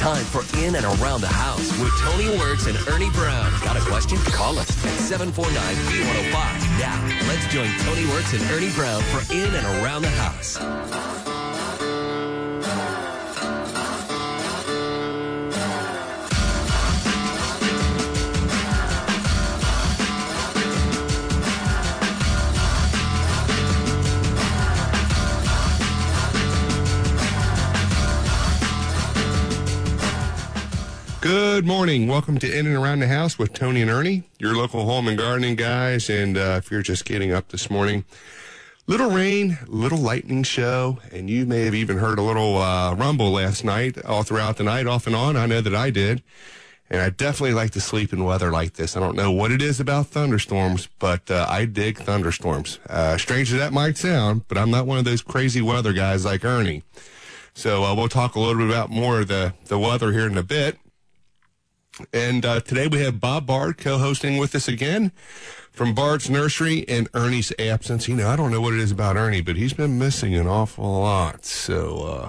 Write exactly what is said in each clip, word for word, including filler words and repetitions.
Time for In and Around the House with Tony Works and Ernie Brown. Got a question? Call us at seven four nine, three one zero five. Now, let's join Tony Works and Ernie Brown for In and Around the House. Good morning. Welcome to In and Around the House with Tony and Ernie, your local home and gardening guys. And uh, if you're just getting up this morning, little rain, little lightning show, and you may have even heard a little uh, rumble last night, all throughout the night, off and on. I know that I did. And I definitely like to sleep in weather like this. I don't know what it is about thunderstorms, but uh, I dig thunderstorms. Uh, strange as that might sound, but I'm not one of those crazy weather guys like Ernie. So uh, we'll talk a little bit about more of the, the weather here in a bit. And uh, today we have Bob Bard co-hosting with us again from Bard's Nursery in Ernie's absence. You know, I don't know what it is about Ernie, but he's been missing an awful lot. So uh,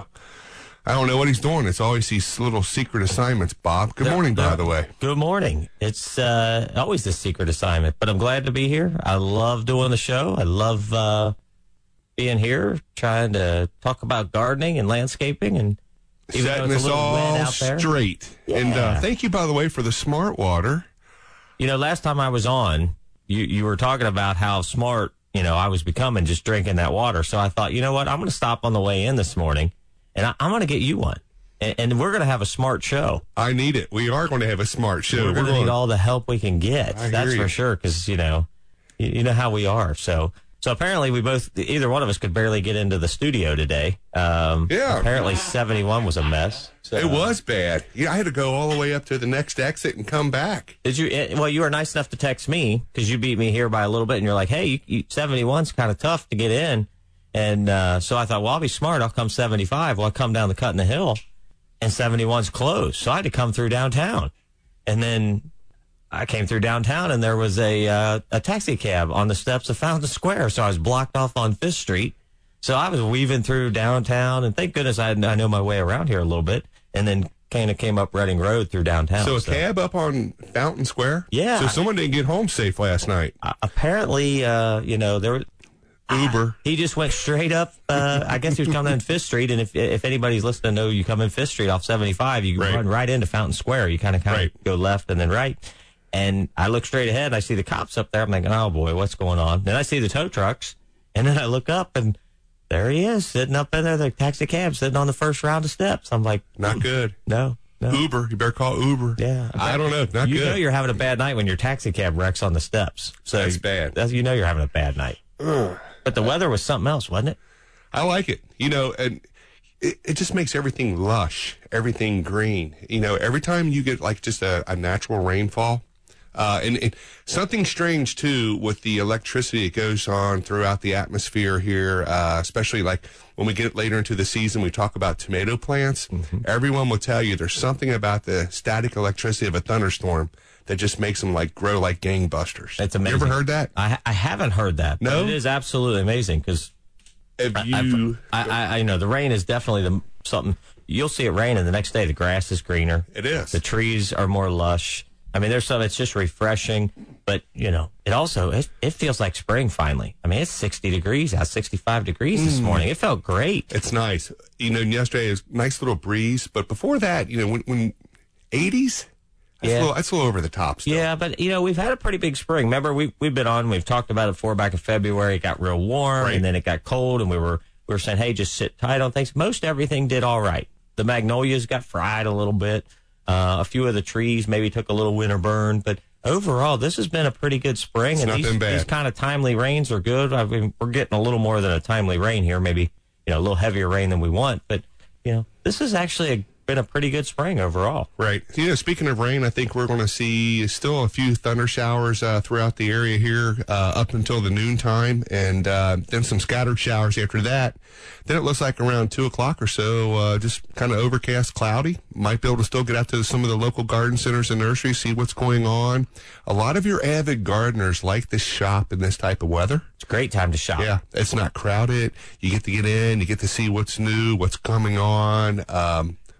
I don't know what he's doing. It's always these little secret assignments, Bob. Good morning, by the way. Good morning. It's uh, always a secret assignment, but I'm glad to be here. I love doing the show. I love uh, being here, trying to talk about gardening and landscaping and Even setting us all straight. Yeah. And uh, thank you, by the way, for the smart water. You know, last time I was on, you, you were talking about how smart, you know, I was becoming just drinking that water. So I thought, you know what, I'm going to stop on the way in this morning, and I, I'm going to get you one. And, and we're going to have a smart show. I need it. We are going to have a smart show. We're, we're going to need all the help we can get. I That's hear for you. sure, because, you know, you, you know how we are. So... So apparently we both, either one of us could barely get into the studio today. Um, Yeah. Apparently seventy-one was a mess. So. It was bad. Yeah, I had to go all the way up to the next exit and come back. Did you, eh, well, you were nice enough to text me because you beat me here by a little bit and you're like, hey, you, you, seventy-one's kind of tough to get in. And uh, so I thought, well, I'll be smart. I'll come seventy-five. Well, I come down the cut in the hill and seventy-one's closed. So I had to come through downtown. And then I came through downtown and there was a uh, a taxi cab on the steps of Fountain Square. So I was blocked off on Fifth Street. So I was weaving through downtown, and thank goodness I, I know my way around here a little bit, and then kind of came up Reading Road through downtown. So a cab up on Fountain Square? Yeah. So someone didn't get home safe last night. Uh, apparently, uh, you know, there was... Uber. He just went straight up. Uh, I guess he was coming in Fifth Street, and if if anybody's listening, know you come in Fifth Street off seventy-five, you Right. run right into Fountain Square. You kind of kind of Right. go left and then right. And I look straight ahead, and I see the cops up there. I'm thinking, oh, boy, what's going on? Then I see the tow trucks, and then I look up, and there he is, sitting up in there, the taxi cab, sitting on the first round of steps. I'm like, Not good. no, no. Uber. You better call Uber. Yeah. I don't know. Not you good. know you're having a bad night when your taxi cab wrecks on the steps. So That's bad. That's, you know you're having a bad night. Ugh. But the weather was something else, wasn't it? I like it. You know, and it, it just makes everything lush, everything green. You know, every time you get like just a, a natural rainfall, Uh, and, and something strange, too, with the electricity that goes on throughout the atmosphere here, uh, especially like when we get later into the season, we talk about tomato plants. Mm-hmm. Everyone will tell you there's something about the static electricity of a thunderstorm that just makes them like grow like gangbusters. It's amazing. You ever heard that? I, I haven't heard that. No? But it is absolutely amazing because Have you? I, I, I know the rain is definitely the something. You'll see it rain, and the next day the grass is greener. It is. The trees are more lush. I mean, there's some, it's just refreshing, but, you know, it also, it, it feels like spring finally. I mean, it's sixty degrees out, sixty-five degrees this morning. It felt great. It's nice. You know, yesterday was a nice little breeze, but before that, you know, when, when eighties, that's, Yeah. a little, that's a little over the top still. Yeah, but, you know, we've had a pretty big spring. Remember, we, we've been on, we've talked about it before back in February. It got real warm, Right. and then it got cold, and we were, we were saying, hey, just sit tight on things. Most everything did all right. The magnolias got fried a little bit. Uh, a few of the trees maybe took a little winter burn, but overall, this has been a pretty good spring. It's and not these, been bad. these kind of timely rains are good. I mean, we're getting a little more than a timely rain here, maybe, you know, a little heavier rain than we want. But, you know, this has actually a, been a pretty good spring overall. Right. You know, speaking of rain, I think we're going to see still a few thunder showers uh, throughout the area here uh, up until the noontime, and uh, then some scattered showers after that. Then it looks like around two o'clock or so, uh, just kind of overcast, cloudy. Might be able to still get out to some of the local garden centers and nurseries, see what's going on. A lot of your avid gardeners like to shop in this type of weather. It's a great time to shop. Yeah, it's not crowded. You get to get in, you get to see what's new, what's coming on. Um,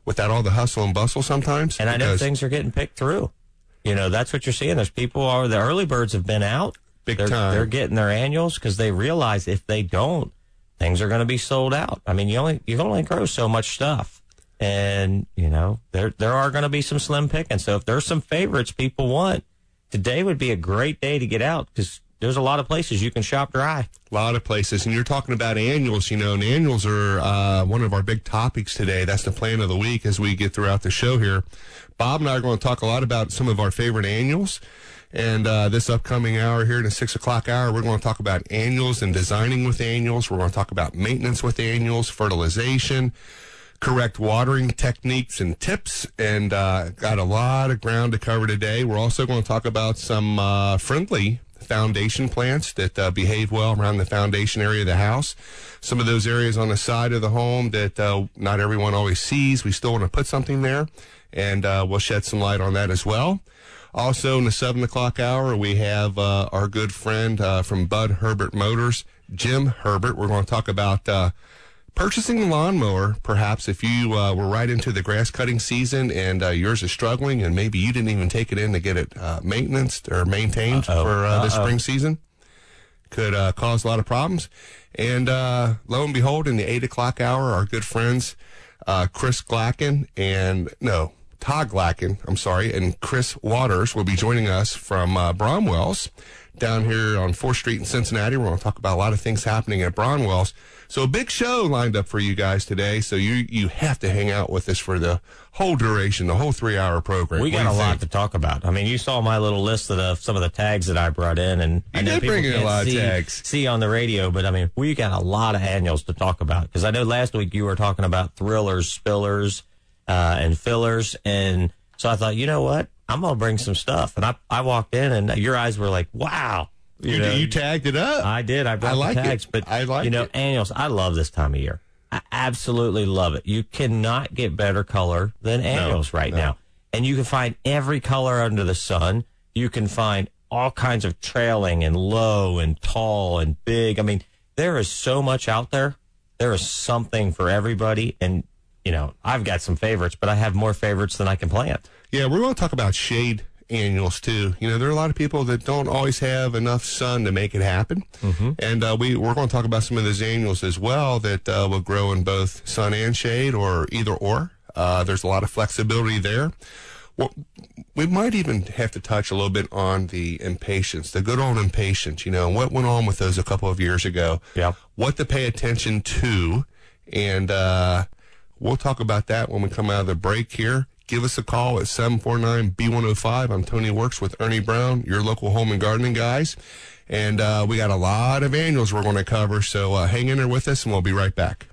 without all the hustle and bustle sometimes. And I know things are getting picked through. You know, that's what you're seeing. There's people, are the early birds have been out. Big they're, time. They're getting their annuals because they realize if they don't, things are going to be sold out. I mean, you only you can only grow so much stuff. And, you know, there there are going to be some slim pickings. So if there's some favorites people want, today would be a great day to get out because there's a lot of places you can shop dry. A lot of places. And you're talking about annuals, you know, and annuals are uh, one of our big topics today. That's the plan of the week as we get throughout the show here. Bob and I are going to talk a lot about some of our favorite annuals. And uh, this upcoming hour here in the six o'clock hour, we're going to talk about annuals and designing with annuals. We're going to talk about maintenance with annuals, fertilization, correct watering techniques and tips, and uh, got a lot of ground to cover today. We're also going to talk about some uh, friendly foundation plants that uh, behave well around the foundation area of the house. Some of those areas on the side of the home that uh, not everyone always sees. We still want to put something there, and uh, we'll shed some light on that as well. Also, in the seven o'clock hour, we have uh, our good friend uh, from Bud Herbert Motors, Jim Herbert. We're going to talk about uh, purchasing a lawnmower, perhaps if you uh, were right into the grass cutting season and uh, yours is struggling and maybe you didn't even take it in to get it uh, maintenance or maintained Uh-oh. for uh, this spring season. Could uh, cause a lot of problems. And uh, lo and behold, in the eight o'clock hour, our good friends uh, Chris Glacken and, no, Todd Glacken, I'm sorry, and Chris Waters will be joining us from uh, Bromwell's down here on fourth Street in Cincinnati. We're going to talk about a lot of things happening at Bromwell's. So a big show lined up for you guys today. So you you have to hang out with us for the whole duration, the whole three-hour program. We got a lot to talk about. I mean, you saw my little list of the, some of the tags that I brought in. And you I know did people bring in can't a lot see, of tags. see on the radio, but I mean, we got a lot of annuals to talk about. Because I know last week you were talking about thrillers, spillers, uh, and fillers. And so I thought, you know what? I'm going to bring some stuff. And I, I walked in and your eyes were like, wow. You, You, know, you tagged it up. I did. I brought I like the tags. it. But, I like you know, it. annuals, I love this time of year. I absolutely love it. You cannot get better color than annuals right no. now. And you can find every color under the sun. You can find all kinds of trailing and low and tall and big. I mean, there is so much out there. There is something for everybody. And, you know, I've got some favorites, but I have more favorites than I can plant. Yeah, we're going to talk about shade annuals too. You know, there are a lot of people that don't always have enough sun to make it happen. Mm-hmm. And uh, we, we're going to talk about some of those annuals as well that uh, will grow in both sun and shade or either or. Uh, there's a lot of flexibility there. Well, we might even have to touch a little bit on the impatiens, the good old impatiens, you know, what went on with those a couple of years ago. Yeah. What to pay attention to. And uh, we'll talk about that when we come out of the break here. Give us a call at seven four nine B one oh five. I'm Tony Works with Ernie Brown, your local home and gardening guys. And uh, we got a lot of annuals we're going to cover, so uh, hang in there with us, and we'll be right back.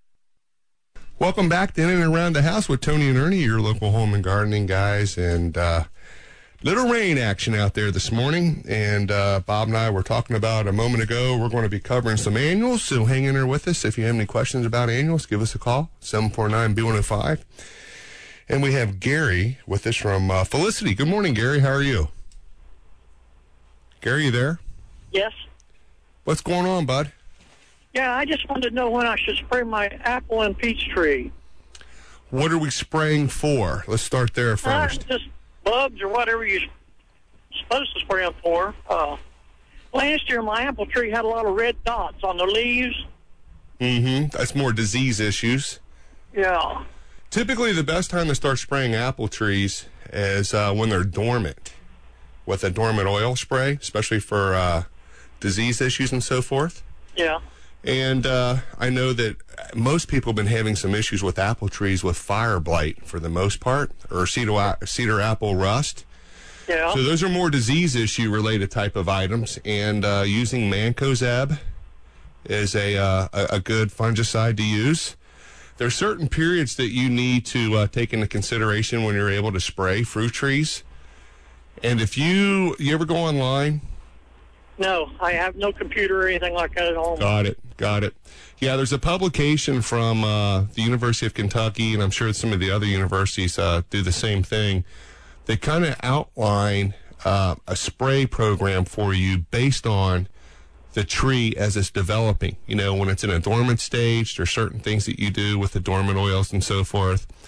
Welcome back to In and Around the House with Tony and Ernie, your local home and gardening guys. And uh, little rain action out there this morning. And uh, Bob and I were talking about a moment ago, we're going to be covering some annuals, so hang in there with us. If you have any questions about annuals, give us a call, seven four nine B one oh five. And we have Gary with us from uh, Felicity. Good morning, Gary. How are you? Gary, you there? Yes. What's going on, bud? Yeah, I just wanted to know when I should spray my apple and peach tree. What are we spraying for? Let's start there first. Uh, just bugs or whatever you're supposed to spray them for. Uh, last year, my apple tree had a lot of red dots on the leaves. Mm-hmm. That's more disease issues. Yeah. Typically, the best time to start spraying apple trees is uh, when they're dormant, with a dormant oil spray, especially for uh, disease issues and so forth. Yeah. And uh, I know that most people have been having some issues with apple trees with fire blight for the most part, or cedar, cedar apple rust. Yeah. So those are more disease issue related type of items. And uh, using Mancozeb is a, uh, a a good fungicide to use. There's certain periods that you need to uh, take into consideration when you're able to spray fruit trees. And if you you ever go online? No, I have no computer or anything like that at home. Got it, got it. Yeah, there's a publication from uh, the University of Kentucky, and I'm sure some of the other universities uh, do the same thing. They kind of outline uh, a spray program for you based on the tree as it's developing. You know, when it's in a dormant stage, there's certain things that you do with the dormant oils and so forth.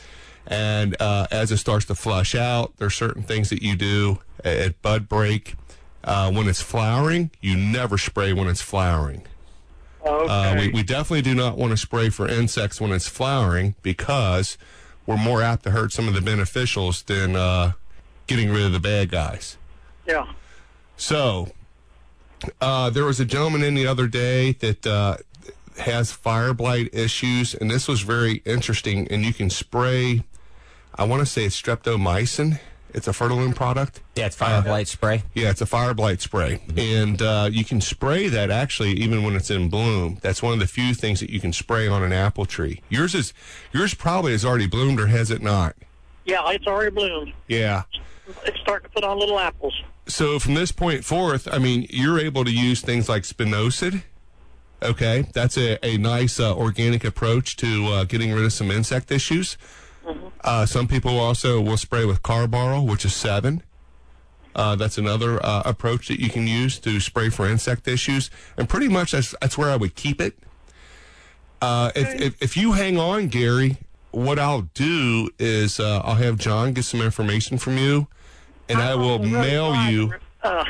And uh, as it starts to flush out, there's certain things that you do at, at bud break. Uh, when it's flowering, you never spray when it's flowering. Okay. Uh, we, we definitely do not want to spray for insects when it's flowering because we're more apt to hurt some of the beneficials than uh, getting rid of the bad guys. Yeah. So, uh, there was a gentleman in the other day that uh, has fire blight issues, and this was very interesting. And you can spray, I want to say it's streptomycin. It's a Fertilum product. Yeah, it's fire blight spray. Yeah, it's a fire blight spray. And uh, you can spray that actually even when it's in bloom. That's one of the few things that you can spray on an apple tree. Yours is yours probably has already bloomed, or has it not? Yeah, it's already bloomed. Yeah. It's starting to put on little apples. So from this point forth, I mean, you're able to use things like spinosad. Okay, that's a, a nice uh, organic approach to uh, getting rid of some insect issues. Mm-hmm. Uh, some people also will spray with carbaryl, which is seven. Uh, that's another uh, approach that you can use to spray for insect issues. And pretty much that's, that's where I would keep it. Uh, if, if, if you hang on, Gary, what I'll do is uh, I'll have John get some information from you, and I will mail you. Uh,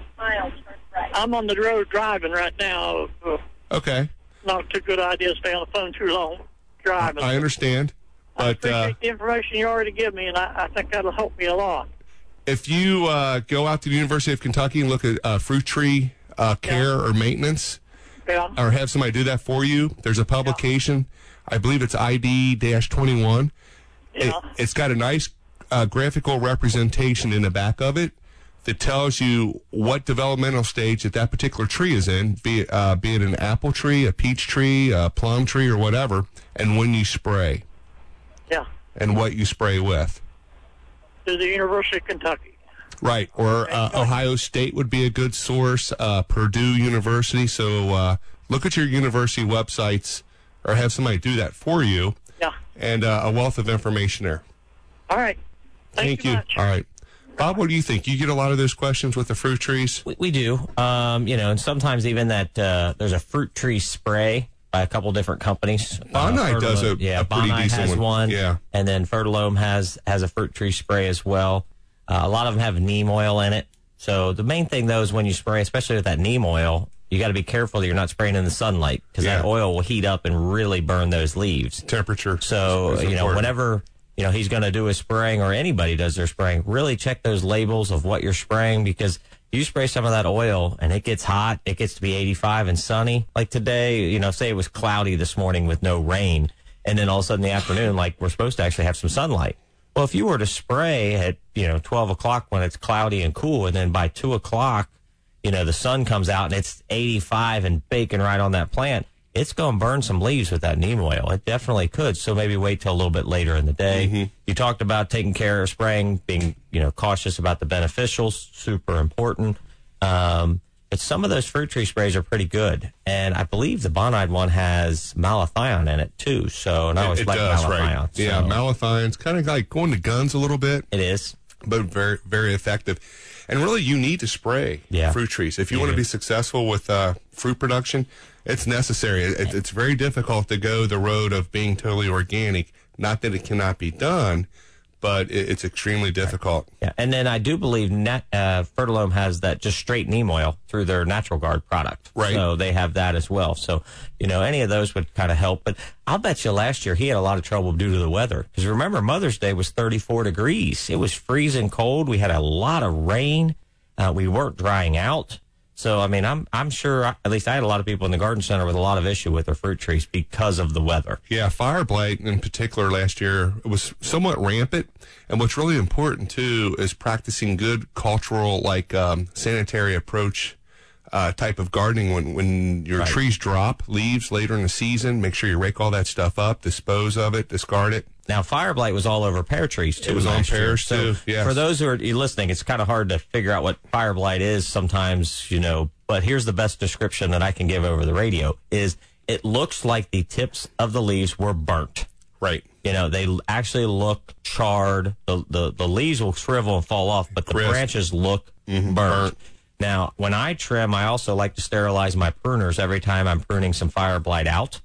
I'm on the road driving right now. Uh, okay. Not a good idea to stay on the phone too long driving. I understand. But, I appreciate uh, the information you already give me, and I, I think that'll help me a lot. If you uh, go out to the University of Kentucky and look at uh, fruit tree uh, care yeah. or maintenance, yeah. or have somebody do that for you, there's a publication. Yeah. I believe it's I D twenty-one. Yeah. It, it's got a nice uh, graphical representation in the back of it that tells you what developmental stage that that particular tree is in, be it, uh, be it an apple tree, a peach tree, a plum tree, or whatever, and when you spray. Yeah. And what you spray with. To the University of Kentucky. Right. Or uh, Ohio State would be a good source, uh, Purdue University. So uh, look at your university websites or have somebody do that for you. Yeah. And uh, a wealth of information there. All right. Thank, Thank you. Much. All right. Bob, what do you think? You get a lot of those questions with the fruit trees? We, we do. Um, you know, and sometimes even that uh, there's a fruit tree spray by a couple different companies. Bonite uh, does a, yeah, a pretty Bonite decent has one. one. Yeah. And then Fertilome has, has a fruit tree spray as well. Uh, a lot of them have neem oil in it. So the main thing, though, is when you spray, especially with that neem oil, you got to be careful that you're not spraying in the sunlight because yeah. that oil will heat up and really burn those leaves. Temperature. So, you know, important. Whenever, you know, he's going to do his spraying or anybody does their spraying, really check those labels of what you're spraying because you spray some of that oil and it gets hot. It gets to be eighty-five and sunny. Like today, you know, say it was cloudy this morning with no rain. And then all of a sudden in the afternoon, like we're supposed to actually have some sunlight. Well, if you were to spray at, you know, twelve o'clock when it's cloudy and cool, and then by two o'clock, you know, the sun comes out and it's eighty-five and baking right on that plant, it's going to burn some leaves with that neem oil. It definitely could. So maybe wait till a little bit later in the day. Mm-hmm. You talked about taking care of spraying, being, you know, cautious about the beneficials, super important. Um, but some of those fruit tree sprays are pretty good. And I believe the Bonide one has malathion in it too. So, and I always it like does, malathion. Right. So. Yeah, malathion's kind of like going to guns a little bit. It is. But very, very effective. And really, you need to spray yeah. fruit trees. If you yeah. want to be successful with uh, fruit production, it's necessary. It, it's very difficult to go the road of being totally organic. Not that it cannot be done, but it, it's extremely difficult. Yeah, and then I do believe Nat, uh, Fertilome has that just straight neem oil through their Natural Guard product. Right. So they have that as well. So, you know, any of those would kind of help. But I'll bet you last year he had a lot of trouble due to the weather. Because remember, Mother's Day was thirty-four degrees. It was freezing cold. We had a lot of rain. Uh, we weren't drying out. So, I mean, I'm I'm sure, at least I had a lot of people in the garden center with a lot of issue with their fruit trees because of the weather. Yeah, fire blight in particular last year was somewhat rampant. And what's really important, too, is practicing good cultural, like um, sanitary approach uh, type of gardening. When, when your right. trees drop leaves later in the season, make sure you rake all that stuff up, dispose of it, discard it. Now, fire blight was all over pear trees, too. It was on pears, year. too, so yes. For those who are listening, it's kind of hard to figure out what fire blight is sometimes, you know, but here's the best description that I can give over the radio, is it looks like the tips of the leaves were burnt. Right. You know, they actually look charred. The the, the leaves will shrivel and fall off, but the Crisp. branches look mm-hmm, burnt. burnt. Now, when I trim, I also like to sterilize my pruners every time I'm pruning some fire blight out.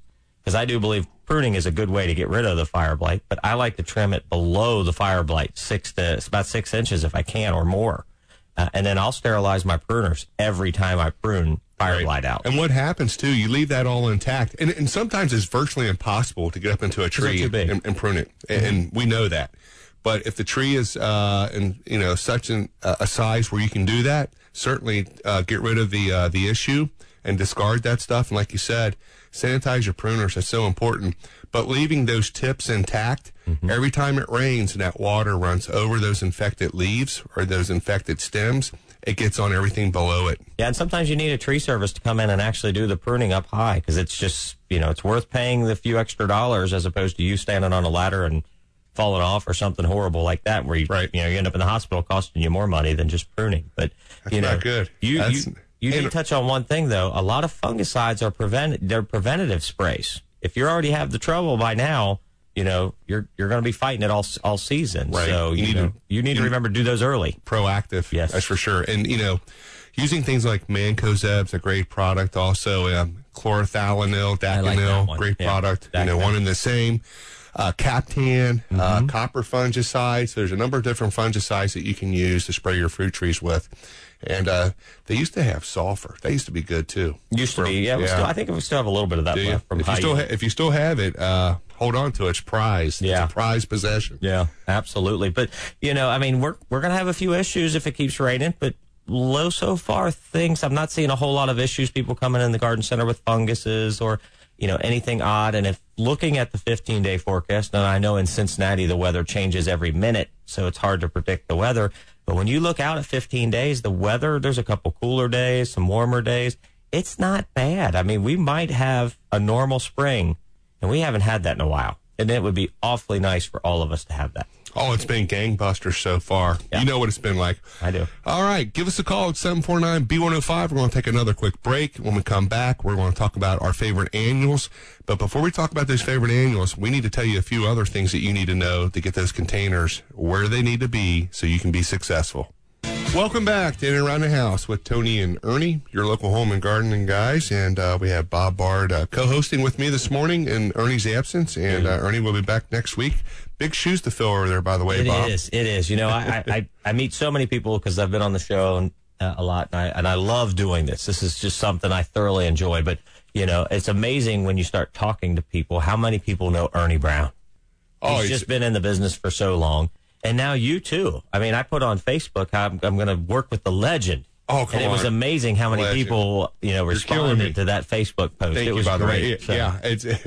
because I do believe pruning is a good way to get rid of the fire blight, but I like to trim it below the fire blight, six to about six inches if I can or more. Uh, and then I'll sterilize my pruners every time I prune fire Right. blight out. And what happens too, you leave that all intact. And, and sometimes it's virtually impossible to get up into a tree too big. and, and prune it. And, and we know that. But if the tree is, uh, in, you know, such an, uh, a size where you can do that, certainly, uh, get rid of the, uh, the issue and discard that stuff. And like you said, sanitize your pruners. That's so important. But leaving those tips intact, mm-hmm. every time it rains and that water runs over those infected leaves or those infected stems, it gets on everything below it. Yeah, and sometimes you need a tree service to come in and actually do the pruning up high, because it's just, you know, it's worth paying the few extra dollars as opposed to you standing on a ladder and falling off or something horrible like that, where you, right. you know, you end up in the hospital costing you more money than just pruning. But That's you know, not good. You That's, you, you did touch on one thing though. A lot of fungicides are prevent they're preventative sprays. If you already have the trouble by now, you know, you're you're going to be fighting it all all season. Right. So you, You need know, to- you need to remember to do those early. Proactive. Yes. That's for sure. And, you know, using things like Mancozeb's a great product. Also, um, chlorothalonil, I like that Daconil, one. great Yeah. product. You know, Daconil. one and the same. Uh, Captan, uh, Mm-hmm. copper fungicides. There's a number of different fungicides that you can use to spray your fruit trees with. And uh, they used to have sulfur. They used to be good too. Used to For- be, yeah. We still, I think we still have a little bit of that Do you? left from If you high still yield. ha- if you still have it, uh, hold on to it. It's prized. Yeah. It's a prized possession. Yeah, absolutely. But you know, I mean, we're we're gonna have a few issues if it keeps raining, but low so far things. I'm not seeing a whole lot of issues. People coming in the garden center with funguses or you know anything odd. And if looking at the fifteen day forecast, and I know in Cincinnati the weather changes every minute, so it's hard to predict the weather. But when you look out at fifteen days, the weather, there's a couple cooler days, some warmer days. It's not bad. I mean, we might have a normal spring, and we haven't had that in a while. And it would be awfully nice for all of us to have that. Oh, it's been gangbusters so far. Yeah. You know what it's been like. I do. All right. Give us a call at seven four nine B one oh five. We're going to take another quick break. When we come back, we're going to talk about our favorite annuals. But before we talk about those favorite annuals, we need to tell you a few other things that you need to know to get those containers where they need to be so you can be successful. Welcome back to In and Around the House with Tony and Ernie, your local home and gardening guys. And uh, we have Bob Bard uh, co-hosting with me this morning in Ernie's absence. And uh, Ernie will be back next week. Big shoes to fill over there, by the way, It Bob. is. It is. You know, I, I, I, I meet so many people because I've been on the show and, uh, a lot, and I, and I love doing this. This is just something I thoroughly enjoy. But, you know, it's amazing when you start talking to people, how many people know Ernie Brown. Oh, He's he's- just been in the business for so long. And now you, too. I mean, I put on Facebook, I'm, I'm going to work with the legend. Oh, come And it was on. amazing how many Legend. people, you know, You're killing me. responded to that Facebook post. Thank it you, was by the great. way. So- Yeah,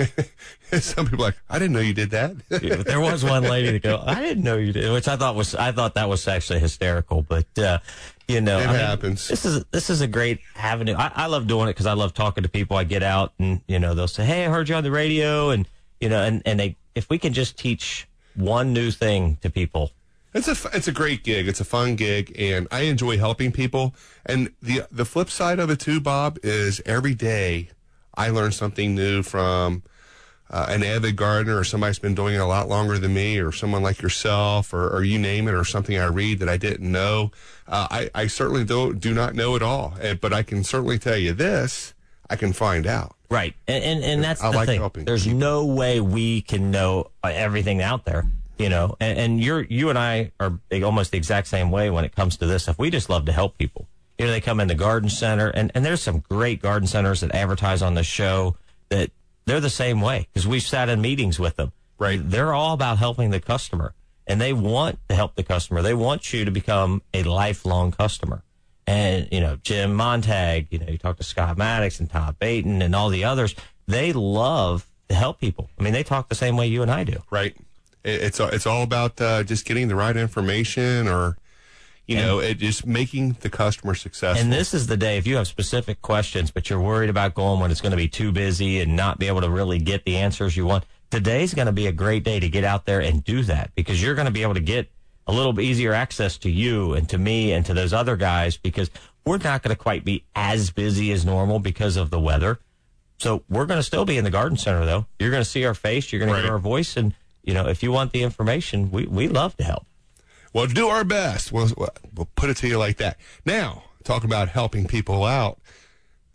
it's some people are like, I didn't know you did that. Yeah, but there was one lady that go, I didn't know you did, which I thought was, I thought that was actually hysterical. But uh, you know, It I mean, happens. this is this is a great avenue. I, I love doing it because I love talking to people. I get out and you know they'll say, "Hey, I heard you on the radio," and you know, and and they if we can just teach one new thing to people. It's a f- it's a great gig. It's a fun gig, and I enjoy helping people. And the the flip side of it too, Bob, is every day I learn something new from uh, an avid gardener or somebody that's been doing it a lot longer than me, or someone like yourself, or, or you name it, or something I read that I didn't know. Uh, I I certainly don't do not know it all, and, but I can certainly tell you this: I can find out. Right, and and, and that's I the like thing. helping There's people. no way we can know uh, everything out there, you know. And, and you're you and I are big, almost the exact same way when it comes to this stuff. We just love to help people. You know, they come in the garden center, and and there's some great garden centers that advertise on the show that they're the same way because we've sat in meetings with them. Right. They're all about helping the customer, and they want to help the customer. They want you to become a lifelong customer. And, you know, Jim Montag, you know, you talk to Scott Maddox and Todd Baton and all the others. They love to help people. I mean, they talk the same way you and I do. Right. It, it's it's all about uh, just getting the right information, or you And- know, it just making the customer successful. And this is the day, if you have specific questions, but you're worried about going when it's going to be too busy and not be able to really get the answers you want, today's going to be a great day to get out there and do that because you're going to be able to get a little bit easier access to you and to me and to those other guys because we're not going to quite be as busy as normal because of the weather. So we're going to still be in the garden center, though. You're going to see our face. You're going Right. to hear our voice. And, you know, if you want the information, we, we love to help. Well, do our best. We'll, we'll put it to you like that. Now, talk about helping people out.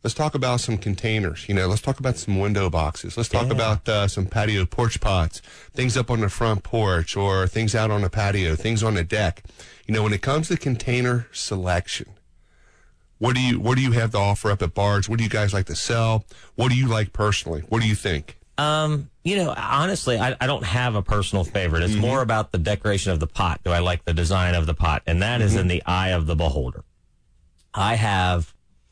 Let's talk about some containers. You know, let's talk about some window boxes. Let's talk Yeah. about uh, some patio porch pots, things up on the front porch or things out on the patio, things on the deck. You know, when it comes to container selection, what do you what do you have to offer up at Bard's? What do you guys like to sell? What do you like personally? What do you think? Um, you know, honestly, I, I don't have a personal favorite. It's mm-hmm. more about the decoration of the pot. Do I like the design of the pot? And that mm-hmm. is in the eye of the beholder. I have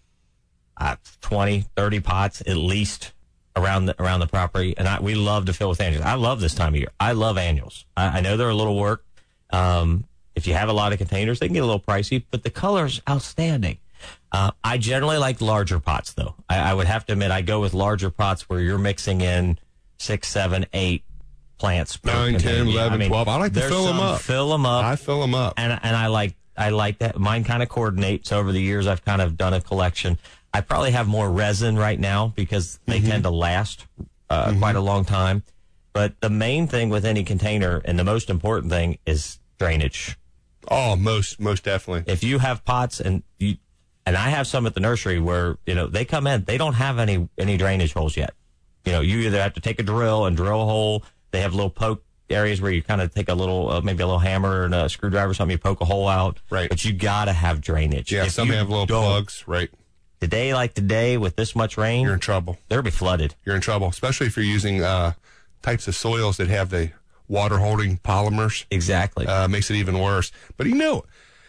uh, twenty, thirty pots at least around the, around the property, and I, we love to fill with annuals. I love this time of year. I love annuals. I, I know they're a little work. Um, if you have a lot of containers, they can get a little pricey, but the color's outstanding. Uh, I generally like larger pots, though. I, I would have to admit, I go with larger pots where you're mixing in six, seven, eight plants. Per Nine, ten, eleven, I mean, twelve. I like to fill them up. Fill them up. I fill them up. And, and I like I like that. Mine kind of coordinates. Over the years, I've kind of done a collection. I probably have more resin right now because they mm-hmm. tend to last uh, mm-hmm. quite a long time. But the main thing with any container, and the most important thing, is drainage. Oh, most most definitely. If you have pots, and you, and I have some at the nursery where, you know, they come in, they don't have any any drainage holes yet. You know, you either have to take a drill and drill a hole. They have little poke areas where you kind of take a little, uh, maybe a little hammer and a screwdriver or something, you poke a hole out. Right. But you got to have drainage. Yeah, if some have little plugs. Right. Today, like today, with this much rain, you're in trouble. They'll be flooded. You're in trouble, especially if you're using uh, types of soils that have the water-holding polymers. Exactly. Uh, makes it even worse. But, you know,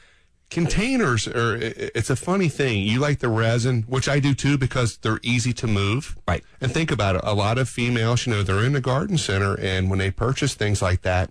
containers are, it's a funny thing. You like the resin, which I do too, because they're easy to move. Right. And think about it. A lot of females, you know, they're in the garden center, and when they purchase things like that,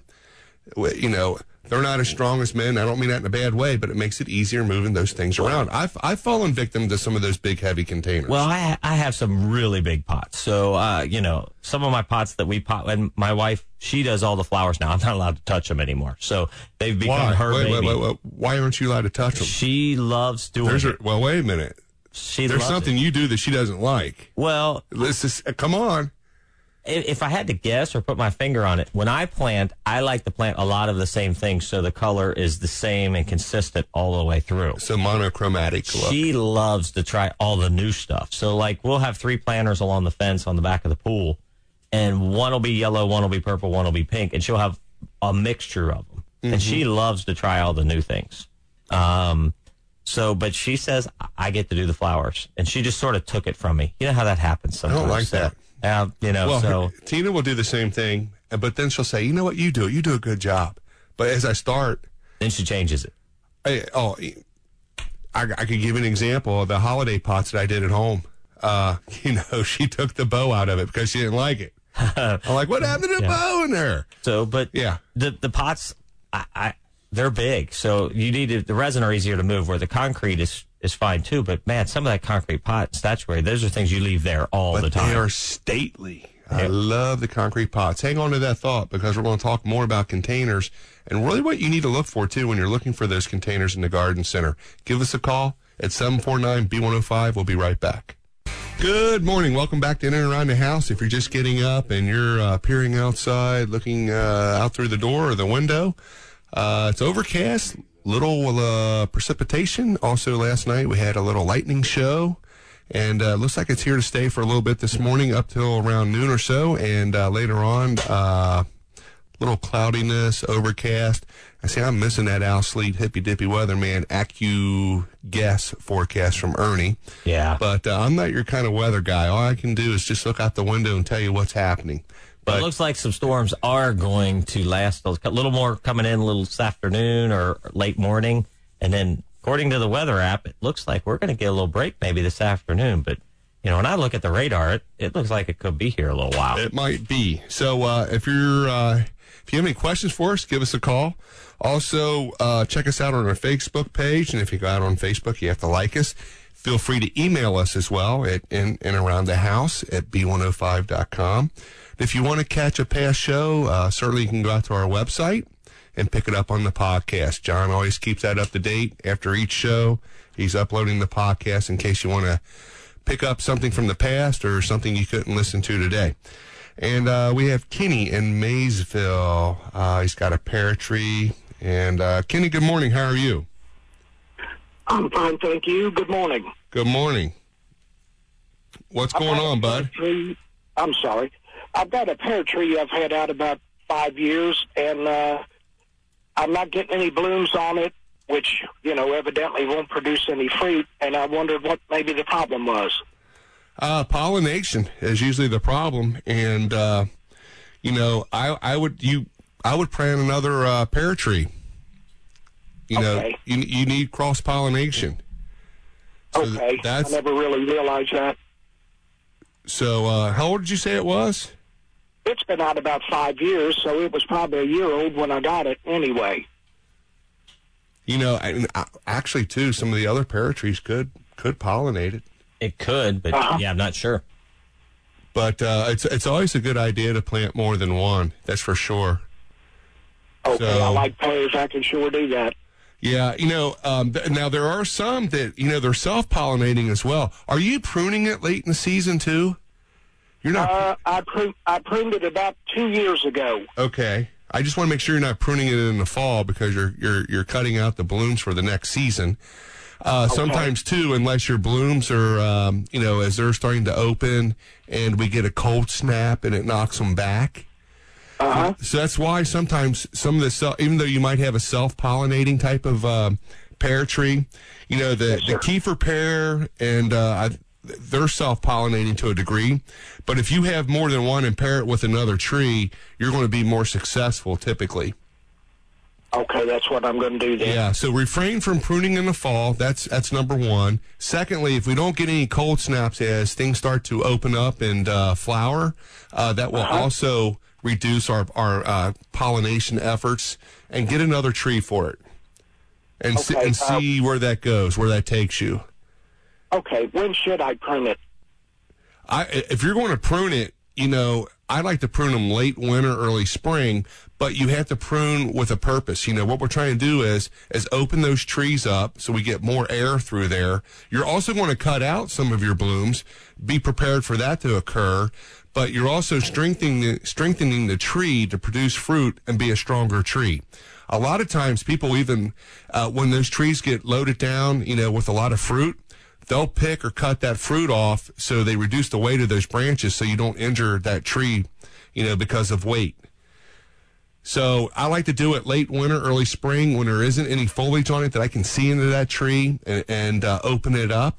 you know, they're not as strong as men. I don't mean that in a bad way, but it makes it easier moving those things around. I've I've fallen victim to some of those big, heavy containers. Well, I I have some really big pots. So, uh, you know, some of my pots that we pot, and my wife, she does all the flowers now. I'm not allowed to touch them anymore. So they've become Why? her wait, baby. Wait, wait, wait. Why aren't you allowed to touch them? She loves doing There's it. A, well, wait a minute. She There's loves something it. you do that she doesn't like. Well, Let's just, uh, come on. If I had to guess or put my finger on it, when I plant, I like to plant a lot of the same things so the color is the same and consistent all the way through. So monochromatic look. She loves to try all the new stuff. So, like, we'll have three planters along the fence on the back of the pool, and one will be yellow, one will be purple, one will be pink, and she'll have a mixture of them. Mm-hmm. And she loves to try all the new things. Um, so, but she says I get to do the flowers, and she just sort of took it from me. You know how that happens sometimes. I don't like so, that. Uh, you know, well, so her, Tina will do the same thing, but then she'll say, "You know what? You do it. You do a good job." But as I start, then she changes it. I, oh, I, I could give an example of the holiday pots that I did at home. Uh, you know, she took the bow out of it because she didn't like it. I'm like, "What happened to the yeah. bow in there?" So, but yeah, the the pots, I, I they're big, so you need to, the resin are easier to move. Where the concrete is. is fine too, but man, some of that concrete pot statuary, those are things you leave there all but the time. They are stately. Yeah. I love the concrete pots. Hang on to that thought because we're going to talk more about containers and really what you need to look for too when you're looking for those containers in the garden center. Give us a call at seven four nine B one oh five. We'll be right back. Good morning. Welcome back to In and Around the House. If you're just getting up and you're uh, peering outside, looking uh, out through the door or the window, uh, it's overcast. Little uh, precipitation. Also, last night we had a little lightning show, and uh, looks like it's here to stay for a little bit this morning up till around noon or so, and uh, later on, uh, little cloudiness, overcast. I see I'm missing that Al Sleet hippy dippy weatherman Accu guess forecast from Ernie. Yeah, but uh, I'm not your kind of weather guy. All I can do is just look out the window and tell you what's happening. But it looks like some storms are going to last a little more coming in a little this afternoon or late morning. And then, according to the weather app, it looks like we're going to get a little break maybe this afternoon. But, you know, when I look at the radar, it, it looks like it could be here a little while. It might be. So uh, if you're uh, if you have any questions for us, give us a call. Also, uh, check us out on our Facebook page. And if you go out on Facebook, you have to like us. Feel free to email us as well at in and around the house at b one oh five dot com. If you want to catch a past show, uh, certainly you can go out to our website and pick it up on the podcast. John always keeps that up to date. After each show, he's uploading the podcast in case you want to pick up something from the past or something you couldn't listen to today. And uh, we have Kenny in Maysville. Uh, he's got a pear tree. And uh, Kenny, good morning. How are you? I'm fine, thank you. Good morning. Good morning. What's going on, bud? Tree, I'm sorry. I've got a pear tree I've had out about five years, and uh, I'm not getting any blooms on it, which, you know, evidently won't produce any fruit, and I wondered what maybe the problem was. Uh, pollination is usually the problem, and, uh, you know, I, I would you I would plant another uh, pear tree. You know, okay. you, you need cross-pollination. So okay, that's, I never really realized that. So uh, how old did you say it was? It's been out about five years, so it was probably a year old when I got it anyway. You know, and actually, too, some of the other pear trees could could pollinate it. It could, but uh-huh. yeah, I'm not sure. But uh, it's it's always a good idea to plant more than one. That's for sure. Okay, so, I like pears. I can sure do that. Yeah, you know, um, th- now there are some that, you know, they're self-pollinating as well. Are you pruning it late in the season, too? You're not. Uh, I, pruned, I pruned it about two years ago. Okay. I just want to make sure you're not pruning it in the fall because you're you're you're cutting out the blooms for the next season. Uh, okay. Sometimes, too, unless your blooms are, um, you know, as they're starting to open and we get a cold snap and it knocks them back. Uh-huh. So that's why sometimes some of the, self, even though you might have a self-pollinating type of um, pear tree, you know, the, yes, the Kiefer pear, and uh, they're self-pollinating to a degree. But if you have more than one and pair it with another tree, you're going to be more successful typically. Okay, that's what I'm going to do then. Yeah, so refrain from pruning in the fall. That's that's number one. Secondly, if we don't get any cold snaps as things start to open up and uh, flower, uh, that will uh-huh. also reduce our our uh, pollination efforts, and get another tree for it, and okay, see, and uh, see where that goes, where that takes you. Okay, when should I prune it? I if you're going to prune it, you know, I like to prune them late winter, early spring, but you have to prune with a purpose. You know, what we're trying to do is is open those trees up so we get more air through there. You're also going to cut out some of your blooms. Be prepared for that to occur. But you're also strengthening the, strengthening the tree to produce fruit and be a stronger tree. A lot of times people even, uh, when those trees get loaded down, you know, with a lot of fruit, they'll pick or cut that fruit off so they reduce the weight of those branches so you don't injure that tree, you know, because of weight. So I like to do it late winter, early spring when there isn't any foliage on it that I can see into that tree and, and uh, open it up.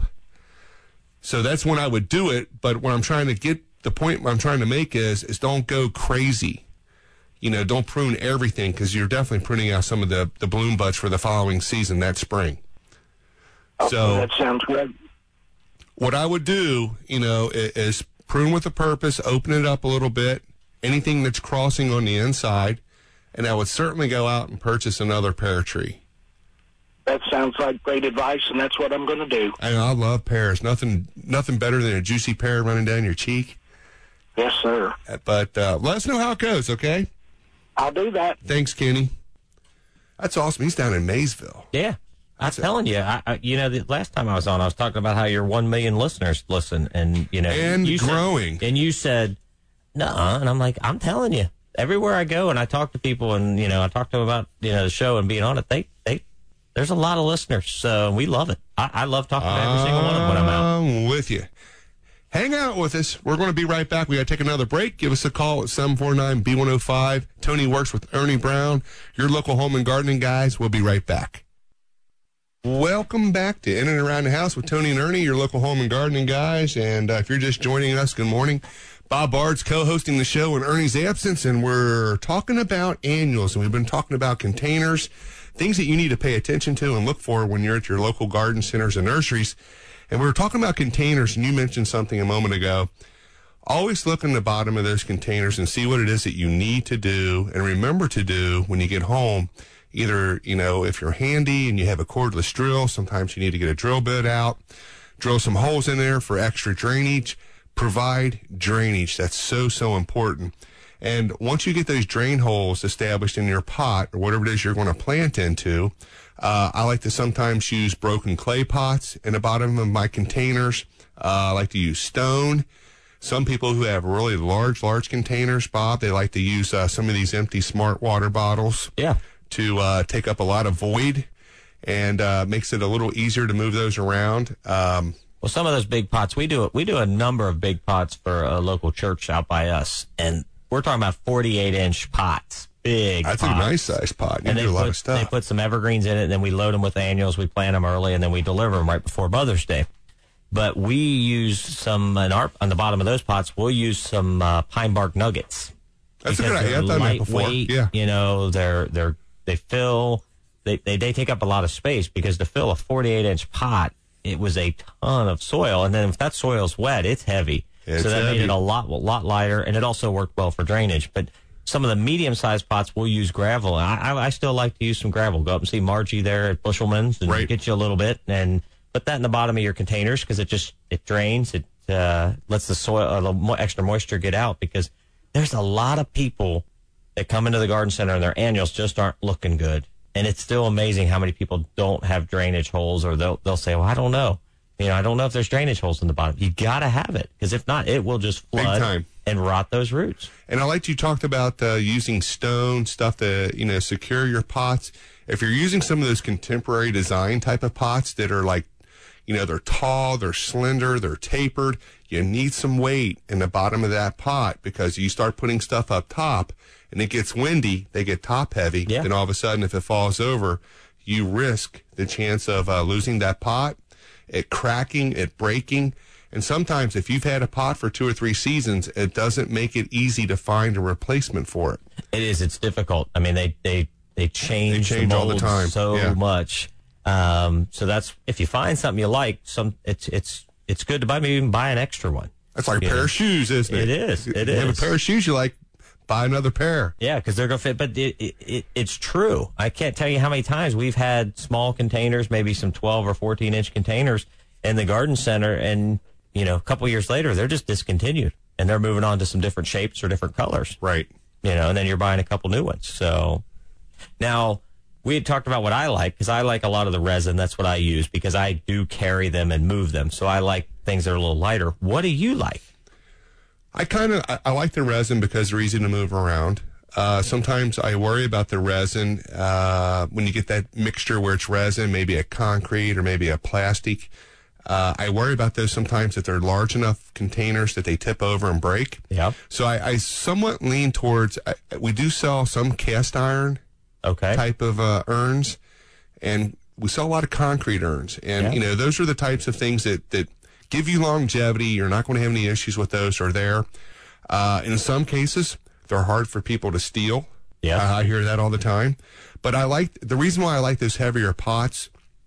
So that's when I would do it. But what I'm trying to get, the point I'm trying to make is, is don't go crazy. You know, don't prune everything because you're definitely pruning out some of the, the bloom buds for the following season that spring. Okay, So that sounds good. What I would do, you know, is, is prune with a purpose, open it up a little bit, anything that's crossing on the inside, and I would certainly go out and purchase another pear tree. That sounds like great advice, and that's what I'm going to do. And I love pears. Nothing, nothing better than a juicy pear running down your cheek. Yes, sir. But uh, let us know how it goes, okay? I'll do that. Thanks, Kenny. That's awesome. He's down in Maysville. Yeah. I'm That's telling you, I, I, you know, the last time I was on, I was talking about how your one million listeners listen, and, you know. And you growing. Said, and you said, nuh-uh. And I'm like, I'm telling you, everywhere I go and I talk to people and, you know, I talk to them about, you know, the show and being on it, they, they, there's a lot of listeners. So we love it. I, I love talking to every single one of them when I'm out. I'm with you. Hang out with us. We're going to be right back. We got to take another break. Give us a call at seven four nine B one oh five. Tony Works with Ernie Brown, your local home and gardening guys. We'll be right back. Welcome back to In and Around the House with Tony and Ernie, your local home and gardening guys. And uh, if you're just joining us, good morning. Bob Bard's co-hosting the show in Ernie's absence, and we're talking about annuals, and we've been talking about containers, things that you need to pay attention to and look for when you're at your local garden centers and nurseries. And we were talking about containers, and you mentioned something a moment ago. Always look in the bottom of those containers and see what it is that you need to do and remember to do when you get home. Either, you know, if you're handy and you have a cordless drill, sometimes you need to get a drill bit out, drill some holes in there for extra drainage. Provide drainage. That's so, so important. And once you get those drain holes established in your pot or whatever it is you're going to plant into, uh, I like to sometimes use broken clay pots in the bottom of my containers. Uh, I like to use stone. Some people who have really large, large containers, Bob, they like to use uh, some of these empty smart water bottles. Yeah. To uh, take up a lot of void, and uh, makes it a little easier to move those around. Um, Well, some of those big pots, we do we do a number of big pots for a local church out by us, and we're talking about forty-eight inch pots, big. That's pots. a nice size pot. You and do they a lot put, of stuff. They put some evergreens in it, and then we load them with annuals. We plant them early, and then we deliver them right before Mother's Day. But we use some in our, on the bottom of those pots. We'll use some uh, pine bark nuggets. That's a good idea. I've done that before. Yeah, you know, they're they're they fill they, they they take up a lot of space, because to fill a forty-eight inch pot, it was a ton of soil, and then if that soil's wet, it's heavy. It's so that heavy. made it a lot lot lighter, and it also worked well for drainage. But some of the medium-sized pots, we'll use gravel. I, I, I still like to use some gravel. Go up and see Margie there at Bushelman's and Right. get you a little bit, and put that in the bottom of your containers, because it just it drains. It uh, lets the soil, uh, the mo- extra moisture get out, because there's a lot of people that come into the garden center and their annuals just aren't looking good. And it's still amazing how many people don't have drainage holes, or they'll they'll say, well, I don't know. You know, I don't know if there's drainage holes in the bottom. You got to have it, because if not, it will just Big flood time. and rot those roots. And I liked you talked about uh, using stone stuff to, you know, secure your pots. If you're using some of those contemporary design type of pots that are like, you know, they're tall, they're slender, they're tapered, you need some weight in the bottom of that pot, because you start putting stuff up top and it gets windy, they get top heavy. Yeah. Then all of a sudden, if it falls over, you risk the chance of uh, losing that pot, it cracking, it breaking. And sometimes if you've had a pot for two or three seasons, it doesn't make it easy to find a replacement for it. It is. It's difficult. I mean, they they they change, They change the all the molds time. so Yeah. much. Um, so that's, if you find something you like, some it's it's it's good to buy. Maybe even buy an extra one. That's like a You pair know? of shoes, isn't it? It is. It If you have is. a pair of shoes you like, buy another pair. Yeah, because they're going to fit. But it, it, it, it's true. I can't tell you how many times we've had small containers, maybe some twelve or fourteen inch containers in the garden center, and, you know, a couple years later, they're just discontinued, and they're moving on to some different shapes or different colors. Right. You know, and then you're buying a couple new ones. So now we had talked about what I like, because I like a lot of the resin. That's what I use, because I do carry them and move them. So I like things that are a little lighter. What do you like? I kind of I, I like the resin because they're easy to move around. Uh, sometimes I worry about the resin uh, when you get that mixture where it's resin, maybe a concrete or maybe a plastic. Uh, I worry about those sometimes if they're large enough containers that they tip over and break. Yeah. So I, I somewhat lean towards. I, we do sell some cast iron Okay. type of uh, urns, and we sell a lot of concrete urns, and Yeah. you know those are the types of things that that give you longevity. You're not going to have any issues with those. Are there? Uh, in some cases, they're hard for people to steal. Yeah. Uh, I hear that all the time. But I like the reason why I like those heavier pots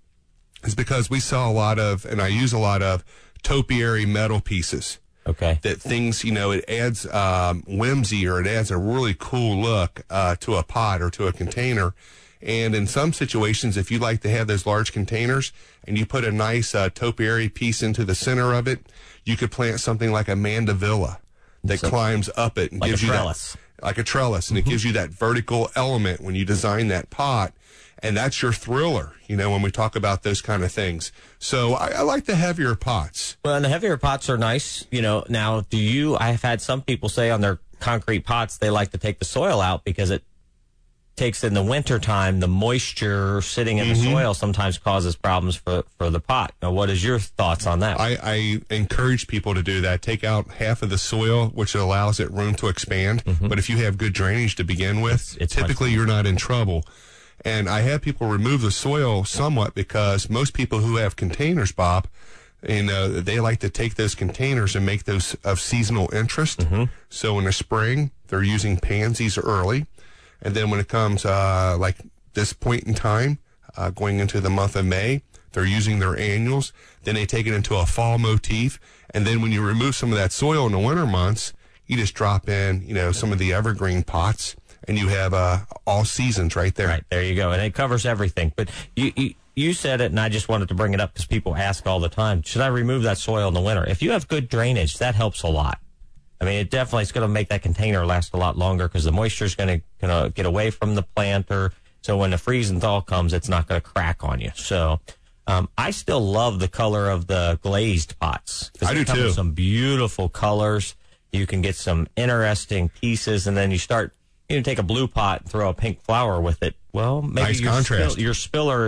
is because we sell a lot of, and I use a lot of topiary metal pieces. Okay. That things, you know, it adds um, whimsy, or it adds a really cool look uh, to a pot or to a container. And in some situations, if you like to have those large containers and you put a nice uh, topiary piece into the center of it, you could plant something like a mandevilla that So- climbs up it and Like gives a you trellis. that, like a trellis, and it gives you that vertical element when you design that pot. And that's your thriller, you know, when we talk about those kind of things. So I, I like the heavier pots. Well, and the heavier pots are nice. You know, now, do you, I've had some people say on their concrete pots, they like to take the soil out because it takes in the wintertime, the moisture sitting in the soil sometimes causes problems for, for the pot. Now, what is your thoughts on that? I, I encourage people to do that. Take out half of the soil, which allows it room to expand. But if you have good drainage to begin with, It's- it's typically you're not in trouble. And I have people remove the soil somewhat because most people who have containers, Bob, you know, they like to take those containers and make those of seasonal interest. So in the spring, they're using pansies early. And then when it comes uh, like this point in time, uh, going into the month of May, they're using their annuals. Then they take it into a fall motif. And then when you remove some of that soil in the winter months, you just drop in, you know, some of the evergreen pots, and you have uh, all seasons right there. Right, there you go. And it covers everything. But you, you, you said it, and I just wanted to bring it up because people ask all the time, should I remove that soil in the winter? If you have good drainage, that helps a lot. I mean, it definitely is going to make that container last a lot longer because the moisture is going to get away from the planter. So when the freeze and thaw comes, it's not going to crack on you. So um, I still love the color of the glazed pots. 'Cause I they do come with too. some beautiful colors. You can get some interesting pieces, and then you start, you know, take a blue pot and throw a pink flower with it. Well, maybe Nice your, contrast. spill, your spiller is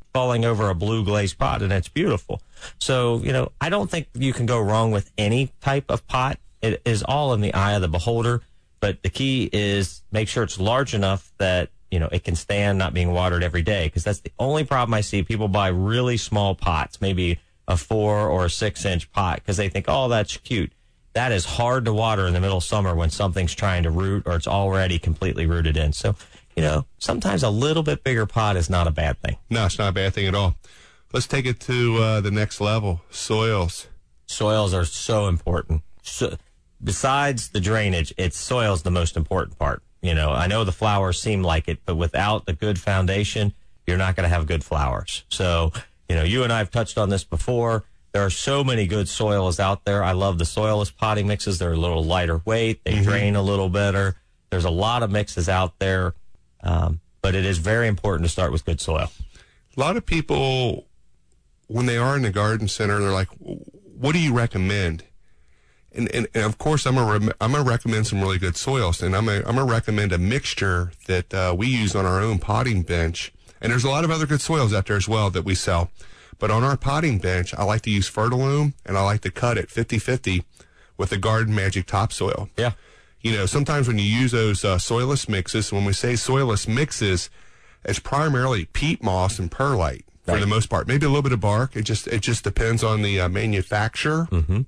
falling over a blue glazed pot, and it's beautiful. So, you know, I don't think you can go wrong with any type of pot. It is all in the eye of the beholder. But the key is make sure it's large enough that, you know, it can stand not being watered every day, because that's the only problem I see. People buy really small pots, maybe a four or a six inch pot, because they think, oh, that's cute. That is hard to water in the middle of summer when something's trying to root or it's already completely rooted in. So, you know, sometimes a little bit bigger pot is not a bad thing. No, it's not a bad thing at all. Let's take it to uh, the next level, soils. Soils are so important. So, besides the drainage, it's soil's the most important part. You know, I know the flowers seem like it, but without a good foundation, you're not going to have good flowers. So, you know, you and I have touched on this before. There are so many good soils out there. I love the soilless potting mixes. They're a little lighter weight. They mm-hmm. drain a little better. There's a lot of mixes out there, um, but it is very important to start with good soil. A lot of people, when they are in the garden center, they're like, what do you recommend? And, and, and of course, I'm going re- I'm to recommend some really good soils, and I'm going I'm to recommend a mixture that uh, we use on our own potting bench. And there's a lot of other good soils out there as well that we sell. But on our potting bench, I like to use Fertiloom, and I like to cut it fifty-fifty with the Garden Magic topsoil. Yeah. You know, sometimes when you use those uh, soilless mixes, when we say soilless mixes, it's primarily peat moss and perlite for right. the most part. Maybe a little bit of bark. It just it just depends on the uh, manufacturer. Mm-hmm.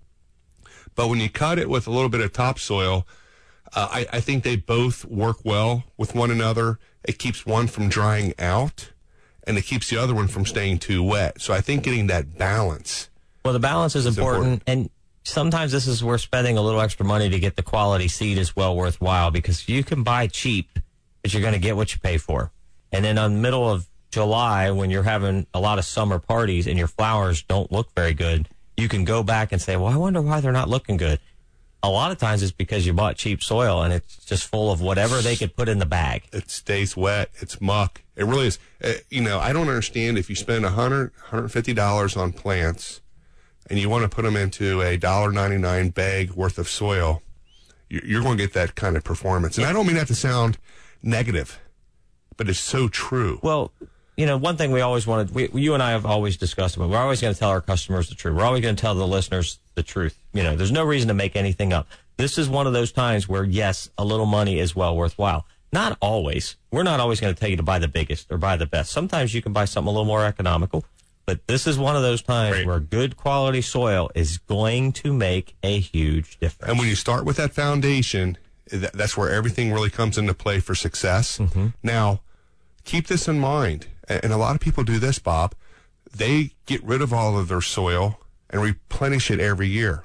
But when you cut it with a little bit of topsoil, uh, I, I think they both work well with one another. It keeps one from drying out, and it keeps the other one from staying too wet. So I think getting that balance. Well, the balance is, is important, important, and sometimes this is where spending a little extra money to get the quality seed is well worthwhile, because you can buy cheap, but you're going to get what you pay for. And then on the middle of July, when you're having a lot of summer parties and your flowers don't look very good, you can go back and say, well, I wonder why they're not looking good. A lot of times it's because you bought cheap soil and it's just full of whatever they could put in the bag. It stays wet. It's muck. It really is. Uh, you know, I don't understand if you spend one hundred dollars, one hundred fifty dollars on plants and you want to put them into a one dollar ninety-nine bag worth of soil, you're going to get that kind of performance. And I don't mean that to sound negative, but it's so true. Well, you know, one thing we always wanted, we, you and I have always discussed about, we're always going to tell our customers the truth. We're always going to tell the listeners the truth. You know, there's no reason to make anything up. This is one of those times where, yes, a little money is well worthwhile. Not always. We're not always going to tell you to buy the biggest or buy the best. Sometimes you can buy something a little more economical. But this is one of those times right. where good quality soil is going to make a huge difference. And when you start with that foundation, that's where everything really comes into play for success. Mm-hmm. Now, keep this in mind. And a lot of people do this, Bob. They get rid of all of their soil and replenish it every year.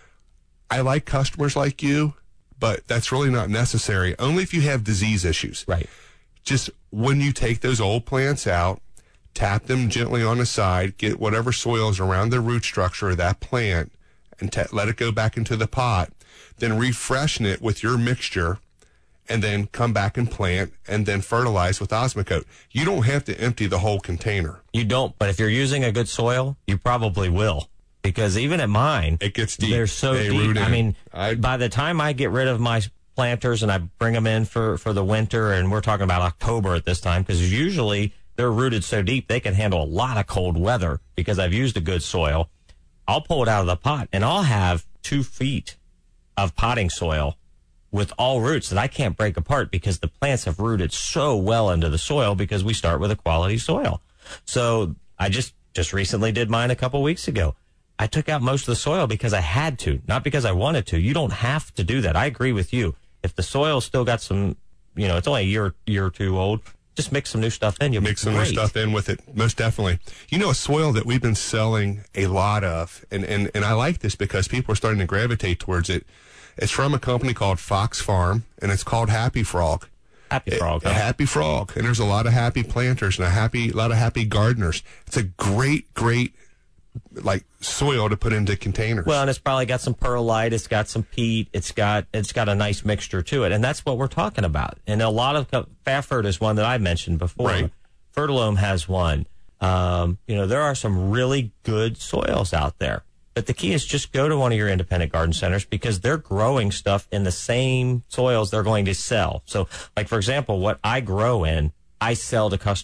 I like customers like you, but that's really not necessary. Only if you have disease issues. Right. Just when you take those old plants out, tap them gently on the side, get whatever soil is around the root structure of that plant, and t- let it go back into the pot. Then refreshen it with your mixture, and then come back and plant, and then fertilize with Osmocote. You don't have to empty the whole container. You don't, but if you're using a good soil, you probably will. Because even at mine, it gets deep. They're so they deep. I mean, I, by the time I get rid of my planters and I bring them in for, for the winter, and we're talking about October at this time, because usually they're rooted so deep they can handle a lot of cold weather because I've used a good soil. I'll pull it out of the pot, and I'll have two feet of potting soil with all roots that I can't break apart because the plants have rooted so well into the soil because we start with a quality soil. So I just, just recently did mine a couple weeks ago. I took out most of the soil because I had to, not because I wanted to. You don't have to do that. I agree with you. If the soil's still got some, you know, it's only a year, year or two old, just mix some new stuff in. You'll mix some great. new stuff in with it, most definitely. You know, a soil that we've been selling a lot of, and, and, and I like this because people are starting to gravitate towards it. It's from a company called Fox Farm, and it's called Happy Frog. Happy Frog. A, a Happy Frog. And there's a lot of happy planters and a happy, a lot of happy gardeners. It's a great, great, like, soil to put into containers. Well, and it's probably got some perlite. It's got some peat. It's got, it's got a nice mixture to it. And that's what we're talking about. And a lot of, Fafert is one that I mentioned before. Right. Fertilome has one. Um, you know, there are some really good soils out there. But the key is just go to one of your independent garden centers because they're growing stuff in the same soils they're going to sell. So, like, for example, what I grow in, I sell to customers.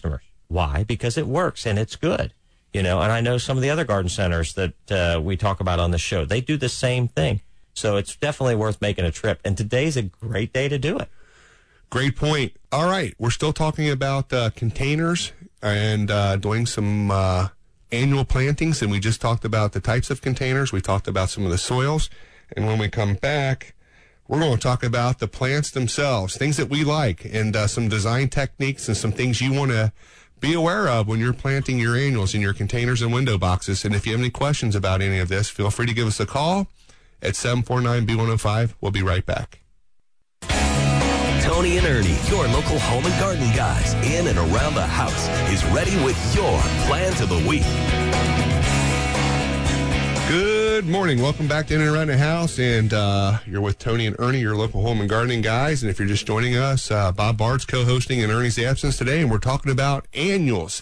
Why? Because it works and it's good. You know, and I know some of the other garden centers that uh, we talk about on the show, they do the same thing. So it's definitely worth making a trip. And today's a great day to do it. Great point. All right. We're still talking about uh, containers and uh, doing some uh, annual plantings. And we just talked about the types of containers. We talked about some of the soils. And when we come back, we're going to talk about the plants themselves, things that we like, and uh, some design techniques and some things you want to be aware of when you're planting your annuals in your containers and window boxes. And if you have any questions about any of this, feel free to give us a call at seven four nine B one oh five. We'll be right back. Tony and Ernie, your local home and garden guys in and around the house, is ready with your plans of the week. Good morning. Welcome back to In and Around the House. And uh, you're with Tony and Ernie, your local home and gardening guys. And if you're just joining us, uh, Bob Bard's co-hosting in Ernie's absence today. And we're talking about annuals.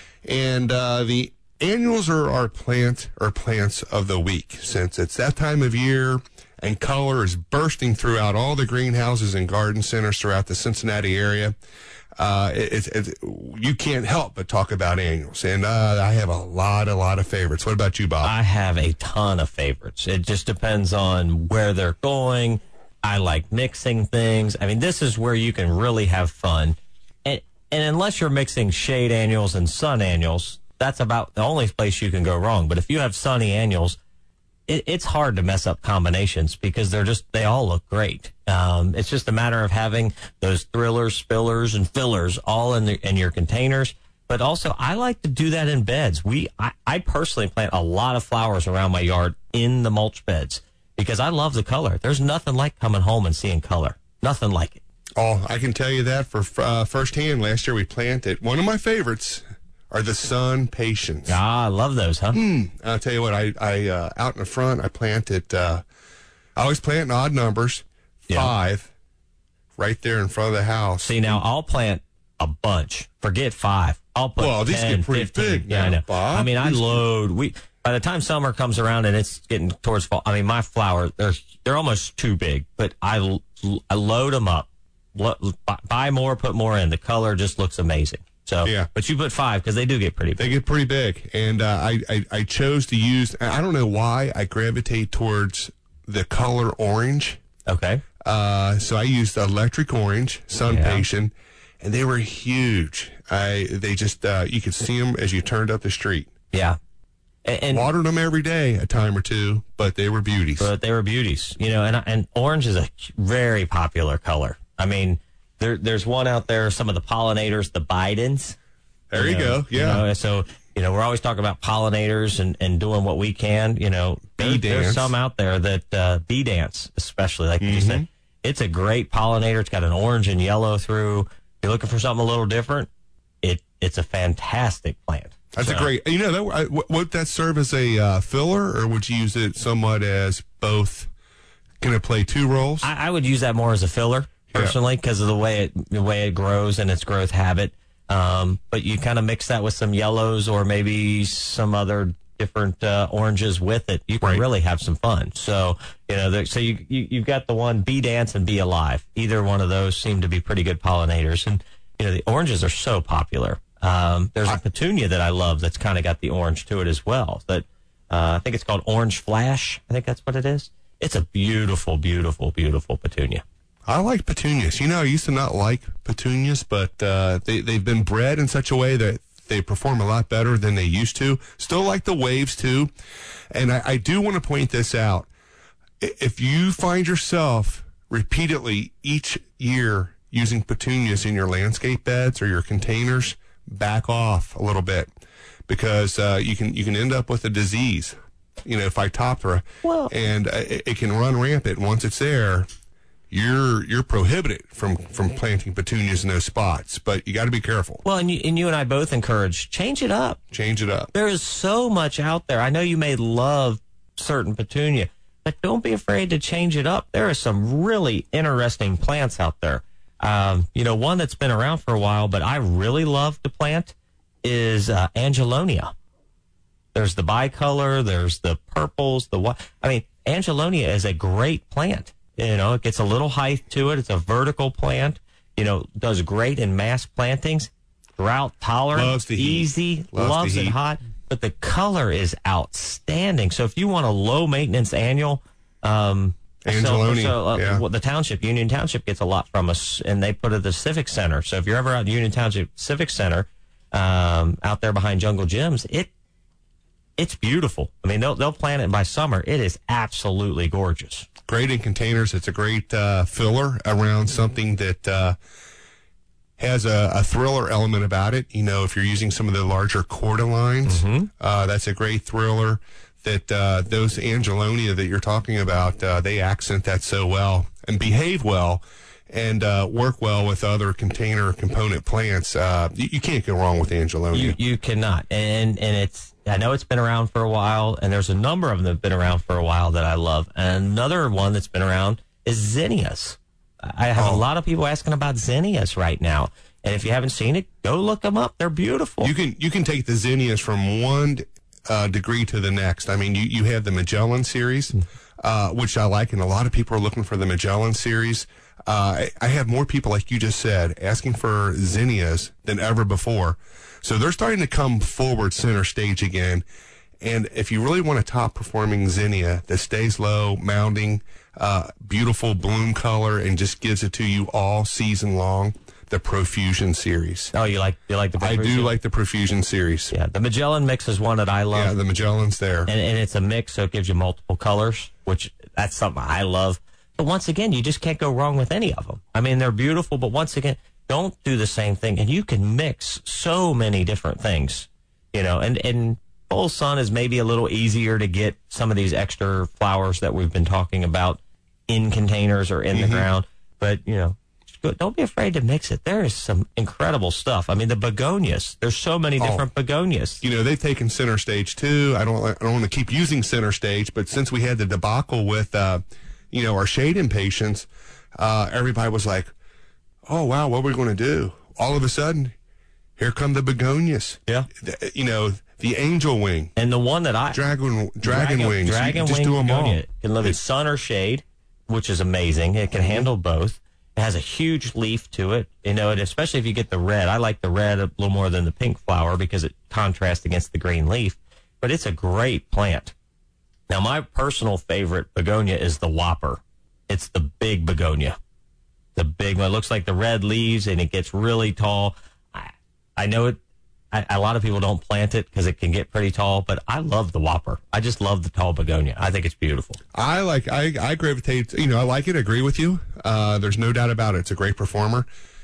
And uh, the annuals are our plant or plants of the week, since it's that time of year and color is bursting throughout all the greenhouses and garden centers throughout the Cincinnati area. Uh, it, it, it, you can't help but talk about annuals. And uh, I have a lot, a lot of favorites. What about you, Bob? I have a ton of favorites. It just depends on where they're going. I like mixing things. I mean, this is where you can really have fun. And, and unless you're mixing shade annuals and sun annuals, that's about the only place you can go wrong. But if you have sunny annuals, it, it's hard to mess up combinations because they're just, they all look great. Um, it's just a matter of having those thrillers, spillers, and fillers all in the, in your containers. But also, I like to do that in beds. We, I, I personally plant a lot of flowers around my yard in the mulch beds because I love the color. There's nothing like coming home and seeing color. Nothing like it. Oh, I can tell you that for uh, firsthand. Last year we planted, one of my favorites are the sun patience. Ah, I love those, huh? Hmm. I'll tell you what, I, I uh, out in the front, I planted, uh, I always plant in odd numbers, Yeah. five, right there in front of the house. See, now I'll plant a bunch. Forget five. I'll put Well, these ten, get pretty fifteen. big Yeah, now, I know. Bob. I mean, I These- load. We by the time summer comes around and it's getting towards fall. I mean, my flower they're they're almost too big, but I I load them up. Lo, buy more, put more in. The color just looks amazing. So, Yeah. But you put five because they do get pretty big. They get pretty big. And uh, I, I, I chose to use, I don't know why I gravitate towards the color orange. Okay. Uh, so I used electric orange, sun Yeah. patient, and they were huge. I They just, uh, you could see them as you turned up the street. Yeah. And, and Watered them every day, a time or two, but they were beauties. but they were beauties, you know. And and orange is a very popular color. I mean, there there's one out there. Some of the pollinators, the Bidens. there you, know, go. Yeah. You know, so, you know, we're always talking about pollinators and, and doing what we can. You know, there, Bee there's dance. some out there that uh, bee dance, especially like you said. It's a great pollinator. It's got an orange and yellow through. If you're looking for something a little different, it it's a fantastic plant. That's So, a great, you know, that, I- w- would that serve as a uh, filler, or would you use it somewhat as both? Can it play two roles? I, I would use that more as a filler personally because of the way it the way it grows and its growth habit. Um, but you kind of mix that with some yellows or maybe some other different uh, oranges with it. You can Right. really have some fun. So you know, there, so you, you you've got the one Bee Dance and Be Alive. Either one of those seem to be pretty good pollinators, and you know the oranges are so popular. Um, there's a petunia that I love that's kind of got the orange to it as well. That uh, I think it's called Orange Flash. I think that's what it is. It's a beautiful, beautiful, beautiful petunia. I like petunias. You know, I used to not like petunias, but uh, they, they've been bred in such a way that they perform a lot better than they used to. Still like the waves, too. And I, I do want to point this out. I- If you find yourself repeatedly each year using petunias in your landscape beds or your containers, back off a little bit because uh, you can you can end up with a disease, you know, Phytophthora, Well- and uh, it, it can run rampant. Once it's there, you're you're prohibited from from planting petunias in those spots. But you got to be careful. Well, and you, and you and I both encourage change it up. Change it up. There is so much out there. I know you may love certain petunia, but don't be afraid to change it up. There are some really interesting plants out there. Um, you know, one that's been around for a while, but I really love to plant is uh, Angelonia. There's the bicolor, there's the purples, the white. I mean, Angelonia is a great plant. You know, it gets a little height to it. It's a vertical plant. You know, does great in mass plantings. drought tolerant, Loves the heat. easy, Loves loves, the it heat. hot. But the color is outstanding. So if you want a low maintenance annual, um, Angeloni, so, so, uh, yeah. what the township, Union Township, gets a lot from us, and they put it at the Civic Center. So if you're ever out at Union Township Civic Center, um, out there behind Jungle Gyms, it it's beautiful. I mean, they'll they'll plant it by summer. It is absolutely gorgeous. Great in containers. It's a great uh, filler around something that uh, has a, a thriller element about it. You know, if you're using some of the larger cordylines, Mm-hmm. uh, that's a great thriller. That uh, those Angelonia that you're talking about, uh, they accent that so well and behave well and uh, work well with other container component plants. Uh, you, you can't go wrong with Angelonia. You you cannot, and and it's I know it's been around for a while, and there's a number of them that have been around for a while that I love. And another one that's been around is zinnias. I have Oh. a lot of people asking about zinnias right now, and if you haven't seen it, go look them up. They're beautiful. You can you can take the zinnias from one uh, degree to the next. I mean, you, you have the Magellan series, uh, which I like, and a lot of people are looking for the Magellan series. Uh, I, I have more people, like you just said, asking for zinnias than ever before. So they're starting to come forward center stage again. And if you really want a top performing zinnia that stays low, mounding, uh, beautiful bloom color, and just gives it to you all season long, the Profusion series. oh, you like you like the I do Profusion? like the Profusion series. Yeah, the Magellan mix is one that I love. Yeah, the Magellan's there. and, and it's a mix, so it gives you multiple colors, which that's something I love. But once again, you just can't go wrong with any of them. I mean, they're beautiful, but once again, don't do the same thing. And you can mix so many different things, you know, and, and full sun is maybe a little easier to get some of these extra flowers that we've been talking about in containers or in Mm-hmm. the ground. But, you know, just go, don't be afraid to mix it. There is some incredible stuff. I mean, the begonias, there's so many different begonias. You know, they've taken center stage too. I don't, I don't want to keep using center stage, but since we had the debacle with, uh, you know, our shade impatiens, uh, everybody was like, oh, wow, what are we going to do? All of a sudden, here come the begonias. Yeah. The- you know, the angel wing, And the one that I... dragon, dragon, wings. Dragon you just wing do them all. begonia. It can live in sun or shade, which is amazing. It can handle both. It has a huge leaf to it, you know, and especially if you get the red. I like the red a little more than the pink flower because it contrasts against the green leaf. But it's a great plant. Now, my personal favorite begonia is the Whopper. It's the big begonia. The big one. It looks like the red leaves, and it gets really tall. I, I know it. I, a lot of people don't plant it because it can get pretty tall, but I love the Whopper. I just love the tall begonia. I think it's beautiful. I like, I, I gravitate, you know, I like it. I agree with you. Uh, there's no doubt about it. It's a great performer.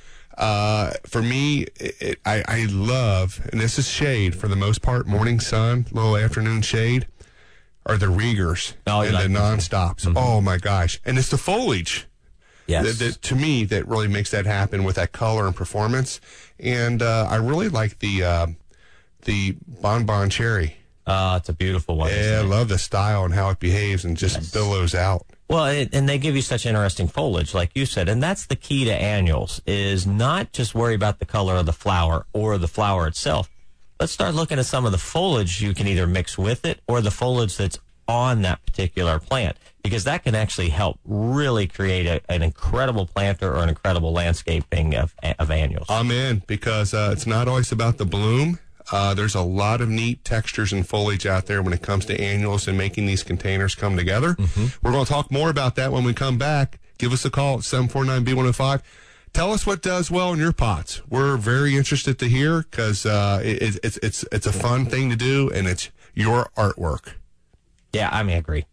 Uh, for me, it, it, I, I love, and this is shade for the most part, morning sun, little afternoon shade, are the Riegers Oh, you and like the them. nonstops. Oh my gosh. And it's the foliage. Yes. That, that, to me, that really makes that happen with that color and performance. And uh, I really like the uh, the Bonbon Cherry. Uh, it's a beautiful one. Yeah, I isn't it? love the style and how it behaves and just billows out. Well, it, and they give you such interesting foliage, like you said, and that's the key to annuals, is not just worry about the color of the flower or the flower itself. Let's start looking at some of the foliage you can either mix with it or the foliage that's on that particular plant, because that can actually help really create a, an incredible planter or an incredible landscaping of, of annuals. I'm in because uh, it's not always about the bloom. Uh, there's a lot of neat textures and foliage out there when it comes to annuals and making these containers come together. We're going to talk more about that when we come back. Give us a call at seven four nine B one oh five. Tell us what does well in your pots. We're very interested to hear because uh, it, it's it's it's a fun thing to do and it's your artwork. Yeah, I mean, I agree.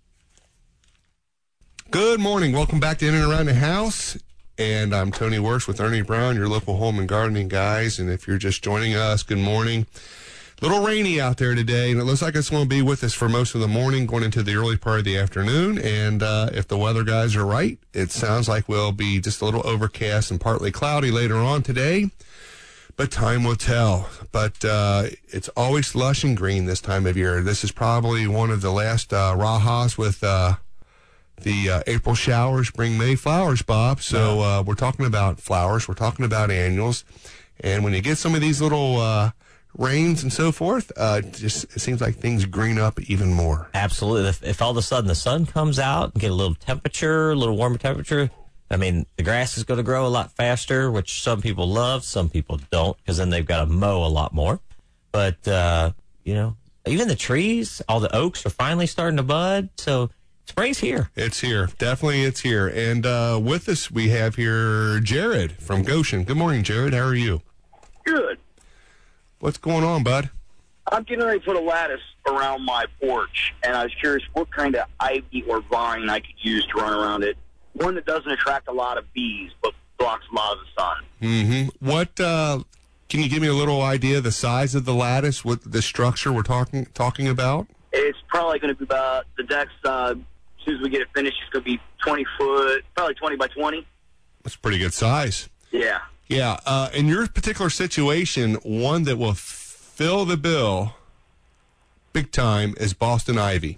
Good morning. Welcome back to In and Around the House. And I'm Tony Works with Ernie Brown, your local home and gardening guys. And if you're just joining us, good morning. A little rainy out there today, and it looks like it's going to be with us for most of the morning, going into the early part of the afternoon. And uh, if the weather guys are right, it sounds like we'll be just a little overcast and partly cloudy later on today. But time will tell. But uh, it's always lush and green this time of year. This is probably one of the last uh, rajas with uh, the uh, April showers bring May flowers, Bob. So uh, we're talking about flowers. We're talking about annuals. And when you get some of these little uh, rains and so forth, uh, it just it seems like things green up even more. Absolutely. If, if all of a sudden the sun comes out and get a little temperature, a little warmer temperature, I mean, the grass is going to grow a lot faster, which some people love, some people don't, because then they've got to mow a lot more. But, uh, you know, even the trees, all the oaks are finally starting to bud. So spring's here. It's here. Definitely it's here. And uh, with us, we have here Jared from Goshen. Good morning, Jared. How are you? Good. What's going on, bud? I'm getting ready to put a lattice around my porch, and I was curious what kind of ivy or vine I could use to run around it. One that doesn't attract a lot of bees, but blocks a lot of the sun. Mm-hmm. What, uh, can you give me a little idea of the size of the lattice, what the structure we're talking talking about? It's probably going to be about, the deck's, uh, as soon as we get it finished, it's going to be twenty foot, probably twenty by twenty. That's pretty good size. Yeah. Yeah. Uh, in your particular situation, one that will fill the bill big time is Boston ivy.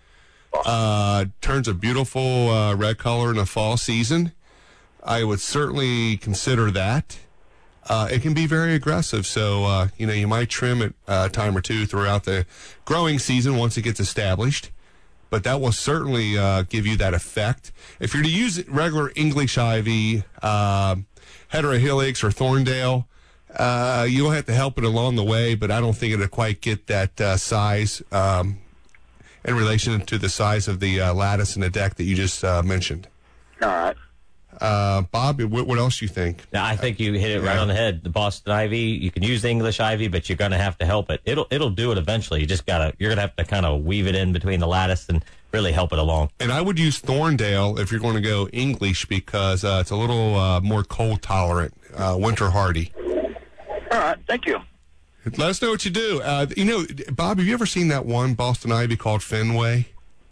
Uh, turns a beautiful uh, red color in the fall season. I would certainly consider that. Uh, it can be very aggressive, so uh, you know you might trim it uh, a time or two throughout the growing season once it gets established. But that will certainly uh, give you that effect. If you're to use regular English ivy, uh, heterohelix or Thorndale, uh, you'll have to help it along the way. But I don't think it'll quite get that uh, size. Um, in relation to the size of the uh, lattice and the deck that you just uh, mentioned. All right. Uh, Bob, what, what else do you think? Now, I think you hit it right Yeah. on the head. The Boston ivy, you can use the English ivy, but you're going to have to help it. It'll it'll do it eventually. You just gotta you're gonna have to kind of weave it in between the lattice and really help it along. And I would use Thorndale if you're going to go English because uh, it's a little uh, more cold tolerant, uh, winter hardy. All right. Thank you. Let us know what you do. Uh, you know, Bob, have you ever seen that one Boston ivy called Fenway?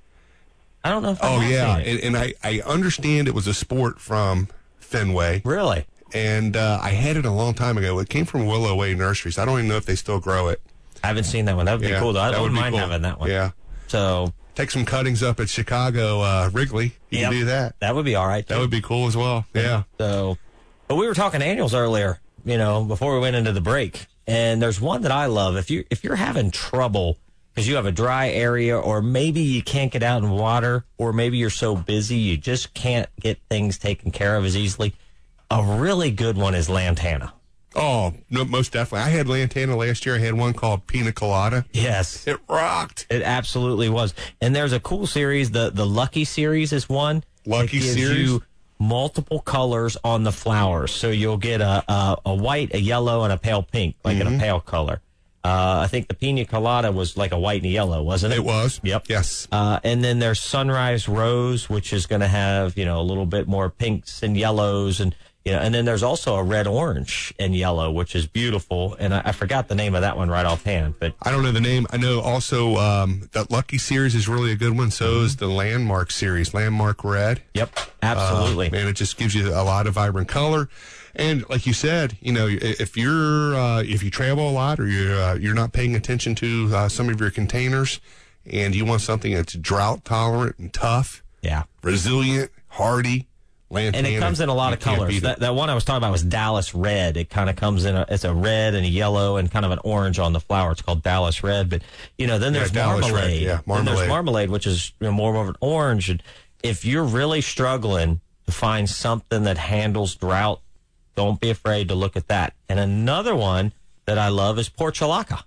I don't know if I Oh, have yeah. seen it. And, and I, I understand it was a sport from Fenway. Really? And uh, I had it a long time ago. It came from Willow Way Nurseries. I don't even know if they still grow it. I haven't seen that one. That would be Yeah, cool, though. I that would wouldn't be mind cool. having that one. Yeah. So Take some cuttings up at Chicago uh, Wrigley. You yep, can do that. That would be all right, too. That would be cool as well. Yeah. So, but we were talking annuals earlier, you know, before we went into the break. And there's one that I love. If you if you're having trouble because you have a dry area, or maybe you can't get out and water, or maybe you're so busy you just can't get things taken care of as easily, a really good one is Lantana. Oh, no, most definitely. I had Lantana last year. I had one called Pina Colada. Yes, It rocked. it absolutely was. And there's a cool series. The the Lucky series is one. Lucky it gives series? you multiple colors on the flowers. So you'll get a a, a white, a yellow, and a pale pink, like Mm-hmm. in a pale color. Uh, I think the Pina Colada was like a white and a yellow, wasn't it? It was. Yep. Yes. Uh, and then there's Sunrise Rose, which is going to have, you know, a little bit more pinks and yellows, and you know, and then there's also a red, orange, and yellow, which is beautiful. And I, I forgot the name of that one right offhand, but I don't know the name. I know also um, that Lucky series is really a good one. So is the Landmark series, Landmark Red. yep, absolutely. Uh, man, it just gives you a lot of vibrant color. And like you said, you know, if you're uh, if you travel a lot or you're uh, you're not paying attention to uh, some of your containers, and you want something that's drought tolerant and tough, yeah. resilient, hardy, Lantana, And it comes in a lot you of can't colors. beat it. That, that one I was talking about was Dallas Red. It kind of comes in a, it's a red and a yellow and kind of an orange on the flower. It's called Dallas Red. But, you know, then Yeah, there's Dallas Red, Marmalade. yeah, Then Marmalade. there's Marmalade, which is, you know, more of an orange. And if you're really struggling to find something that handles drought, don't be afraid to look at that. And another one that I love is Portulaca.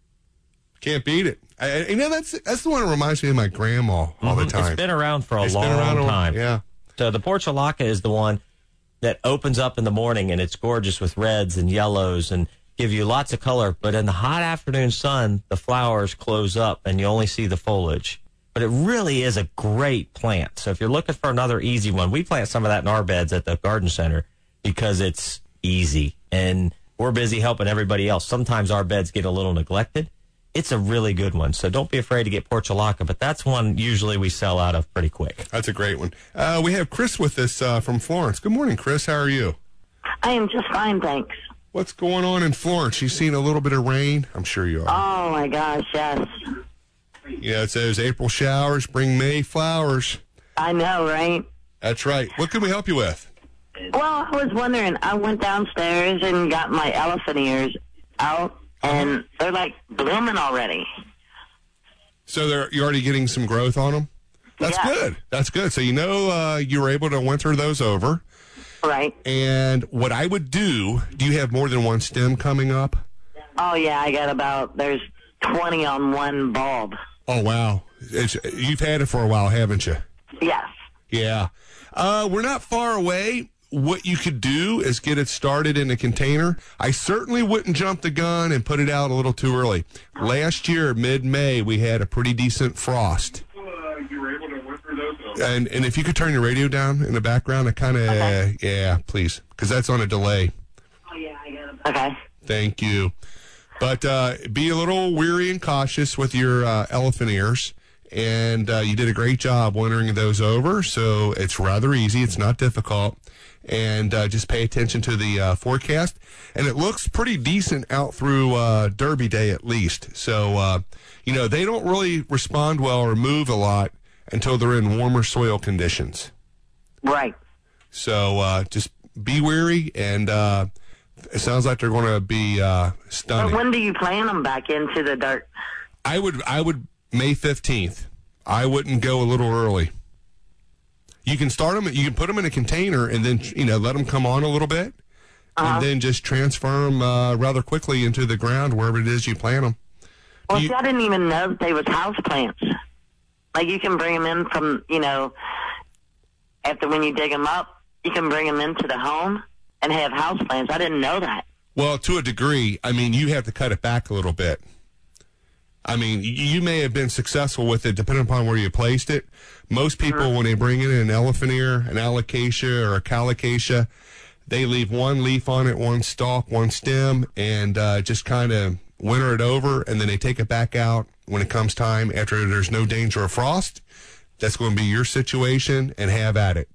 Can't beat it. I, I- you know, that's that's the one that reminds me of my grandma all the time. It's been around for a It's long been around a- time. Yeah. So the Portulaca is the one that opens up in the morning, and it's gorgeous with reds and yellows and give you lots of color. But in the hot afternoon sun, the flowers close up and you only see the foliage. But it really is a great plant. So if you're looking for another easy one, we plant some of that in our beds at the garden center because it's easy and we're busy helping everybody else. Sometimes our beds get a little neglected. It's a really good one. So don't be afraid to get Portulaca, but that's one usually we sell out of pretty quick. That's a great one. Uh, we have Chris with us uh, from Florence. Good morning, Chris. How are you? I am just fine, thanks. What's going on in Florence? You seen a little bit of rain? I'm sure you are. Oh, my gosh, yes. Yeah, it says April showers bring May flowers. I know, right? That's right. What can we help you with? Well, I was wondering, I went downstairs and got my elephant ears out, and they're, like, blooming already. So they're, you're already getting some growth on them? That's Yeah. good. That's good. So you know uh, you were able to winter those over. Right. And what I would do, do you have more than one stem coming up? Oh, yeah, I got about, there's twenty on one bulb. Oh, wow. It's, you've had it for a while, haven't you? Yes. Yeah. Uh, we're not far away. What you could do is get it started in a container. I certainly wouldn't jump the gun and put it out a little too early. Last year, mid-May, we had a pretty decent frost. Uh, you were able to winter those? And and if you could turn your radio down in the background, I kind of, Okay. yeah, please, because that's on a delay. Oh, yeah, I got it. Okay. Thank you. But uh, be a little weary and cautious with your uh, elephant ears. And uh, you did a great job wintering those over, so it's rather easy. It's not difficult. And uh, just pay attention to the uh, forecast. And it looks pretty decent out through uh, Derby Day at least. So, uh, you know, they don't really respond well or move a lot until they're in warmer soil conditions. Right. So uh, just be wary, and uh, it sounds like they're going to be uh, But stunning. when do you plant them back into the dirt? I would, I would May fifteenth. I wouldn't go a little early. You can start them. You can put them in a container and then, you know, let them come on a little bit, Uh-huh. and then just transfer them uh, rather quickly into the ground wherever it is you plant them. Well, You- see, I didn't even know that they was house plants. Like, you can bring them in from, you know, after when you dig them up, you can bring them into the home and have house plants. I didn't know that. Well, to a degree, I mean, you have to cut it back a little bit. I mean, y- you may have been successful with it depending upon where you placed it. Most people, when they bring in an elephant ear, an alocasia, or a colocasia, they leave one leaf on it, one stalk, one stem, and uh, just kind of winter it over, and then they take it back out when it comes time after there's no danger of frost. That's going to be your situation, and have at it.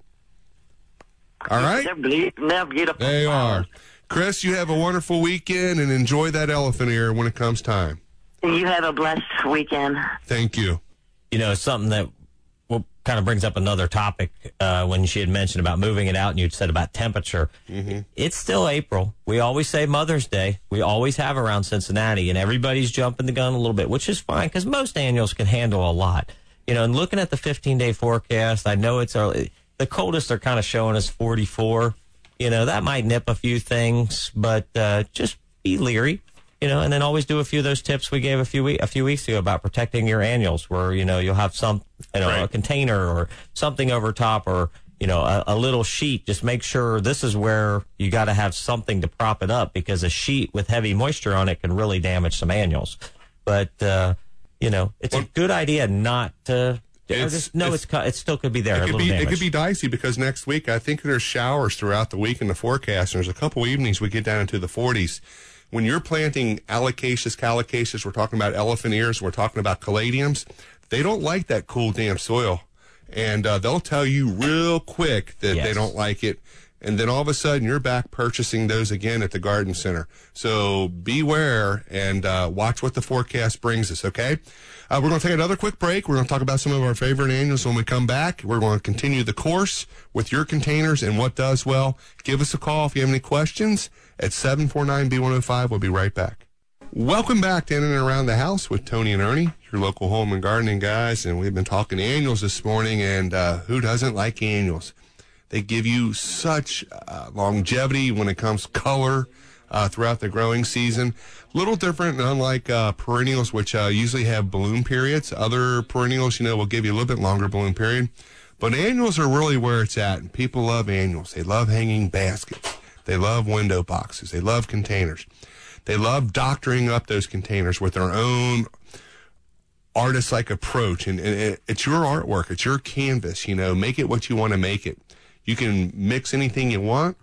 All right? They're, be- they're beautiful. They flowers. are. Chris, you have a wonderful weekend, and enjoy that elephant ear when it comes time. You have a blessed weekend. Thank you. You know, something that well, kind of brings up another topic uh, when she had mentioned about moving it out and you said about temperature. Mm-hmm. It's still April. We always say Mother's Day. We always have around Cincinnati, and everybody's jumping the gun a little bit, which is fine because most annuals can handle a lot. You know, and looking at the fifteen-day forecast, I know it's early. The coldest they're kind of showing us forty-four. You know, that might nip a few things, but uh, just be leery. You know, and then always do a few of those tips we gave a few week, a few weeks ago about protecting your annuals, where you know you'll have some, you know, Right. a container or something over top, or you know, a, a little sheet. Just make sure this is where you got to have something to prop it up, because a sheet with heavy moisture on it can really damage some annuals. But uh, you know, it's Well, a good idea not to. or it's- just, no, it's- it's, co- it still could be there. It a could little be damage. it could be dicey because next week I think there's showers throughout the week in the forecast. And there's a couple evenings we get down into the forties. When you're planting alocasias, colocacias, we're talking about elephant ears, we're talking about caladiums. They don't like that cool, damp soil, and uh, they'll tell you real quick that Yes. they don't like it. And then all of a sudden, you're back purchasing those again at the garden center. So beware and uh, watch what the forecast brings us, okay? Uh, we're going to take another quick break. We're going to talk about some of our favorite annuals when we come back. We're going to continue the course with your containers and what does well. Give us a call if you have any questions at seven four nine B one oh five. We'll be right back. Welcome back to In and Around the House with Tony and Ernie, your local home and gardening guys. And we've been talking annuals this morning, and uh, who doesn't like annuals? They give you such uh, longevity when it comes to color uh, throughout the growing season. Little different and unlike uh, perennials, which uh, usually have bloom periods. Other perennials, you know, will give you a little bit longer bloom period. But annuals are really where it's at, and people love annuals. They love hanging baskets. They love window boxes. They love containers. They love doctoring up those containers with their own artist-like approach. And, and it, it's your artwork. It's your canvas, you know. Make it what you want to make it. You can mix anything you want.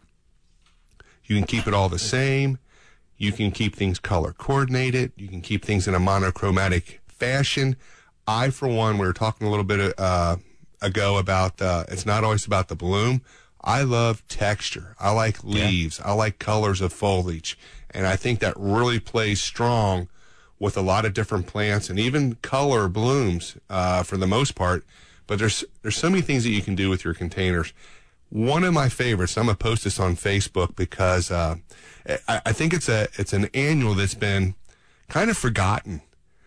You can keep it all the same. You can keep things color coordinated. You can keep things in a monochromatic fashion. I, for one, we were talking a little bit uh, ago about uh, it's not always about the bloom. I love texture. I like leaves. Yeah. I like colors of foliage. And I think that really plays strong with a lot of different plants and even color blooms uh, for the most part. But there's there's so many things that you can do with your containers. One of my favorites, I'm going to post this on Facebook because uh, I, I think it's a it's an annual that's been kind of forgotten.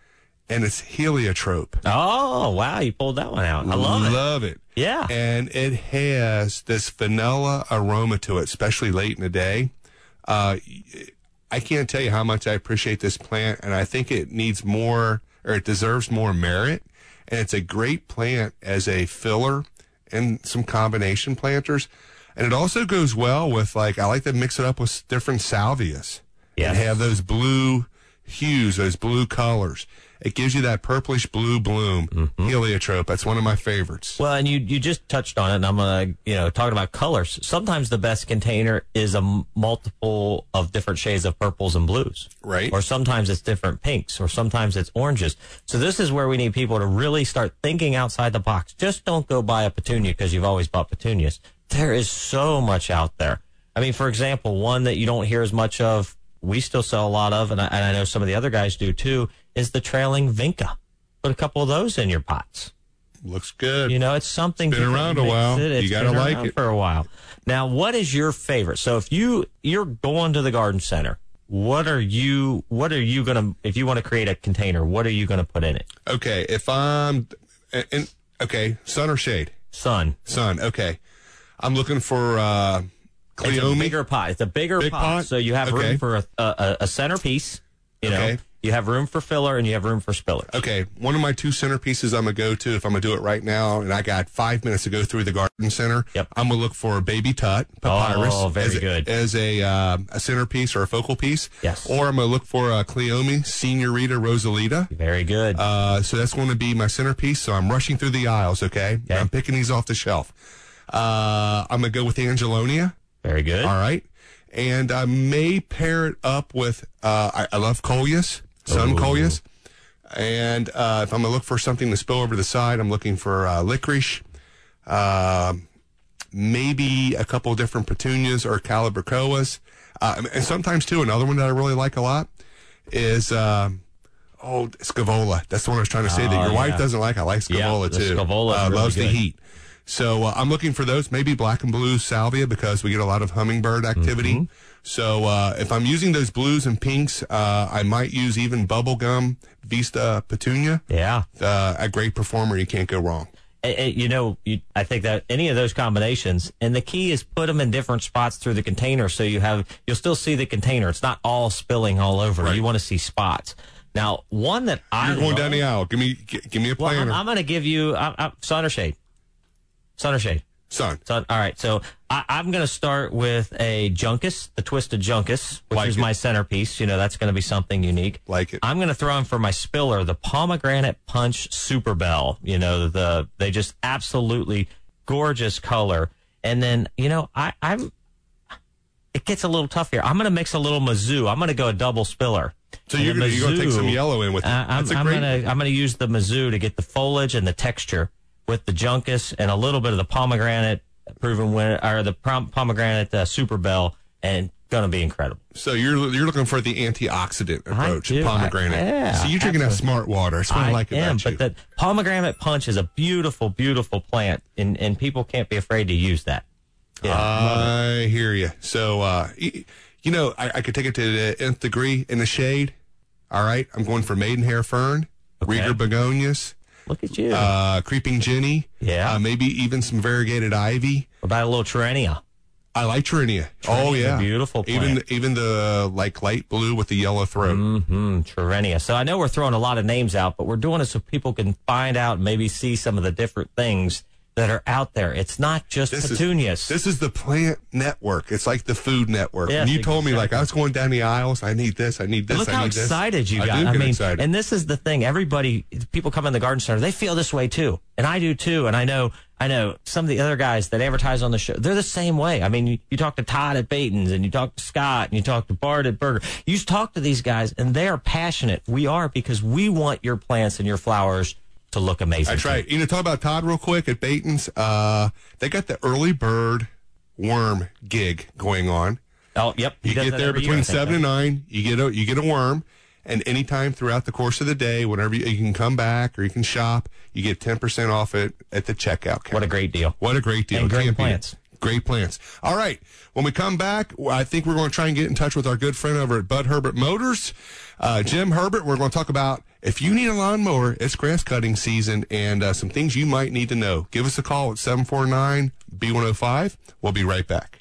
and it's heliotrope. Oh, wow. You pulled that one out. I love it. Love it. Yeah. And it has this vanilla aroma to it, especially late in the day. Uh, I can't tell you how much I appreciate this plant, and I think it needs more, or it deserves more merit. And it's a great plant as a filler and some combination planters. And it also goes well with, like, I like to mix it up with different salvias. Yeah. And have those blue hues, those blue colors. It gives you that purplish blue bloom. Mm-hmm. Heliotrope. That's one of my favorites. Well, and you you just touched on it, and I'm going to, you know, talking about colors. Sometimes the best container is a m- multiple of different shades of purples and blues. Right. Or sometimes it's different pinks, or sometimes it's oranges. So this is where we need people to really start thinking outside the box. Just don't go buy a petunia because you've always bought petunias. There is so much out there. I mean, for example, one that you don't hear as much of, we still sell a lot of, and I, and I know some of the other guys do too, is the trailing vinca. Put a couple of those in your pots. Looks good. You know, it's something. It's been around a while. It. You gotta like it for a while. Now, what is your favorite? So, if you you're going to the garden center, what are you? What are you gonna? If you want to create a container, what are you gonna put in it? Okay, if I'm, and okay, sun or shade? Sun. Sun. Okay, I'm looking for uh, Cleome. It's a bigger pot. It's a bigger Big pot, pot? so you have Okay. room for a, a, a centerpiece. You know, Okay. you have room for filler and you have room for spillers. Okay, one of my two centerpieces I'm going to go to, if I'm going to do it right now, and I got five minutes to go through the garden center, Yep. I'm going to look for a baby tut, papyrus, Oh, very as, a, good. as a, uh, a centerpiece or a focal piece. Yes. Or I'm going to look for a Cleome, Senorita Rosalita. Very good. Uh, so that's going to be my centerpiece. So I'm rushing through the aisles, okay? Okay. I'm picking these off the shelf. Uh, I'm going to go with Angelonia. Very good. All right. And I may pair it up with, uh, I, I love Coleus, Sun Ooh. Coleus. And uh, if I'm going to look for something to spill over to the side, I'm looking for uh, licorice, uh, maybe a couple of different petunias or calibrachoas. Uh, and sometimes, too, another one that I really like a lot is, uh, oh, Scaevola. That's the one I was trying to say that Oh, your wife yeah. doesn't like. I like Scaevola, Yeah, the too. Scaevola is uh, really loves the good. heat. So uh, I'm looking for those, maybe black and blue salvia because we get a lot of hummingbird activity. Mm-hmm. So uh, if I'm using those blues and pinks, uh, I might use even bubblegum Vista Petunia. Yeah. Uh, a great performer. You can't go wrong. And- and, you know, you, I think that any of those combinations, and the key is put them in different spots through the container, so you have you'll still see the container. It's not all spilling all over. Right. You want to see spots. Now, one that I You're going love, down the aisle. Give me, g- give me a well, planner. I'm, I'm going to give you I, I, sun or shade. Sun or shade. Son. Sun. All right. So I, I'm going to start with a Juncus, the Twisted Juncus, which Like is it. my centerpiece. You know, that's going to be something unique. Like it. I'm going to throw in for my spiller the Pomegranate Punch Super Bell. You know, the they just absolutely gorgeous color. And then, you know, I, I'm it gets a little tough here. I'm going to mix a little Mizzou. I'm going to go a double spiller. So And you're the gonna, you're gonna take Mizzou, some yellow in with it. uh, I'm, That's a I'm great. gonna I'm gonna use the Mizzou to get the foliage and the texture with the Juncus and a little bit of the pomegranate proven winner or the prom, pomegranate uh, Super Bell, and gonna be incredible. So you're you're looking for the antioxidant I approach, do. pomegranate. I- yeah, so you're drinking that absolutely. smart water. That's what I, like am, about you. but the pomegranate punch is a beautiful, beautiful plant, and and people can't be afraid to use that. Yeah, love it. I hear you. So, uh, y- you know, I, I could take it to the nth degree in the shade. All right. I'm going for maidenhair fern, Okay. Rieger begonias, Look at you. uh, creeping Jenny. Yeah. Uh, maybe even some variegated ivy. What about a little Terenia? I like Trinia. Oh, Trinia's a yeah. beautiful plant. Even, even the, like, light blue with the yellow throat. Mm-hmm. Terenia. So I know we're throwing a lot of names out, but we're doing it so people can find out and maybe see some of the different things that are out there. It's not just This is- petunias. This is the plant network. It's like the food network. Yes, and you told me, like, exactly. I was going down the aisles. I need this. I need this. Look I how need this. excited you I got. do I get mean, excited. and this is the thing. Everybody, people come in the garden center, they feel this way too. And I do too. And I know, I know some of the other guys that advertise on the show, they're the same way. I mean, you, you talk to Todd at Baton's and you talk to Scott and you talk to Bart at Burger. You talk to these guys and they are passionate. We are, because we want your plants and your flowers to look amazing. That's too. right. You know, talk about Todd real quick at Baton's. Uh, they got the early bird worm gig going on. Oh, yep. He You does get that there every year, between I think, seven right? and nine. You get a you get a worm, and anytime throughout the course of the day, whenever you, you can come back or you can shop, you get ten percent off it at the checkout counter. What a great deal. What a great deal! And great Can't beat it. plants. Great plants. All right. When we come back, I think we're going to try and get in touch with our good friend over at Bud Herbert Motors, uh, Jim Herbert. We're going to talk about if you need a lawnmower, it's grass cutting season, and uh, some things you might need to know. Give us a call at seven four nine B one oh five. We'll be right back.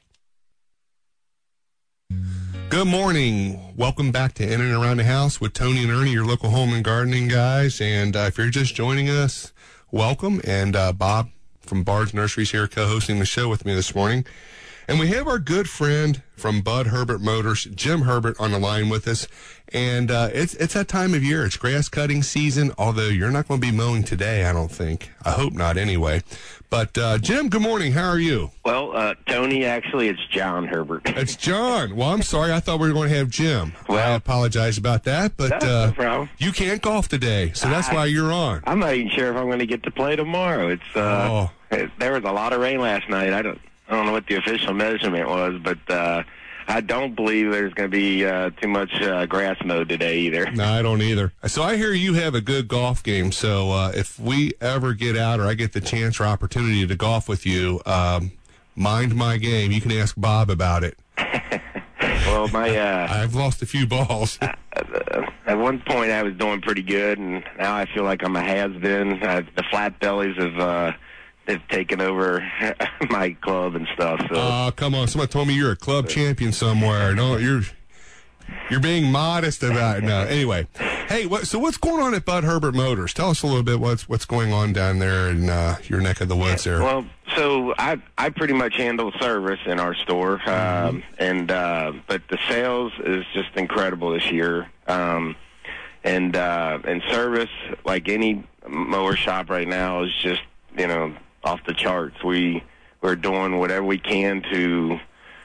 Good morning. Welcome back to In and Around the House with Tony and Ernie, your local home and gardening guys. And uh, if you're just joining us, welcome. And uh, Bob from Bard's Nurseries here co-hosting the show with me this morning. And we have our good friend from Bud Herbert Motors, Jim Herbert, on the line with us. And uh, it's it's that time of year. It's grass cutting season, although you're not going to be mowing today, I don't think. I hope not anyway. But, uh, Jim, good morning. How are you? Well, uh, Tony, actually, it's John Herbert. It's John. Well, I'm sorry. I thought we were going to have Jim. Well, I apologize about that. But that's uh, no problem. You can't golf today, so that's I, why you're on. I'm not even sure if I'm going to get to play tomorrow. It's uh, oh. it, There was a lot of rain last night. I don't, I don't know what the official measurement was, but uh, I don't believe there's going to be uh, too much uh, grass mowed today either. No, I don't either. So I hear you have a good golf game. So uh, if we ever get out or I get the chance or opportunity to golf with you, um, mind my game. You can ask Bob about it. Well, my uh, I've lost a few balls. uh, at one point, I was doing pretty good, and now I feel like I'm a has-been. Uh, the flat bellies have uh, they've taken over my club and stuff. So. Oh, come on! Somebody told me you're a club champion somewhere. No, you're you're being modest about it. No, anyway. Hey, what, so what's going on at Bud Herbert Motors? Tell us a little bit what's what's going on down there in uh, your neck of the woods there. Well, so I I pretty much handle service in our store, Mm-hmm. um, and uh, but the sales is just incredible this year, um, and uh, and service, like any mower shop right now, is just, you know, off the charts. We we're doing whatever we can to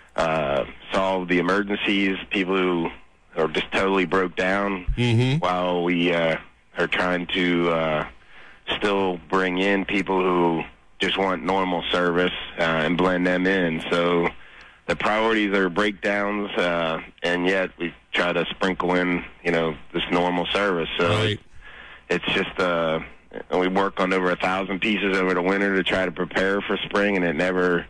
uh, solve the emergencies. People who are just totally broke down, Mm-hmm. while we uh, are trying to uh, still bring in people who just want normal service uh, and blend them in. So the priorities are breakdowns, uh, and yet we try to sprinkle in, you know, this normal service. So Right. it's just uh, we work on over a thousand pieces over the winter to try to prepare for spring, and it never,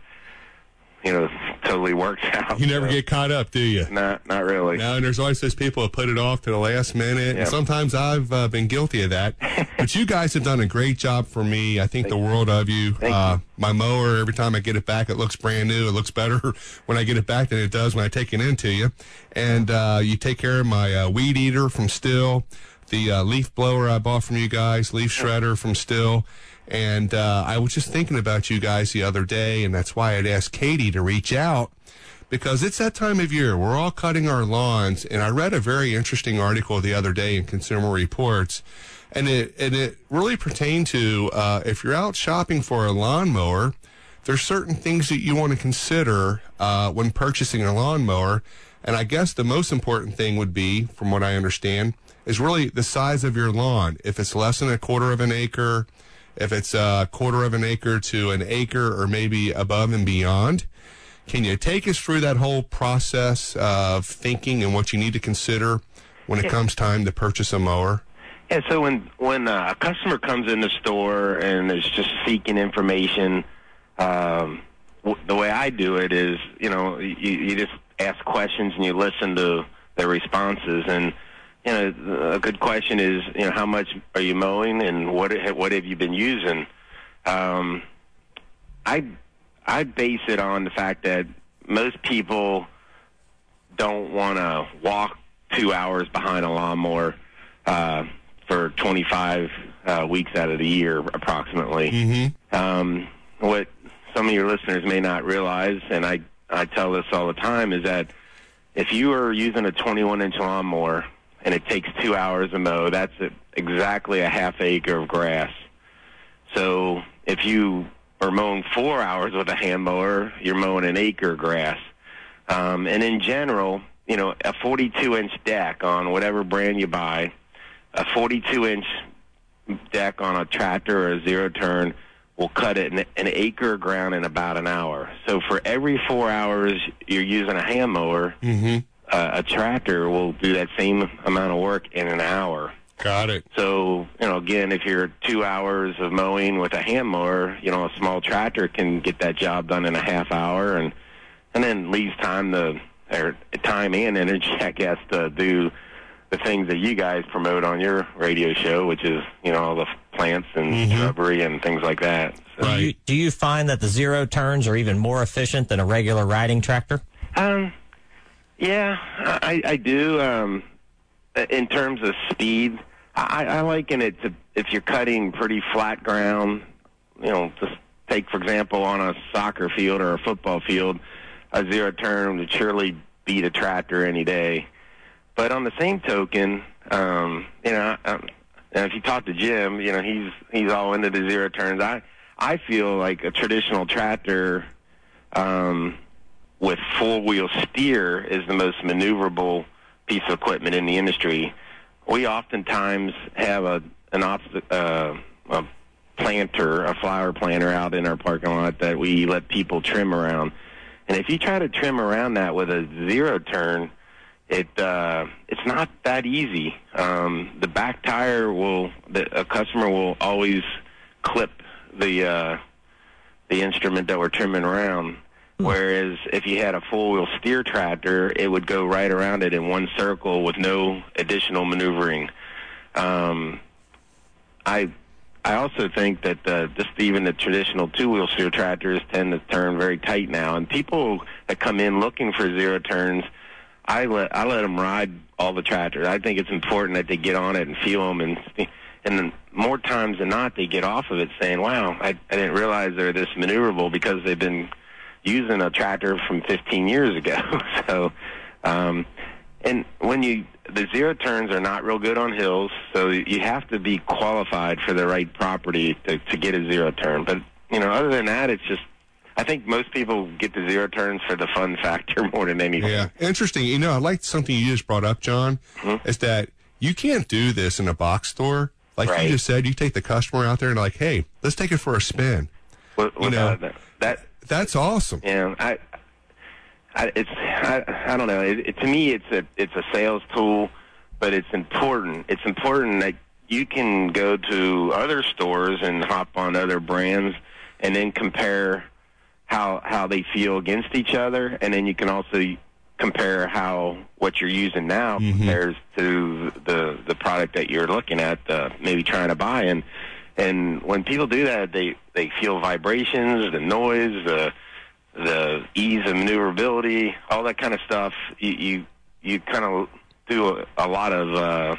you know, totally works out. You never So, get caught up, do you? Not, not really. No, and there's always those people that put it off to the last minute, and Yep. sometimes I've uh, been guilty of that. But you guys have done a great job for me. I think the world of you. Thank Uh, you. my mower, every time I get it back, it looks brand new. It looks better when I get it back than it does when I take it into you. And uh, you take care of my uh, weed eater from Still, the uh, leaf blower I bought from you guys, leaf shredder from Still. And uh, I was just thinking about you guys the other day, and that's why I'd asked Katie to reach out, because it's that time of year. We're all cutting our lawns, and I read a very interesting article the other day in Consumer Reports, and it and it really pertained to uh, if you're out shopping for a lawnmower, there's certain things that you want to consider uh, when purchasing a lawnmower. And I guess the most important thing would be, from what I understand, is really the size of your lawn. If it's less than a quarter of an acre, if it's a quarter of an acre to an acre, or maybe above and beyond. Can you take us through that whole process of thinking and what you need to consider when it Yeah. comes time to purchase a mower? Yeah, so when when uh, a customer comes in the store and is just seeking information, um, w- the way I do it is, you know, you, you just ask questions and you listen to their responses. And, you know, a good question is, you know, how much are you mowing and what what have you been using? Um, I I base it on the fact that most people don't want to walk two hours behind a lawnmower uh, for twenty-five uh, weeks out of the year, approximately. Mm-hmm. Um, what some of your listeners may not realize, and I, I tell this all the time, is that if you are using a twenty-one inch lawnmower and it takes two hours to mow, that's exactly a half acre of grass. So if you are mowing four hours with a hand mower, you're mowing an acre of grass. Um, and in general, you know, a forty-two inch deck on whatever brand you buy, a forty-two inch deck on a tractor or a zero turn will cut it an, an acre of ground in about an hour. So for every four hours you're using a hand mower, Mm-hmm. uh, a tractor will do that same amount of work in an hour. Got it. So, you know, again, if you're two hours of mowing with a hand mower, you know, a small tractor can get that job done in a half hour, and and then leaves time to, or time and energy, I guess, to do the things that you guys promote on your radio show, which is, you know, all the plants and mm-hmm. shrubbery and things like that. So, do, you, do you find that the zero turns are even more efficient than a regular riding tractor? Um, yeah, I, I do. Um, in terms of speed, I, I liken it to if you're cutting pretty flat ground, you know, just take, for example, on a soccer field or a football field, a zero turn would surely beat a tractor any day. But on the same token, um, you know, um, and if you talk to Jim, you know, he's he's all into the zero turns. I I feel like a traditional tractor um, with four wheel steer is the most maneuverable piece of equipment in the industry. We oftentimes have a an obst- uh, a planter, a flower planter out in our parking lot that we let people trim around. And if you try to trim around that with a zero turn, It uh, it's not that easy. Um, the back tire will, the, a customer will always clip the uh, the instrument that we're trimming around. Whereas if you had a four wheel steer tractor, it would go right around it in one circle with no additional maneuvering. Um, I I also think that uh, just even the traditional two wheel steer tractors tend to turn very tight now, and people that come in looking for zero turns, I let I let them ride all the tractors. I think it's important that they get on it and feel them, and and then more times than not, they get off of it saying, "Wow, I, I didn't realize they're this maneuverable," because they've been using a tractor from fifteen years ago. so, um, and when you the zero turns are not real good on hills, so you have to be qualified for the right property to to get a zero turn. But you know, other than that, it's just. I think most people get the zero turns for the fun factor more than anything. Yeah, interesting. You know, I like something you just brought up, John, mm-hmm. is that you can't do this in a box store. Like right. you just said, you take the customer out there and like, hey, let's take it for a spin. Well, you know, that, that that's awesome. Yeah, I, I it's I, I don't know. It, it, to me, it's a it's a sales tool, but it's important. It's important that you can go to other stores and hop on other brands and then compare how how they feel against each other, and then you can also compare how what you're using now mm-hmm. compares to the the product that you're looking at, uh, maybe trying to buy. And and when people do that, they they feel vibrations, the noise, the the ease of maneuverability, all that kind of stuff. You you, you kind of do a, a lot of. Uh,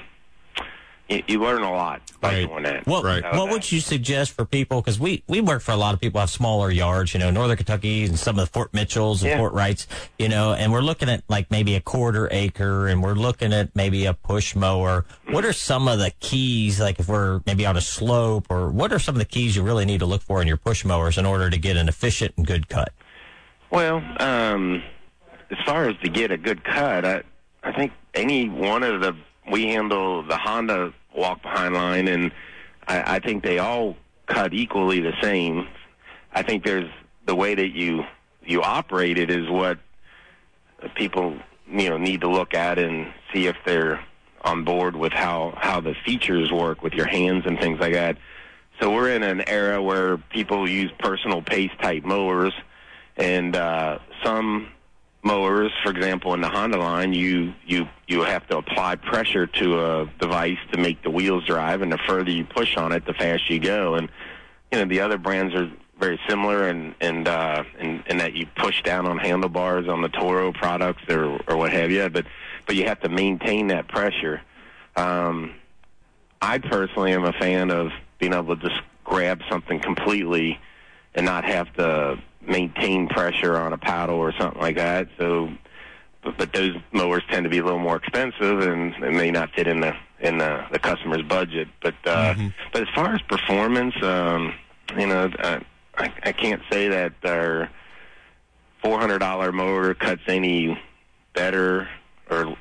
You learn a lot by right. doing that. What, right. what would you suggest for people? Because we, we work for a lot of people who have smaller yards, you know, Northern Kentucky and some of the Fort Mitchells and yeah. Fort Wrights, you know, and we're looking at like maybe a quarter acre and we're looking at maybe a push mower. Mm-hmm. What are some of the keys, like if we're maybe on a slope, or what are some of the keys you really need to look for in your push mowers in order to get an efficient and good cut? Well, um, as far as to get a good cut, I, I think any one of the, we handle the Honda walk-behind line, and I, I think they all cut equally the same. I think there's the way that you you operate it is what people you know need to look at and see if they're on board with how, how the features work with your hands and things like that. So we're in an era where people use personal pace-type mowers, and uh, some mowers, for example, in the Honda line, you, you, you have to apply pressure to a device to make the wheels drive, and the further you push on it, the faster you go. And, you know, the other brands are very similar in, and, uh, in, in that you push down on handlebars on the Toro products or, or what have you, but, but you have to maintain that pressure. Um, I personally am a fan of being able to just grab something completely and not have to maintain pressure on a paddle or something like that. So, but, but those mowers tend to be a little more expensive and, and may not fit in the in the, the customer's budget. But uh, mm-hmm. but as far as performance, um, you know, uh, I, I can't say that our four hundred dollar mower cuts any better or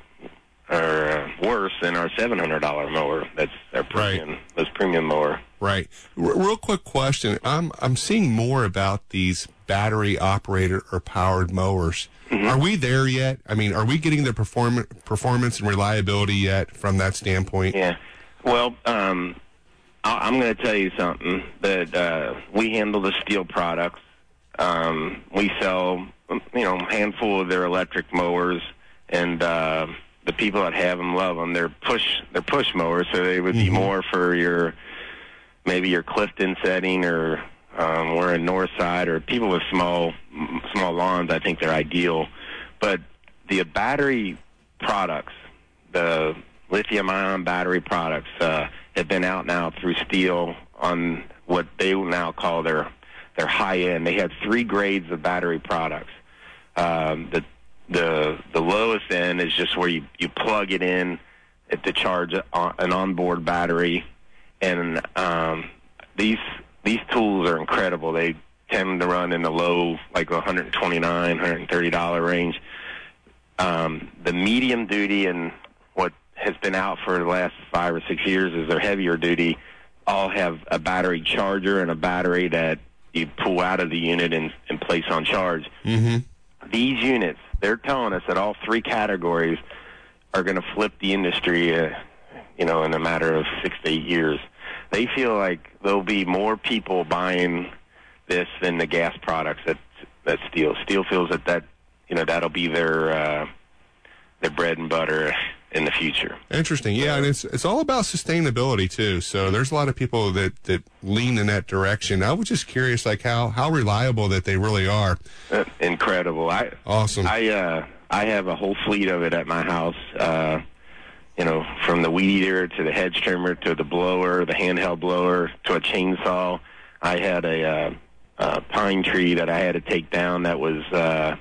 or uh, worse than our seven hundred dollar mower. That's our premium, right. Those premium mower. Right. R- real quick question. I'm I'm seeing more about these battery operated or powered mowers. Mm-hmm. Are we there yet? I mean, are we getting the perform- performance and reliability yet from that standpoint? Yeah. Well, um, I- I'm going to tell you something, that uh, we handle the steel products. Um, we sell, you know, a handful of their electric mowers, and uh, the people that have them love them. They're push, they're push mowers, so they would mm-hmm. be more for your, maybe your Clifton setting, or um, we're in Northside, or people with small, small lawns. I think they're ideal. But the battery products, the lithium-ion battery products, uh, have been out now through Steel on what they now call their their high-end. They have three grades of battery products. Um, the the the lowest end is just where you, you plug it in to charge an onboard battery, and um, these these tools are incredible. They tend to run in the low, like one hundred twenty-nine dollars, one hundred thirty dollars range. Um, the medium duty and what has been out for the last five or six years is their heavier duty, all have a battery charger and a battery that you pull out of the unit and, and place on charge. Mm-hmm. These units, they're telling us that all three categories are going to flip the industry, uh, you know, in a matter of six to eight years. They feel like there'll be more people buying this than the gas products that that Steel. Steel feels that, that you know, that'll be their uh, their bread and butter in the future. Interesting. Yeah, and it's it's all about sustainability too. So there's a lot of people that, that lean in that direction. I was just curious, like how, how reliable that they really are. Uh, incredible. I awesome. I uh I have a whole fleet of it at my house. Uh, you know, from the weed eater to the hedge trimmer to the blower, the handheld blower to a chainsaw. I had a, uh, a pine tree that I had to take down that was uh,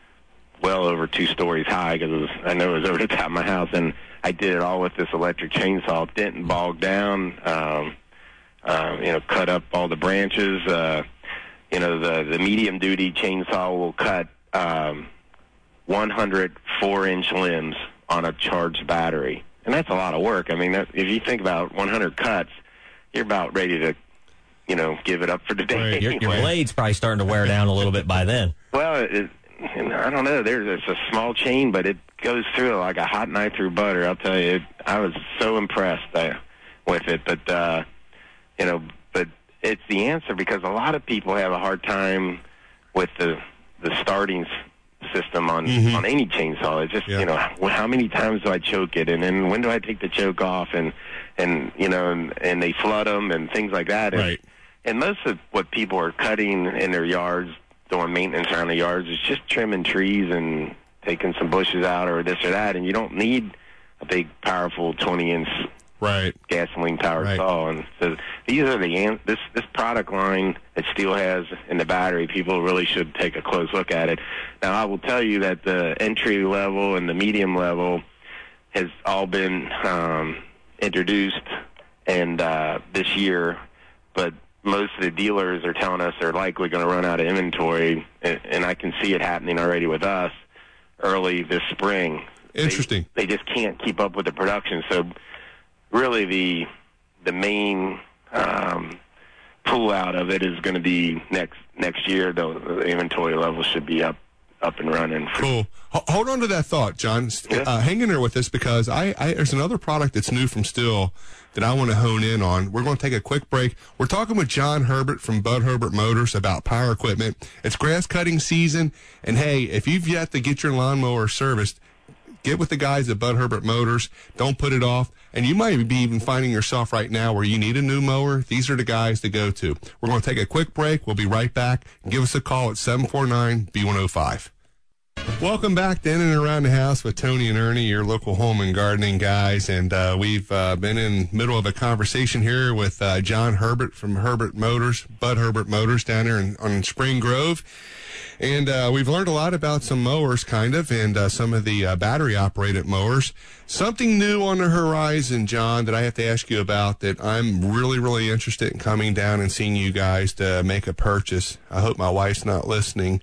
well over two stories high, because I know it was over the top of my house, and I did it all with this electric chainsaw. It didn't bog down, um, uh, you know, cut up all the branches. Uh, you know, the, the medium-duty chainsaw will cut um, one hundred four-inch limbs on a charged battery, and that's a lot of work. I mean, that, if you think about one hundred cuts, you're about ready to, you know, give it up for the day. Right. Your, your anyway. blade's probably starting to wear down a little bit by then. Well, it, I don't know. There's it's a small chain, but it goes through like a hot knife through butter. I'll tell you, it, I was so impressed uh, with it. But uh, you know, but it's the answer, because a lot of people have a hard time with the the starting system on mm-hmm. on any chainsaw. It's just yeah. you know, how many times do I choke it, and then when do I take the choke off, and and you know, and, and they flood them and things like that. And, right. and most of what people are cutting in their yards, doing maintenance around the yards, is just trimming trees and taking some bushes out or this or that, and you don't need a big, powerful twenty-inch right. gasoline-powered right. saw. And so these are the this this product line that Steel has in the battery. People really should take a close look at it. Now, I will tell you that the entry level and the medium level has all been um, introduced and uh, this year, but most of the dealers are telling us they're likely going to run out of inventory, and, and I can see it happening already with us early this spring. Interesting. They, they just can't keep up with the production. So really the the main um, pull out of it is going to be next next year. The, the inventory level should be up up and running. For cool. H- hold on to that thought, John. Yeah. Uh, hang in there with us, because I, I there's another product that's new from Steel that I want to hone in on. We're going to take a quick break. We're talking with John Herbert from Bud Herbert Motors about power equipment. It's grass cutting season, and hey, if you've yet to get your lawnmower serviced, get with the guys at Bud Herbert Motors. Don't put it off. And you might be even finding yourself right now where you need a new mower. These are the guys to go to. We're going to take a quick break. We'll be right back. Give us a call at seven four nine B one oh five. Welcome back to In and Around the House with Tony and Ernie, your local home and gardening guys. And uh, we've uh, been in the middle of a conversation here with uh, John Herbert from Herbert Motors, Bud Herbert Motors down there in, on Spring Grove. And uh, we've learned a lot about some mowers, kind of, and uh, some of the uh, battery-operated mowers. Something new on the horizon, John, that I have to ask you about that I'm really, really interested in coming down and seeing you guys to make a purchase. I hope my wife's not listening.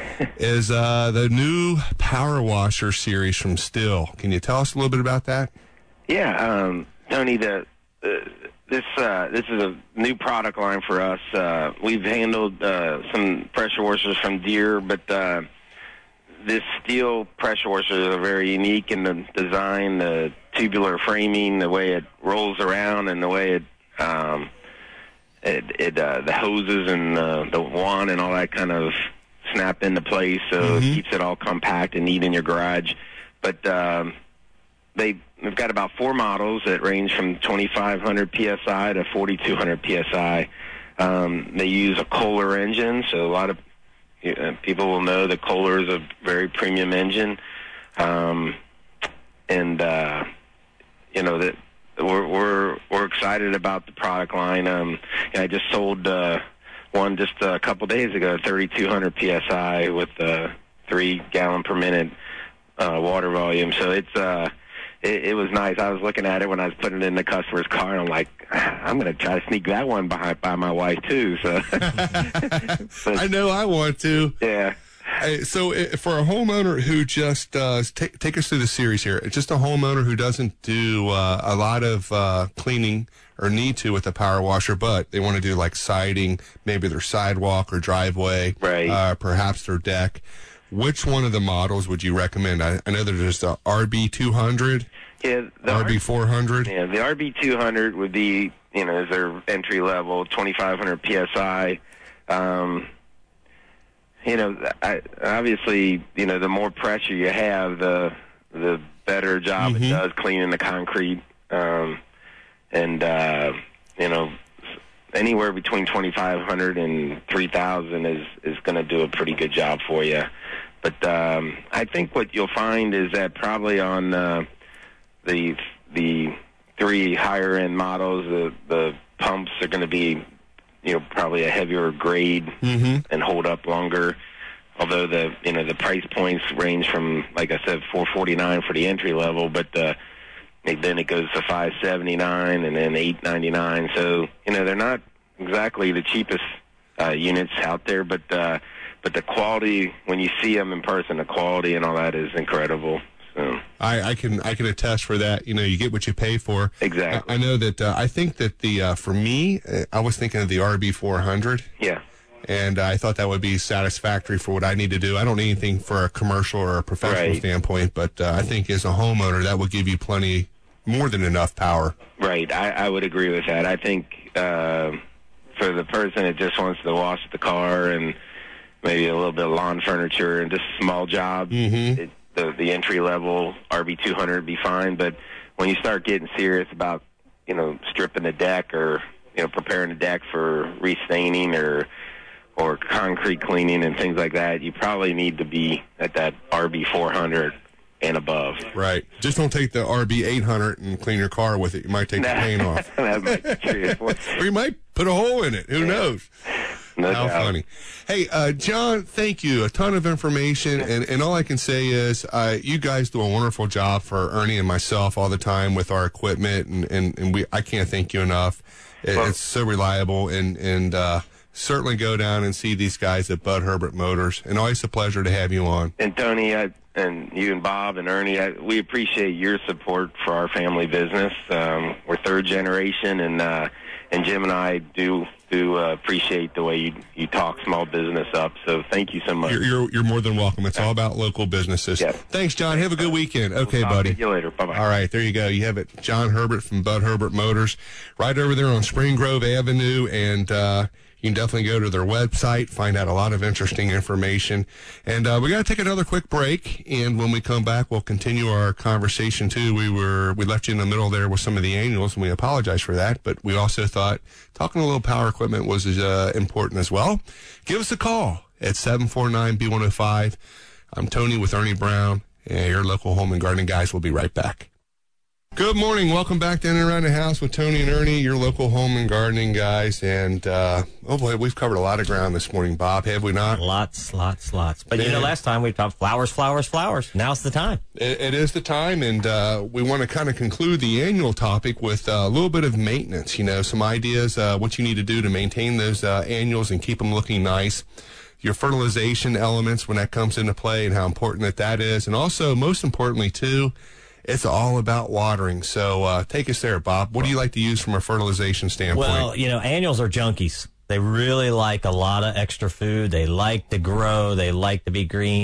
is uh, the new Power Washer series from Stihl. Can you tell us a little bit about that? Yeah, um, Tony, the... Uh, This uh, this is a new product line for us. Uh, we've handled uh, some pressure washers from Deere, but uh, this Stihl pressure washer is very unique in the design. The tubular framing, the way it rolls around, and the way it um, it, it uh, the hoses and uh, the wand and all that kind of snap into place, so mm-hmm. it keeps it all compact and neat in your garage. But um, they, they've got about four models that range from twenty-five hundred P S I to forty-two hundred P S I. Um, they use a Kohler engine, so a lot of you know, people will know that Kohler is a very premium engine. Um, and, uh, you know, that we're, we're, we're excited about the product line. Um, I just sold, uh, one just a couple days ago, thirty-two hundred P S I with, uh, three gallon per minute, uh, water volume. So it's, uh, it, it was nice. I was looking at it when I was putting it in the customer's car, and I'm like, I'm going to try to sneak that one behind by my wife too. So but, I know I want to. Yeah. Hey, so uh, for a homeowner who just uh, take take us through the series here, just a homeowner who doesn't do uh, a lot of uh, cleaning or need to with a power washer, but they want to do like siding, maybe their sidewalk or driveway, right? Uh, perhaps their deck. Which one of the models would you recommend? I, I know there's the R B two hundred, yeah, the R B four hundred. Yeah, the R B two hundred would be, you know, is their entry level, twenty-five hundred P S I. Um, you know, I, obviously, you know, the more pressure you have, the the better job mm-hmm. it does cleaning the concrete. Um, and, uh, you know, anywhere between twenty-five hundred and three thousand is, is going to do a pretty good job for you. But um, I think what you'll find is that probably on uh, the the three higher end models, the the pumps are going to be, you know, probably a heavier grade mm-hmm. and hold up longer. Although the you know the price points range from, like I said, four forty-nine for the entry level, but uh, then it goes to five seventy-nine and then eight ninety-nine. So you know they're not exactly the cheapest uh, units out there, but uh, but the quality, when you see them in person, the quality and all that is incredible. So I, I can I can attest for that. You know, you get what you pay for. Exactly. I, I know that. Uh, I think that the uh, for me, uh, I was thinking of the R B four hundred. Yeah. And uh, I thought that would be satisfactory for what I need to do. I don't need anything for a commercial or a professional right. standpoint, but uh, I think as a homeowner, that would give you plenty, more than enough power. Right. I, I would agree with that. I think uh, for the person that just wants to wash the car and maybe a little bit of lawn furniture and just a small job, mm-hmm. it, the, the entry level R B two hundred would be fine. But when you start getting serious about, you know, stripping the deck or, you know, preparing the deck for restaining or or concrete cleaning and things like that, you probably need to be at that R B four hundred and above. Right. Just don't take the R B eight hundred and clean your car with it. You might take the paint off. That might be true. Or you might put a hole in it. Who yeah. knows? No How doubt. funny. Hey, uh, John, thank you. A ton of information. And, and all I can say is uh, you guys do a wonderful job for Ernie and myself all the time with our equipment. And, and, and we I can't thank you enough. It, well, it's so reliable. And, and uh, certainly go down and see these guys at Bud Herbert Motors. And always a pleasure to have you on. And Tony, I, and you and Bob and Ernie, I, we appreciate your support for our family business. Um, we're third generation, and uh, and Jim and I do do uh, appreciate the way you you talk small business up. So thank you so much. You're you're, you're more than welcome. It's all about local businesses. Yeah. Thanks, John. Have a good weekend. Okay, we'll buddy. See you later. Bye bye. All right, there you go. You have it, John Herbert from Bud Herbert Motors, right over there on Spring Grove Avenue, and uh, you can definitely go to their website, find out a lot of interesting information. And uh, we got to take another quick break, and when we come back, we'll continue our conversation too. We were we left you in the middle there with some of the annuals, and we apologize for that. But we also thought talking a little power equipment was uh, important as well. Give us a call at seven four nine B one oh five. I'm Tony with Ernie Brown, and your local home and gardening guys will be right back. Good morning. Welcome back to In and Around the House with Tony and Ernie, your local home and gardening guys. And, uh, oh boy, we've covered a lot of ground this morning, Bob, have we not? Lots, lots, lots. But, Man. you know, last time we talked flowers, flowers, flowers. Now's the time. It, it is the time, and uh, we want to kind of conclude the annual topic with uh, a little bit of maintenance, you know, some ideas, uh, what you need to do to maintain those uh, annuals and keep them looking nice. Your fertilization elements when that comes into play and how important that that is. And also, most importantly, too, it's all about watering. So uh, take us there, Bob. What do you like to use from a fertilization standpoint? Well, you know, annuals are junkies. They really like a lot of extra food. They like to grow. They like to be green.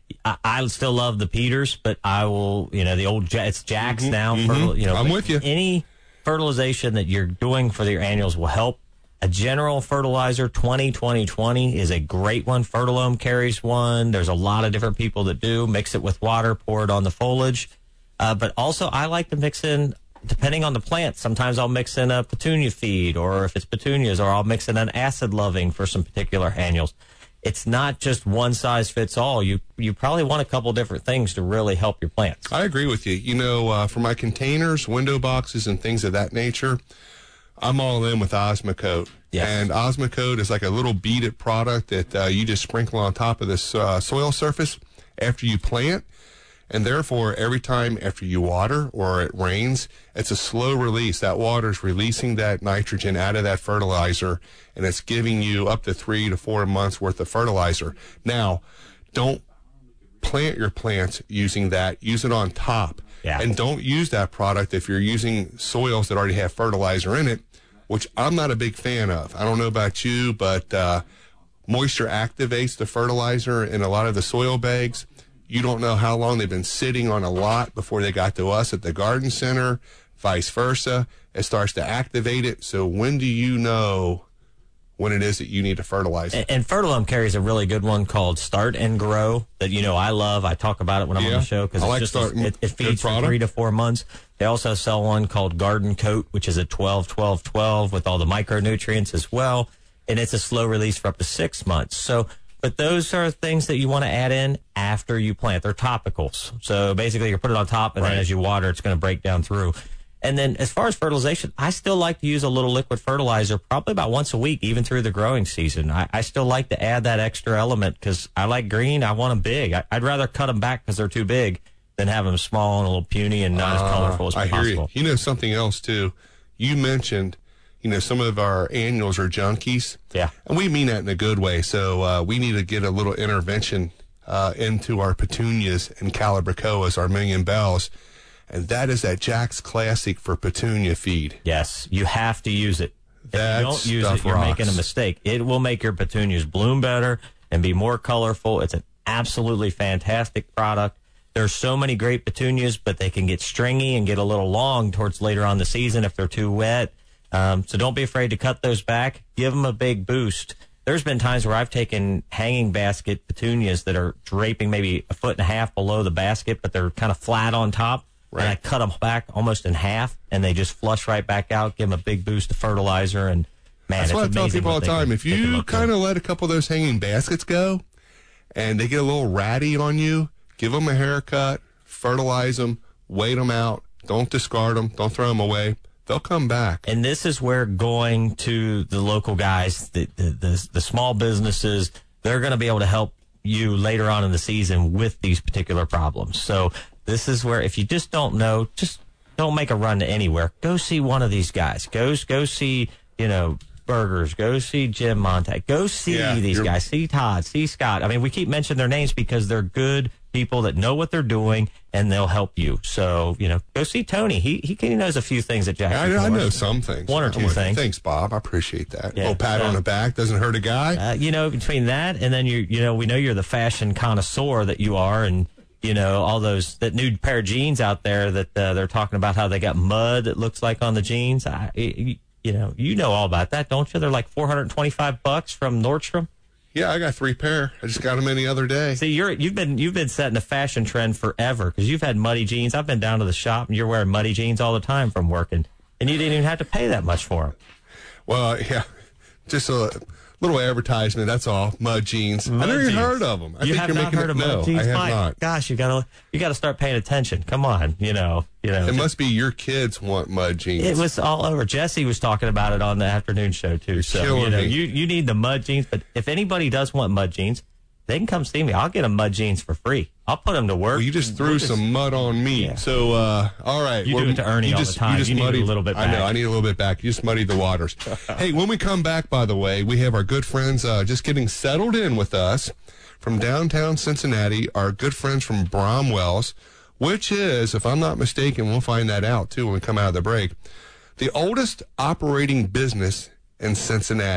I, I still love the Peters, but I will, you know, the old, it's Jack's Mm-hmm, now. mm-hmm. Fertil, you know, I'm with you. Any fertilization that you're doing for your annuals will help. A general fertilizer, twenty twenty twenty, is a great one. Fertilome carries one. There's a lot of different people that do. Mix it with water, pour it on the foliage. Uh, but also, I like to mix in, depending on the plant, sometimes I'll mix in a petunia feed, or if it's petunias, or I'll mix in an acid loving for some particular annuals. It's not just one size fits all. You you probably want a couple different things to really help your plants. I agree with you. You know, uh, for my containers, window boxes, and things of that nature, I'm all in with Osmocote. Yes. And Osmocote is like a little beaded product that uh, you just sprinkle on top of this uh, soil surface after you plant. And therefore, every time after you water or it rains, it's a slow release. That water is releasing that nitrogen out of that fertilizer, and it's giving you up to three to four months worth of fertilizer. Now, don't plant your plants using that. Use it on top. Yeah. And don't use that product if you're using soils that already have fertilizer in it, which I'm not a big fan of. I don't know about you, but uh, moisture activates the fertilizer in a lot of the soil bags. You don't know how long they've been sitting on a lot before they got to us at the garden center, vice versa. It starts to activate it. So when do you know when it is that you need to fertilize it? And, and Fertilome carries a really good one called Start and Grow that, you know, I love. I talk about it when I'm Yeah, on the show because I it's like just Start a, it, it Good feeds for product. three to four months. They also sell one called Garden Coat, which is a twelve twelve twelve with all the micronutrients as well. And it's a slow release for up to six months. So, but those are things that you want to add in after you plant. They're topicals. So basically you put it on top, and Right. then as you water, it's going to break down through. And then as far as fertilization, I still like to use a little liquid fertilizer probably about once a week, even through the growing season. I, I still like to add that extra element because I like green. I want them big. I, I'd rather cut them back because they're too big than have them small and a little puny and not as colorful as I possible. hear you. You know something else, too. You mentioned, you know, some of our annuals are junkies. Yeah. And we mean that in a good way. So uh, we need to get a little intervention uh, into our petunias and calibrachoas, our million bells. And that is that Jack's Classic for petunia feed. Yes, you have to use it. If That you don't use stuff it, you're rocks. making a mistake. It will make your petunias bloom better and be more colorful. It's an absolutely fantastic product. There's so many great petunias, but they can get stringy and get a little long towards later on in the season if they're too wet. Um, so don't be afraid to cut those back. Give them a big boost. There's been times where I've taken hanging basket petunias that are draping maybe a foot and a half below the basket, but they're kind of flat on top. Right. And I cut them back almost in half, and they just flush right back out, give them a big boost of fertilizer, and man, That's it's what I tell amazing people all what the they time. can- If they can you look kind good. of let a couple of those hanging baskets go and they get a little ratty on you, give them a haircut, fertilize them, wait them out. Don't discard them. Don't throw them away. They'll come back. And this is where going to the local guys, the the, the, the small businesses, they're going to be able to help you later on in the season with these particular problems. So this is where if you just don't know, just don't make a run to anywhere. Go see one of these guys. Go go see, you know, Burgers. Go see Jim Montag. Go see Yeah, these you're- guys. See Todd. See Scott. I mean, we keep mentioning their names because they're good people that know what they're doing, and they'll help you. So, you know, go see Tony. He he, he knows a few things at Jackson I, I Forest. know some things. One or I'm two like, things. Thanks, Bob. I appreciate that. Yeah. A little pat on Yeah. the back doesn't hurt a guy. Uh, you know, between that and then you, you know, we know you're the fashion connoisseur that you are, and you know all those that new pair of jeans out there that uh, they're talking about how they got mud that looks like on the jeans. I, you, you know, you know all about that, don't you? They're like four hundred twenty-five bucks from Nordstrom. Yeah, I got three pair. I just got them in the other day. See, you're you've been you've been setting a fashion trend forever because you've had muddy jeans. I've been down to the shop and you're wearing muddy jeans all the time from working, and you didn't even have to pay that much for them. Well, yeah, just a little advertisement. That's all. Mud jeans. Mud I never even jeans. heard of them. I you think have you're not making heard it, of no, mud jeans? I have My not. Gosh, you gotta you gotta start paying attention. Come on, you know, you know. It must be your kids want mud jeans. It was all over. Jesse was talking about it on the afternoon show too. So killing you know, me. you you need the mud jeans. But if anybody does want mud jeans, they can come see me. I'll get them mud jeans for free. I'll put them to work. Well, you just threw We'll just- some mud on me. Yeah. So, uh, all right. You do Well, it to Ernie you all just, the time. You, just You need it a muddied, little bit I know. back. I need a little bit back. You just muddied the waters. Hey, when we come back, by the way, we have our good friends uh, just getting settled in with us from downtown Cincinnati, our good friends from Bromwell's, which is, if I'm not mistaken, we'll find that out, too, when we come out of the break, the oldest operating business in Cincinnati.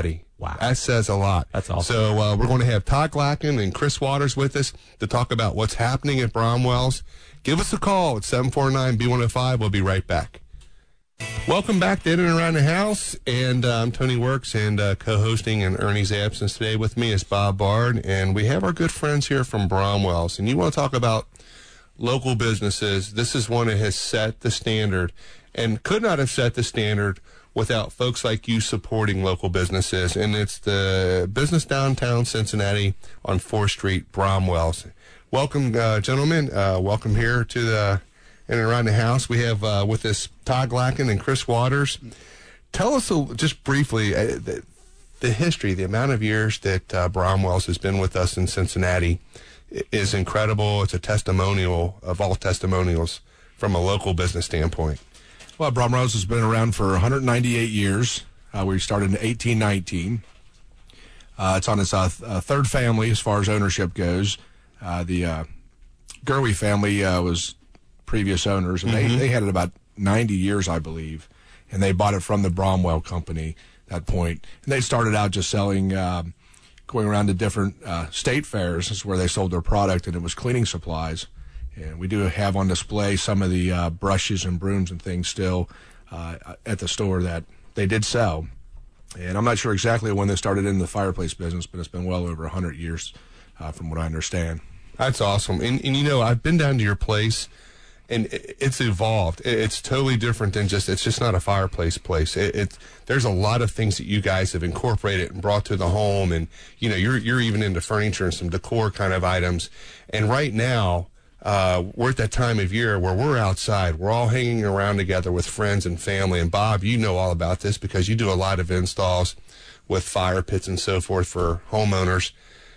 Wow. That says a lot. That's awesome. So uh, we're going to have Todd Glacken and Chris Waters with us to talk about what's happening at Bromwell's. Give us a call at seven four nine B one oh five. We'll be right back. Welcome back to In and Around the House, and uh, I'm Tony Works, and uh, co-hosting in Ernie's absence today with me is Bob Bard, and we have our good friends here from Bromwell's, and you want to talk about local businesses. This is one that has set the standard and could not have set the standard without folks like you supporting local businesses, and it's the business downtown Cincinnati on fourth Street, Bromwell's. Welcome, uh, gentlemen. Uh, welcome here to the In and Around the House. We have uh, with us Todd Glacken and Chris Waters. Tell us a, just briefly uh, the, the history, the amount of years that uh, Bromwell's has been with us in Cincinnati is incredible. It's a testimonial of all testimonials from a local business standpoint. Well, Bromwell's has been around for one hundred ninety-eight years. Uh, we started in eighteen nineteen. Uh, it's on its uh, th- uh, third family as far as ownership goes. Uh, the uh, Gerwe family uh, was previous owners, and mm-hmm. they, they had it about ninety years, I believe, and they bought it from the Bromwell Company at that point. And they started out just selling, uh, going around to different uh, state fairs. This is where they sold their product, and it was cleaning supplies. And we do have on display some of the uh, brushes and brooms and things still uh, at the store that they did sell. And I'm not sure exactly when they started in the fireplace business, but it's been well over one hundred years uh, from what I understand. That's awesome. And, and, you know, I've been down to your place, and it's evolved. It's totally different than just, it's just not a fireplace place. It, it, there's a lot of things that you guys have incorporated and brought to the home. And, you know, you're, you're even into furniture and some decor kind of items. And right now, uh, we're at that time of year where we're outside. We're all hanging around together with friends and family. And Bob, you know all about this because you do a lot of installs with fire pits and so forth for homeowners.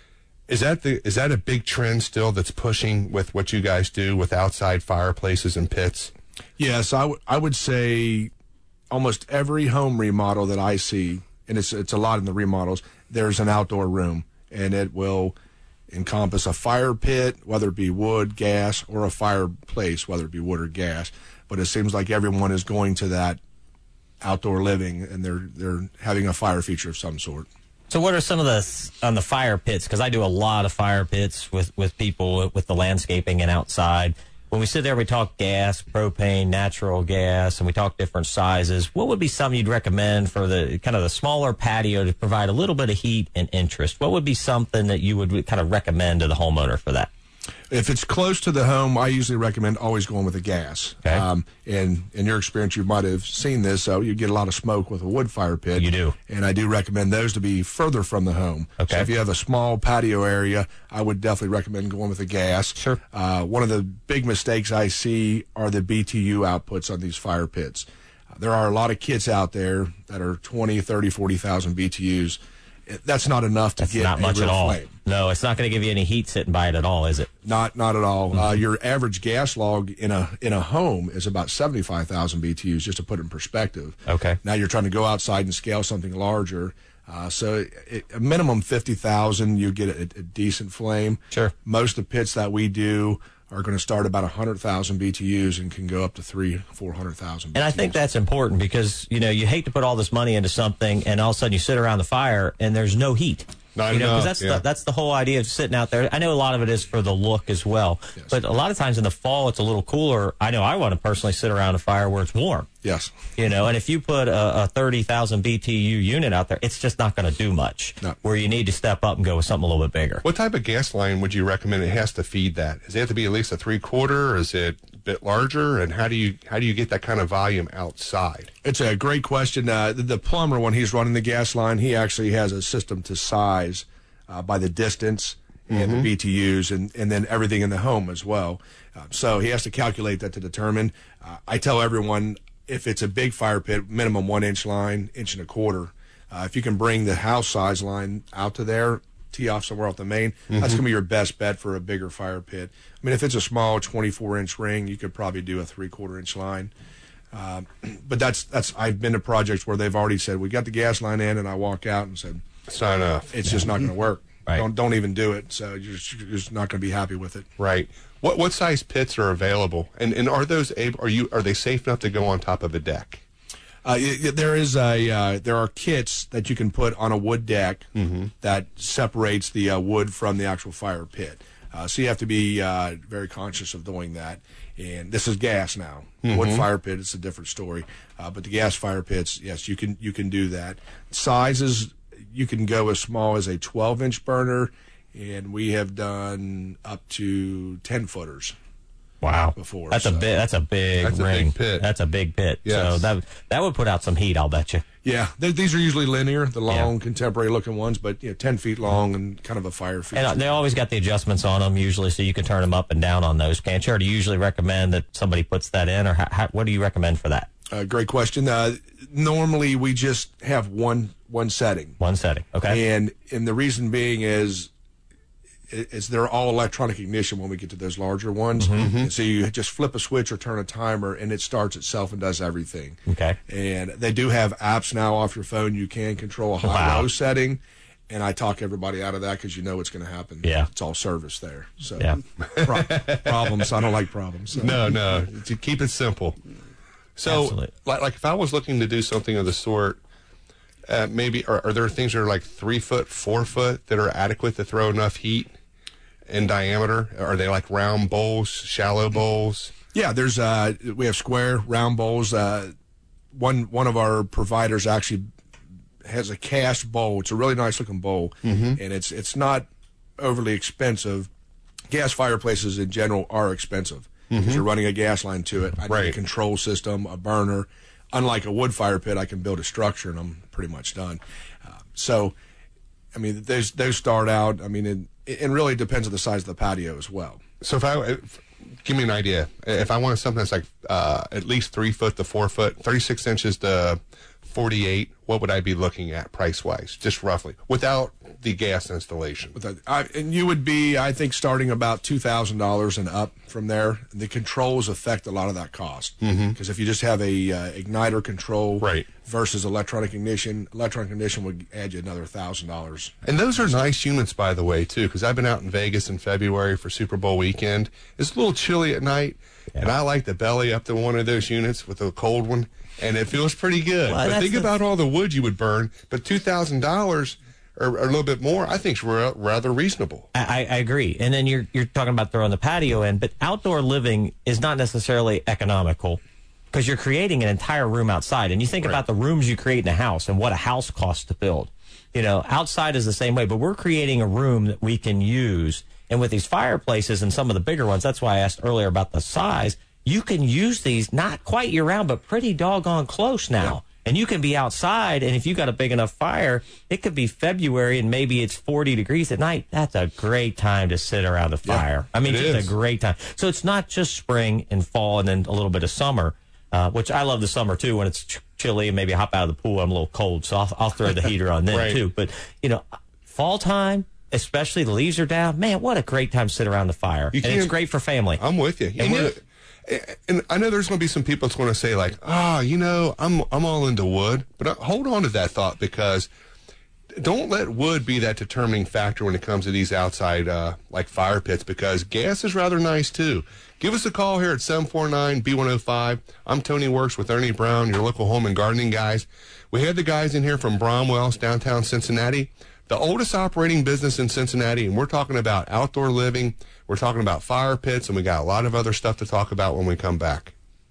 Is that the is that a big trend still that's pushing with what you guys do with outside fireplaces and pits? Yes, I, w- I would say almost every home remodel that I see, and it's it's a lot in the remodels, there's an outdoor room, and it will encompass a fire pit, whether it be wood, gas, or a fireplace, whether it be wood or gas. But it seems like everyone is going to that outdoor living, and they're they're having a fire feature of some sort. So what are some of the, on the fire pits, because I do a lot of fire pits with, with people with the landscaping and outside. When we sit there, we talk gas, propane, natural gas, and we talk different sizes. What would be something you'd recommend for the kind of the smaller patio to provide a little bit of heat and interest? What would be something that you would kind of recommend to the homeowner for that? If it's close to the home, I usually recommend always going with a gas. Okay. Um, and in your experience, you might have seen this. So you get a lot of smoke with a wood fire pit. You do. And I do recommend those to be further from the home. Okay. So if you have a small patio area, I would definitely recommend going with a gas. Sure. Uh, one of the big mistakes I see are the B T U outputs on these fire pits. Uh, there are a lot of kits out there that are twenty, thirty, forty thousand B T Us. That's not enough to That's get not a much real at all. flame. No, it's not going to give you any heat sitting by it at all, is it? Not, not at all. Mm-hmm. Uh, your average gas log in a in a home is about seventy-five thousand B T Us, just to put it in perspective. Okay. Now you're trying to go outside and scale something larger, uh, so it, a minimum fifty thousand, you get a, a decent flame. Sure. Most of the pits that we do are going to start about one hundred thousand B T Us and can go up to three, four hundred thousand. And I think that's important because, you know, you hate to put all this money into something and all of a sudden you sit around the fire and there's no heat. Not you know, enough, because that's yeah. the, that's the whole idea of sitting out there. I know a lot of it is for the look as well, Yes. but a lot of times in the fall it's a little cooler. I know I want to personally sit around a fire where it's warm. Yes. You know, and if you put a, a thirty thousand B T U unit out there, it's just not going to do much. No. Where you need to step up and go with something a little bit bigger. What type of gas line would you recommend it has to feed that? Does it have to be at least a three quarter? Or is it a bit larger? And how do you how do you get that kind of volume outside? It's a great question. Uh, the, the plumber, when he's running the gas line, he actually has a system to size uh, by the distance and Mm-hmm. the B T Us and, and then everything in the home as well. Uh, so he has to calculate that to determine. Uh, I tell everyone, if it's a big fire pit, minimum one inch line, inch and a quarter. Uh, if you can bring the house size line out to there, tee off somewhere off the main, Mm-hmm. that's going to be your best bet for a bigger fire pit. I mean, if it's a small twenty-four inch ring, you could probably do a three quarter inch line. Um, but that's that's I've been to projects where they've already said we got the gas line in, and I walk out and said It's not enough. it's just not going to work. Right. Don't don't even do it. So you're just, you're just not going to be happy with it. Right. What what size pits are available? And and are those able? Are you are they safe enough to go on top of a deck? Uh, y- y- there is a uh, there are kits that you can put on a wood deck Mm-hmm. that separates the uh, wood from the actual fire pit. Uh, so you have to be uh, very conscious of doing that. And this is gas now. Mm-hmm. Wood fire pit, it's a different story. Uh, but the gas fire pits, yes, you can you can do that. Sizes, you can go as small as a twelve inch burner, and we have done up to ten footers. Wow. Before That's so. a big. That's a big That's a ring. big pit. That's a big pit. Yes. So that that would put out some heat, I'll bet you. Yeah, they, these are usually linear, the long, Yeah. contemporary-looking ones, but you know, ten feet long and kind of a fire feature. And uh, they always got the adjustments on them usually, so you can turn them up and down on those, can't you? Or do you usually recommend that somebody puts that in, or how, how, what do you recommend for that? Uh, great question. Uh, normally, we just have one one setting. One setting, okay. And and the reason being is is they're all electronic ignition when we get to those larger ones. Mm-hmm. And so you just flip a switch or turn a timer, and it starts itself and does everything. Okay. And they do have apps now off your phone. You can control a high-low Wow. setting, and I talk everybody out of that because you know what's going to happen. Yeah. It's all service there. So Yeah. pro- problems. I don't like problems. So. No, no. To keep it simple. So, Absolutely. like, like if I was looking to do something of the sort, uh, maybe are, are there things that are like three foot, four foot that are adequate to throw enough heat in diameter? Are they like round bowls, shallow bowls? Yeah, there's uh, we have square round bowls. Uh, one one of our providers actually has a cast bowl. It's a really nice looking bowl, Mm-hmm. and it's it's not overly expensive. Gas fireplaces in general are expensive because you're running a gas line to it. I need Mm-hmm. Right. a control system, a burner. Unlike a wood fire pit, I can build a structure and I'm pretty much done. Uh, so, I mean, those those start out. I mean, it, it really depends on the size of the patio as well. So if I if, give me an idea, if I wanted something that's like uh, at least three foot to four foot, thirty-six inches to forty-eight, what would I be looking at price wise, just roughly, without the gas installation? With that, I, and you would be, I think, starting about two thousand dollars and up from there. The controls affect a lot of that cost because Mhm. if you just have a uh, igniter control Right. versus electronic ignition, electronic ignition would add you another thousand dollars. And those are nice units, by the way, too, because I've been out in Vegas in February for Super Bowl weekend. It's a little chilly at night, and I like to belly up to one of those units with a cold one, and it feels pretty good. Well, but that's think the- about all the wood you would burn. But two thousand dollars or, or a little bit more, I think is ra- rather reasonable. I, I agree. And then you're you're talking about throwing the patio in, but outdoor living is not necessarily economical because you're creating an entire room outside. And you think Right. about the rooms you create in a house and what a house costs to build. You know, outside is the same way, but we're creating a room that we can use. And with these fireplaces and some of the bigger ones, that's why I asked earlier about the size. You can use these not quite year round, but pretty doggone close now. And you can be outside, and if you got a big enough fire, it could be February and maybe it's forty degrees at night. That's a great time to sit around a fire. I mean, it just is. a great time. So it's not just spring and fall and then a little bit of summer, uh, which I love the summer too when it's ch- chilly and maybe I hop out of the pool. I'm a little cold, so I'll, I'll throw the heater on then Right. too. But, you know, fall time, especially the leaves are down, man, what a great time to sit around the fire. You And it's can't- great for family. I'm with you. And And, we're- you- and I know there's going to be some people that's going to say like, ah, you know, I'm I'm all into wood, but uh, hold on to that thought because don't let wood be that determining factor when it comes to these outside uh, like fire pits because gas is rather nice too. Give us a call here at seven four nine B one oh five. I'm Tony Works with Ernie Brown, your local home and gardening guys. We had the guys in here from Bromwell's downtown Cincinnati, the oldest operating business in Cincinnati, and we're talking about outdoor living. We're talking about fire pits, and we got a lot of other stuff to talk about when we come back.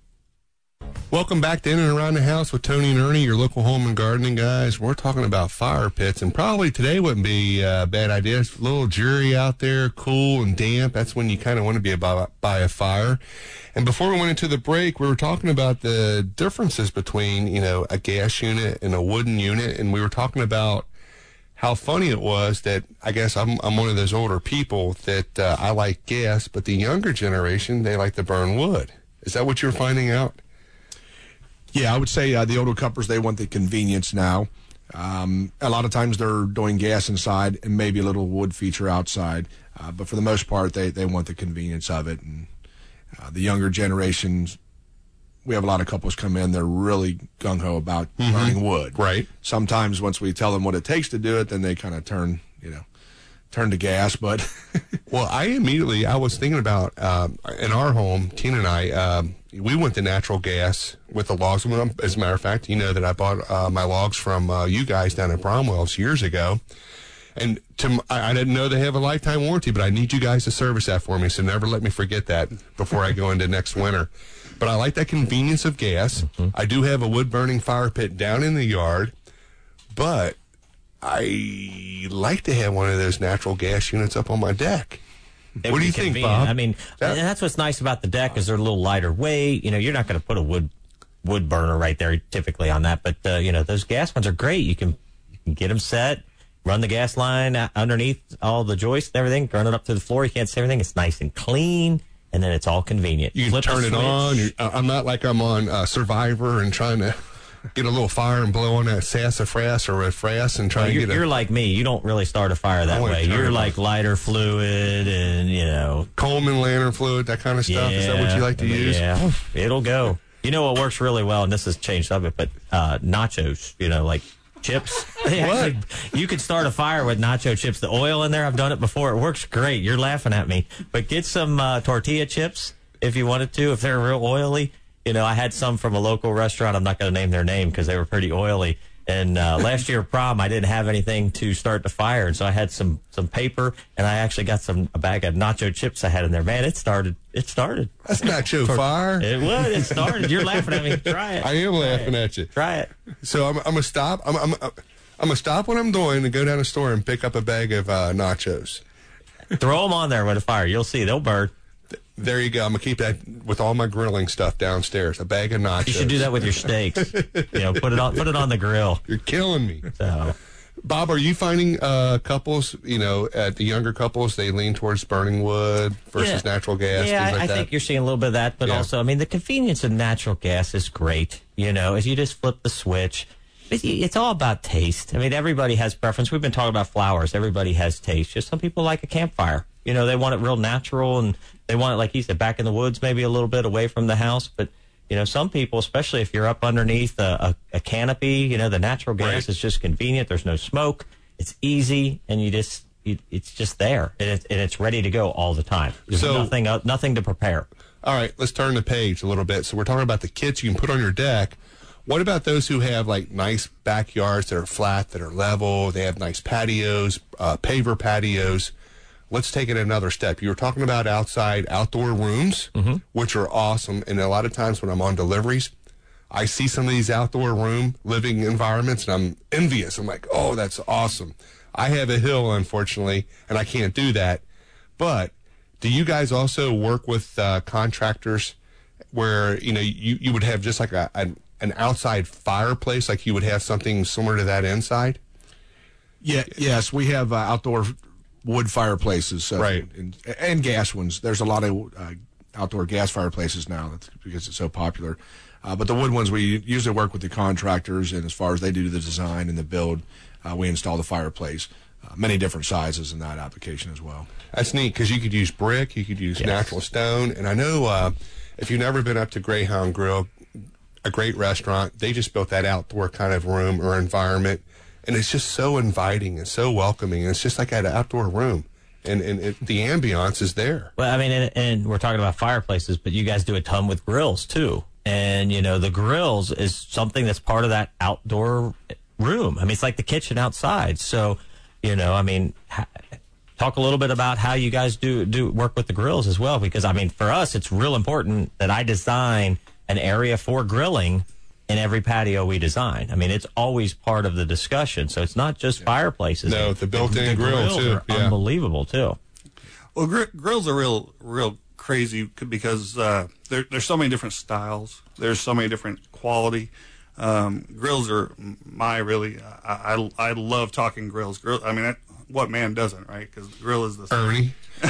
Welcome back to In and Around the House with Tony and Ernie, your local home and gardening guys. We're talking about fire pits, and probably today wouldn't be a bad idea. It's a little dreary out there, cool and damp. That's when you kind of want to be by, by a fire. And before we went into the break, we were talking about the differences between, you know, a gas unit and a wooden unit, and we were talking about how funny it was that I guess I'm I'm one of those older people that uh, I like gas, but the younger generation, they like to burn wood. Is that what you're finding out? Yeah, I would say uh, the older couples, they want the convenience now. Um, a lot of times they're doing gas inside and maybe a little wood feature outside. Uh, but for the most part, they, they want the convenience of it. And uh, the younger generations, we have a lot of couples come in, they're really gung-ho about Mhm. burning wood. Right. Sometimes once we tell them what it takes to do it, then they kind of turn, you know, turn to gas, but well, I immediately I was thinking about um, in our home, Tina and I, um, we went to natural gas with the logs. As a matter of fact, you know that I bought uh, my logs from uh, you guys down at Bromwell's years ago, and to I, I didn't know they have a lifetime warranty, but I need you guys to service that for me. So never let me forget that before I go into next winter. But I like that convenience of gas. Mm-hmm. I do have a wood burning fire pit down in the yard, but I like to have one of those natural gas units up on my deck. It what do you convenient. think, Bob? I mean, that, that's what's nice about the deck is they're a little lighter weight. You know, you're not going to put a wood wood burner right there typically on that, but uh, you know, those gas ones are great. You can, you can get them set, run the gas line underneath all the joists and everything, run it up to the floor. You can't see everything. It's nice and clean, and then it's all convenient. You can Flip turn it on. You're, uh, I'm not like I'm on uh, Survivor and trying to get a little fire and blow on that sassafras or refras and try well, to you're, get a... You're like me. You don't really start a fire that way. You're like lighter fluid and, you know... Coleman lantern fluid, that kind of stuff. Yeah, Is that what you like to I mean, use? Yeah, it'll go. You know what works really well, and this has changed subject, but uh, nachos, you know, like chips. They actually, you could start a fire with nacho chips. The oil in there, I've done it before. It works great. You're laughing at me. But get some uh, tortilla chips if you wanted to, if they're real oily. You know, I had some from a local restaurant. I'm not going to name their name because they were pretty oily. And uh, last year, prom, I didn't have anything to start the fire, and so I had some some paper, and I actually got some a bag of nacho chips I had in there. Man, it started. It started. That's nacho For, fire. It would. It started. You're laughing at me. Try it. I am Try laughing it. at you. Try it. So I'm, I'm gonna stop. I'm, I'm, I'm gonna stop what I'm doing and go down the store and pick up a bag of uh, nachos. Throw them on there with a fire. You'll see. They'll burn. There you go. I'm gonna keep that with all my grilling stuff downstairs. A bag of nachos. You should do that with your steaks. You know, put it on put it on the grill. You're killing me. So, Bob, are you finding uh, couples? You know, at the younger couples, they lean towards burning wood versus yeah. natural gas. Yeah, things like I, I that? think you're seeing a little bit of that, but Yeah. also, I mean, the convenience of natural gas is great. You know, as you just flip the switch. It's all about taste. I mean, everybody has preference. We've been talking about flowers. Everybody has taste. Just some people like a campfire. You know, they want it real natural, and they want it, like he said, back in the woods, maybe a little bit away from the house. But, you know, some people, especially if you're up underneath a, a, a canopy, you know, the natural gas Right. is just convenient. There's no smoke. It's easy, and you just, you, it's just there, and, it, and it's ready to go all the time. There's So- nothing, uh, nothing to prepare. All right, let's turn the page a little bit. So we're talking about the kits you can put on your deck. What about those who have like nice backyards that are flat, that are level? They have nice patios, uh, paver patios. Let's take it another step. You were talking about outside outdoor rooms, Mm-hmm. which are awesome. And a lot of times when I'm on deliveries, I see some of these outdoor room living environments, and I'm envious. I'm like, oh, that's awesome. I have a hill, unfortunately, and I can't do that. But do you guys also work with uh, contractors where, you know, you, you would have just like a, a an outside fireplace, like you would have something similar to that inside? yeah, yes, we have uh, outdoor wood fireplaces, uh, Right. and, and gas ones. There's a lot of uh, outdoor gas fireplaces now that's because it's so popular. Uh, but the wood ones, we usually work with the contractors, and as far as they do the design and the build, uh, we install the fireplace. Uh, many different sizes in that application as well. That's neat because you could use brick, you could use Yes. natural stone. And I know uh, if you've never been up to Greyhound Grill, a great restaurant, they just built that outdoor kind of room or environment. And it's just so inviting and so welcoming. And it's just like an outdoor room. And, and it, the ambiance is there. Well, I mean, and, and we're talking about fireplaces, but you guys do a ton with grills too. And, you know, the grills is something that's part of that outdoor room. I mean, it's like the kitchen outside. So, you know, I mean, ha- talk a little bit about how you guys do, do work with the grills as well. Because, I mean, for us, it's real important that I design an area for grilling in every patio we design. I mean, it's always part of the discussion. So it's not just fireplaces. No, the built-in the grill, grills too. are Yeah. unbelievable, too. Well, gr- grills are real, real crazy because uh, there, there's so many different styles. There's so many different quality. Um, grills are my really. I, I I love talking grills. Grill. I mean, that, what man doesn't, right? Because the grill is the Ernie.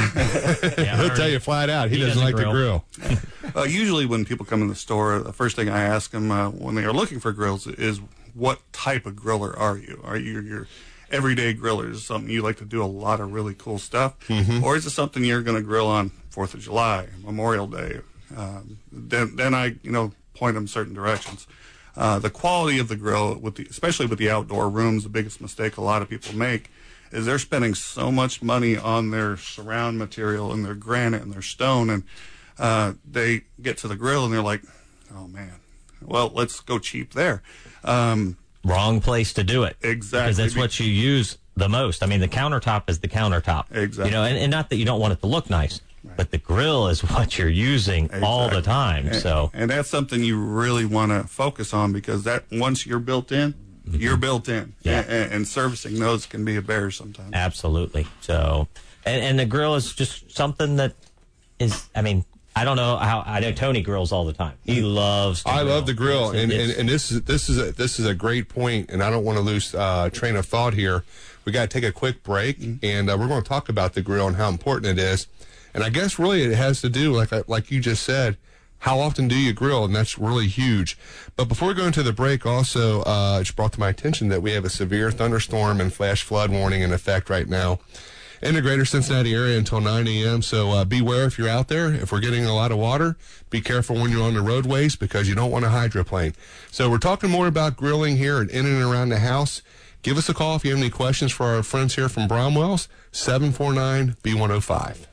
Yeah, He'll tell you flat out, he, He doesn't, doesn't like grill. the grill. Uh, usually, when people come in the store, the first thing I ask them uh, when they are looking for grills is, "What type of griller are you? Are you your everyday griller? Is it something you like to do a lot of really cool stuff, Mm-hmm. or is it something you're going to grill on Fourth of July, Memorial Day?" Um, then, then I, you know, point them certain directions. Uh, the quality of the grill, with the, especially with the outdoor rooms, the biggest mistake a lot of people make is they're spending so much money on their surround material and their granite and their stone, and uh, they get to the grill and they're like, oh man, well, let's go cheap there. Um, Wrong place to do it. Exactly. Because that's what you use the most. I mean, the countertop is the countertop. Exactly. You know, and, and not that you don't want it to look nice, right. but the grill is what you're using exactly. all the time. And, so, and that's something you really want to focus on, because that once you're built in, mm-hmm. you're built in. Yeah. And, and servicing those can be a bear sometimes. Absolutely. So, and, and the grill is just something that is, I mean, I don't know how. I know Tony grills all the time. He loves. To I grill. love the grill, It's- and, it's- and and this is this is a, this is a great point, and I don't want to lose uh, train of thought here. We got to take a quick break, and uh, we're going to talk about the grill and how important it is. And I guess really it has to do, like I- like you just said, how often do you grill, and that's really huge. But before we go into the break, also uh, it's brought to my attention that we have a severe thunderstorm and flash flood warning in effect right now in the greater Cincinnati area until nine a.m. So uh, beware if you're out there. If we're getting a lot of water, be careful when you're on the roadways, because you don't want to hydroplane. So we're talking more about grilling here and in and around the house. Give us a call if you have any questions for our friends here from Bromwell's, seven four nine B one oh five.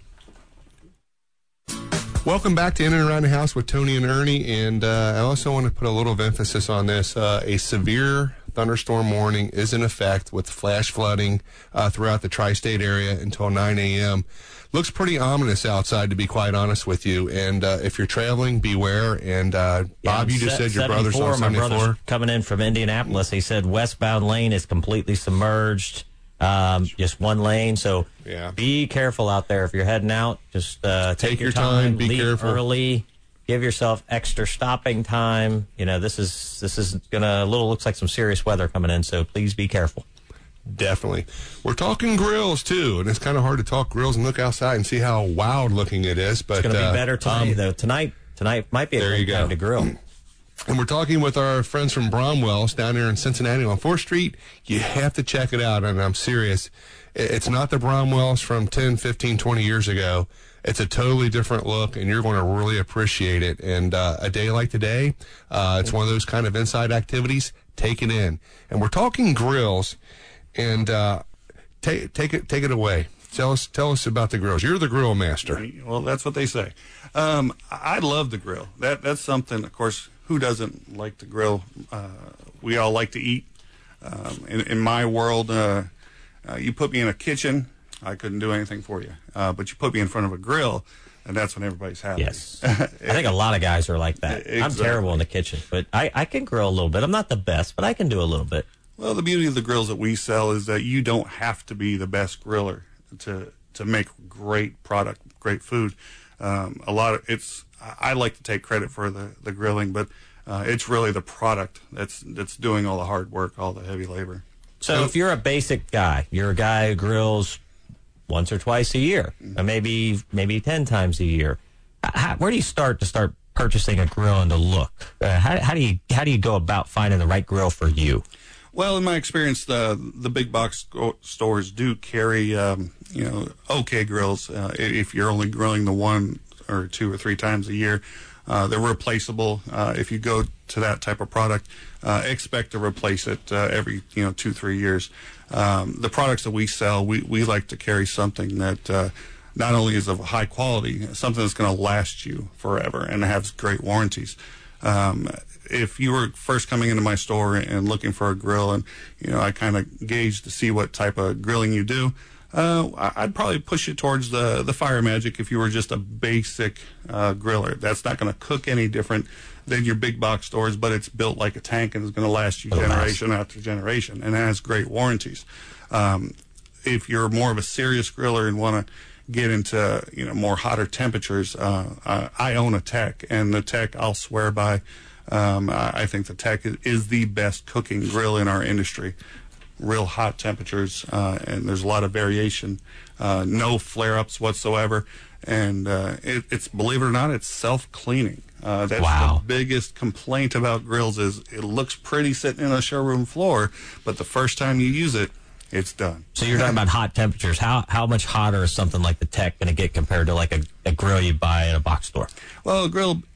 Welcome back to In and Around the House with Tony and Ernie, and uh, I also want to put a little of emphasis on this. Uh, a severe thunderstorm warning is in effect with flash flooding uh, throughout the tri-state area until nine a.m. Looks pretty ominous outside, to be quite honest with you. And uh, if you're traveling, beware. And uh, Yeah, Bob, you just se- said your brother's on My seventy-four. brother's coming in from Indianapolis. He said westbound lane is completely submerged. Um, just one lane. So Yeah. be careful out there if you're heading out. Just uh, take, Take your your time, be leave careful. early. Give yourself extra stopping time. You know, this is this is gonna a little looks like some serious weather coming in. So please be careful. Definitely. We're talking grills, too, and it's kind of hard to talk grills and look outside and see how wild looking it is. But It's gonna uh, be better tonight, um, though. Tonight tonight might be a there you great go. time to grill. And we're talking with our friends from Bromwell's down there in Cincinnati on fourth street. You have to check it out, and I'm serious. It's not the Bromwell's from ten, fifteen, twenty years ago. It's a totally different look, and you're going to really appreciate it. And uh, a day like today, uh, it's one of those kind of inside activities. Take it in. And we're talking grills, and uh, take take it take it away. Tell us tell us about the grills. You're the grill master. Well, that's what they say. Um, I love the grill. That that's something. Of course, who doesn't like to grill? Uh, we all like to eat. Um, in, in my world, uh, uh, you put me in a kitchen, I couldn't do anything for you. Uh, but you put me in front of a grill, and that's when everybody's happy. Yes. I think a lot of guys are like that. Exactly. I'm terrible in the kitchen, but I, I can grill a little bit. I'm not the best, but I can do a little bit. Well, the beauty of the grills that we sell is that you don't have to be the best griller to to make great product, great food. Um, a lot of it's. I like to take credit for the, the grilling, but uh, it's really the product that's that's doing all the hard work, all the heavy labor. So if you're a basic guy, you're a guy who grills once or twice a year, or maybe maybe ten times a year. How, where do you start to start purchasing a grill and to look? Uh, how, how do you how do you go about finding the right grill for you? Well, in my experience, the the big box sco- stores do carry um, you know okay grills. Uh, if you're only grilling the one or two or three times a year, uh, they're replaceable. Uh, if you go to that type of product, uh, expect to replace it uh, every you know two three years. Um, the products that we sell, we we like to carry something that uh, not only is of high quality, something that's going to last you forever and has great warranties. Um, if you were first coming into my store and looking for a grill, and you know I kind of gauge to see what type of grilling you do, uh, I'd probably push you towards the the Fire Magic if you were just a basic uh, griller. That's not going to cook any different than your big box stores, but it's built like a tank and is going to last you Oh, generation after generation, and it has great warranties. Um, if you're more of a serious griller and want to get into you know more hotter temperatures, uh, uh, I own a Tech, and the Tech I'll swear by. Um, I, I think the Tech is, is the best cooking grill in our industry. Real hot temperatures, uh, and there's a lot of variation. Uh, no flare-ups whatsoever, and uh, it, it's believe it or not, it's self-cleaning. Uh, that's Wow. the biggest complaint about grills is it looks pretty sitting in a showroom floor, but the first time you use it, it's done. So you're talking about hot temperatures. How how much hotter is something like the Tech going to get compared to like a, a grill you buy at a box store? Well, a grill,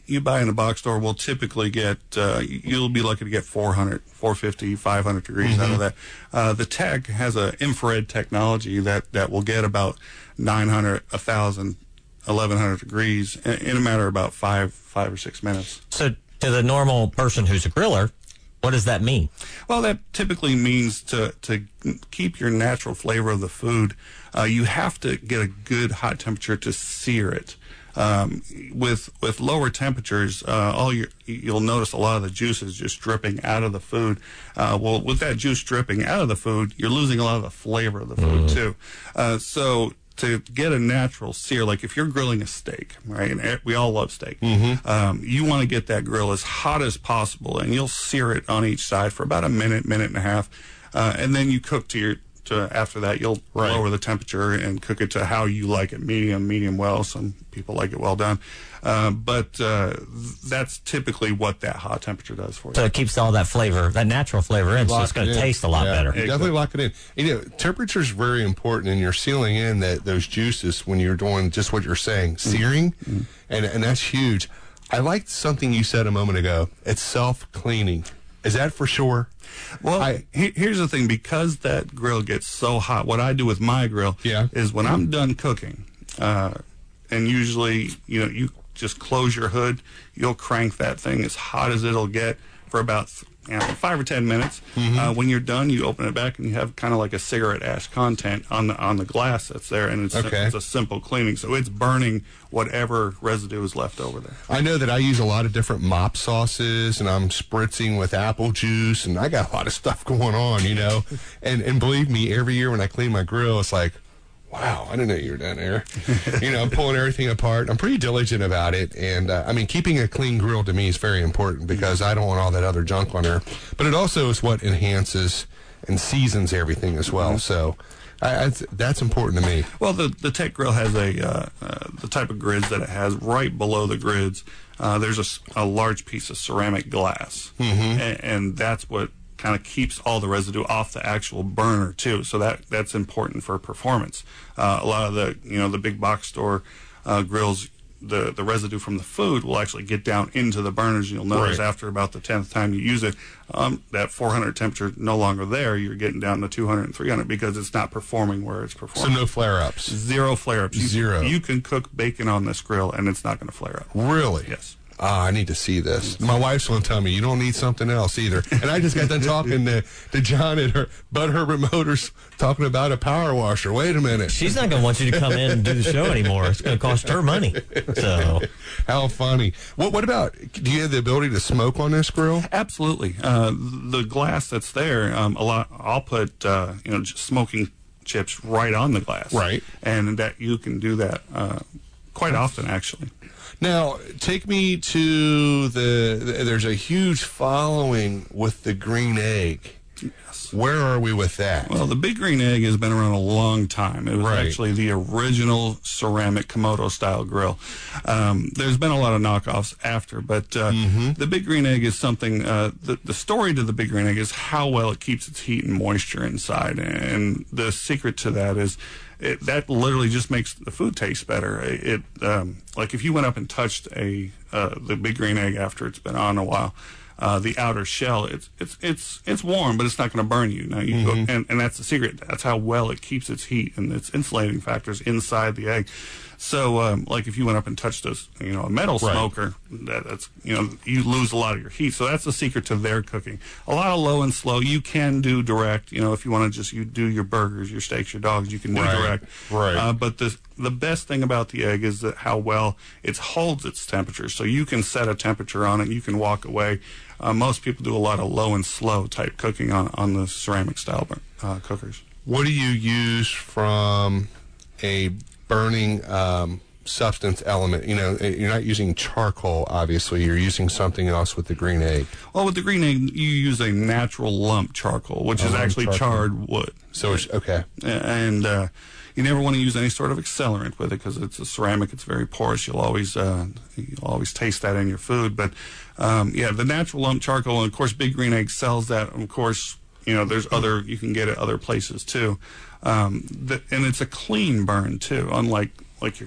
you buy in the box store will typically get, uh, you'll be lucky to get four hundred, four fifty, five hundred degrees mm-hmm. out of that. Uh, the Tech has an infrared technology that, that will get about nine hundred, one thousand, eleven hundred degrees in, in a matter of about five, five or six minutes. So to the normal person who's a griller, what does that mean? Well, that typically means to, to keep your natural flavor of the food, uh, you have to get a good hot temperature to sear it. Um, with with lower temperatures, uh, all your, you'll notice a lot of the juices just dripping out of the food. Uh, well, with that juice dripping out of the food, you're losing a lot of the flavor of the food, mm. too. Uh, so to get a natural sear, like if you're grilling a steak, right, and we all love steak, mm-hmm. um, you want to get that grill as hot as possible, and you'll sear it on each side for about a minute, minute and a half, uh, and then you cook to your to after that, you'll right. lower the temperature and cook it to how you like it, medium, medium well. Some people like it well done. Uh, but uh, that's typically what that hot temperature does for you. So it keeps all that flavor, that natural flavor in, lock so it's going to taste a lot yeah, better. Exactly. Definitely lock it in. You know, temperature is very important, and you're sealing in that those juices when you're doing just what you're saying, searing, mm-hmm. and, and that's huge. I liked something you said a moment ago. It's self-cleaning. Is that for sure? Well, I, he, here's the thing. Because that grill gets so hot, what I do with my grill yeah. is when I'm done cooking, uh, and usually, you know, you just close your hood, you'll crank that thing as hot as it'll get for about you know, five or ten minutes. Mm-hmm. Uh, when you're done, you open it back and you have kind of like a cigarette ash content on the on the glass that's there, and it's, okay. it's a simple cleaning. So it's burning whatever residue is left over there. I know that I use a lot of different mop sauces, and I'm spritzing with apple juice, and I got a lot of stuff going on, you know. and and believe me, every year when I clean my grill, it's like, wow, I didn't know you were down there. You know, I'm pulling everything apart. I'm pretty diligent about it. And, uh, I mean, keeping a clean grill to me is very important because I don't want all that other junk on there. But it also is what enhances and seasons everything as well. Mm-hmm. So I, I, that's important to me. Well, the, the Tech grill has a uh, uh, the type of grids that it has right below the grids. Uh, there's a, a large piece of ceramic glass. Mm-hmm. and, and that's what kind of keeps all the residue off the actual burner too, so that that's important for performance. Uh, a lot of the you know the big box store uh, grills, the the residue from the food will actually get down into the burners. You'll notice right. after about the tenth time you use it, um, that four hundred temperature no longer there. You're getting down to two hundred and three hundred because it's not performing where it's performing. So no flare-ups. Zero flare-ups. You, Zero. You can cook bacon on this grill and it's not going to flare up. Really? Yes. Ah, I need to see this. My wife's going to tell me, you don't need something else either. And I just got done talking to, to John at her, Bud Herbert Motors talking about a power washer. Wait a minute. She's not going to want you to come in and do the show anymore. It's going to cost her money. So, how funny. What, what about, do you have the ability to smoke on this grill? Absolutely. Uh, the glass that's there, um, a lot, I'll put, uh, you know, just smoking chips right on the glass. Right. And that you can do that uh, quite often, actually. Now, take me to the, the, there's a huge following with the green egg. Yes. Where are we with that? Well, the big green egg has been around a long time. It was right. actually the original ceramic Komodo-style grill. Um, there's been a lot of knockoffs after, but uh, mm-hmm. the big green egg is something, uh, the, the story to the big green egg is how well it keeps its heat and moisture inside. And the secret to that is It, that literally just makes the food taste better. It, um, like if you went up and touched a uh, the big green egg after it's been on a while, uh, the outer shell, it's it's it's it's warm, but it's not going to burn you. Now you mm-hmm. go, and and that's the secret. That's how well it keeps its heat and its insulating factors inside the egg. So, um, like if you went up and touched a, you know, a metal right. smoker, that, that's, you know, you lose a lot of your heat. So that's the secret to their cooking. A lot of low and slow. You can do direct, you know, if you want to just, you do your burgers, your steaks, your dogs, you can do right. direct. Right. Uh, but the, the best thing about the egg is that how well it holds its temperature. So you can set a temperature on it, you can walk away. Uh, most people do a lot of low and slow type cooking on, on the ceramic style uh, cookers. What do you use from a burning um, substance element? You know, you're not using charcoal, obviously. You're using something else with the green egg. Well, with the green egg, you use a natural lump charcoal, which a is actually charcoal. charred wood. So it's, okay. And uh, you never want to use any sort of accelerant with it because it's a ceramic. It's very porous. You'll always uh, you'll always taste that in your food. But, um, yeah, the natural lump charcoal, and, of course, Big Green Egg sells that. Of course, you know, there's other, you can get it other places, too. Um, the, and it's a clean burn, too, unlike like your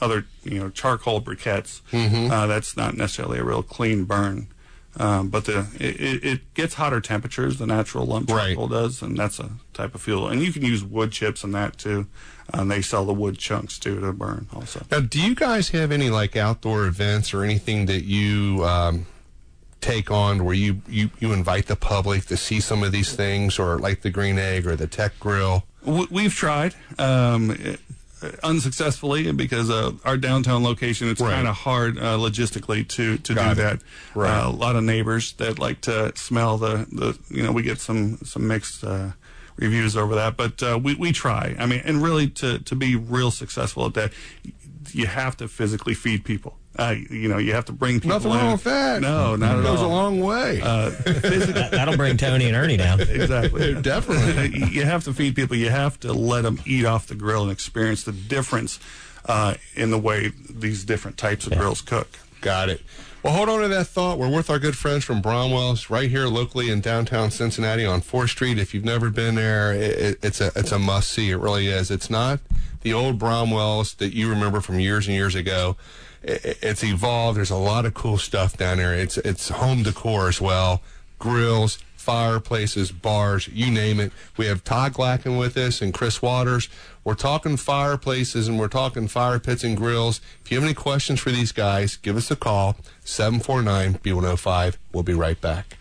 other, you know, charcoal briquettes. Mm-hmm. Uh, that's not necessarily a real clean burn. Um, but the it, it gets hotter temperatures, the natural lump charcoal Right. does, and that's a type of fuel. And you can use wood chips in that too. Um, they sell the wood chunks too to burn also. Now, do you guys have any like outdoor events or anything that you um, take on where you, you, you invite the public to see some of these things, or like the Green Egg or the Tech Grill? W- We've tried. Um, it, unsuccessfully, because uh, our downtown location, it's Right. kind of hard uh, logistically to to Got do it. that. Right. Uh, a lot of neighbors that like to smell the, the you know, we get some some mixed uh, reviews over that, but uh, we we try. I mean, and really to to be real successful at that, you have to physically feed people. Uh, you know, you have to bring people Nothing in. wrong with that. No, not it at goes all. a long way. Uh, physically, That, that'll bring Tony and Ernie down. exactly. Definitely. You have to feed people. You have to let them eat off the grill and experience the difference uh, in the way these different types of grills cook. Got it. Well, hold on to that thought. We're with our good friends from Bromwell's right here locally in downtown Cincinnati on fourth Street. If you've never been there, it, it's a it's a must-see. It really is. It's not the old Bromwell's that you remember from years and years ago. It, it's evolved. There's a lot of cool stuff down there. It's it's home decor as well. Grills, fireplaces, bars, you name it. We have Todd Glacken with us and Chris Waters. We're talking fireplaces and we're talking fire pits and grills. If you have any questions for these guys, give us a call, seven four nine B one oh five. We'll be right back.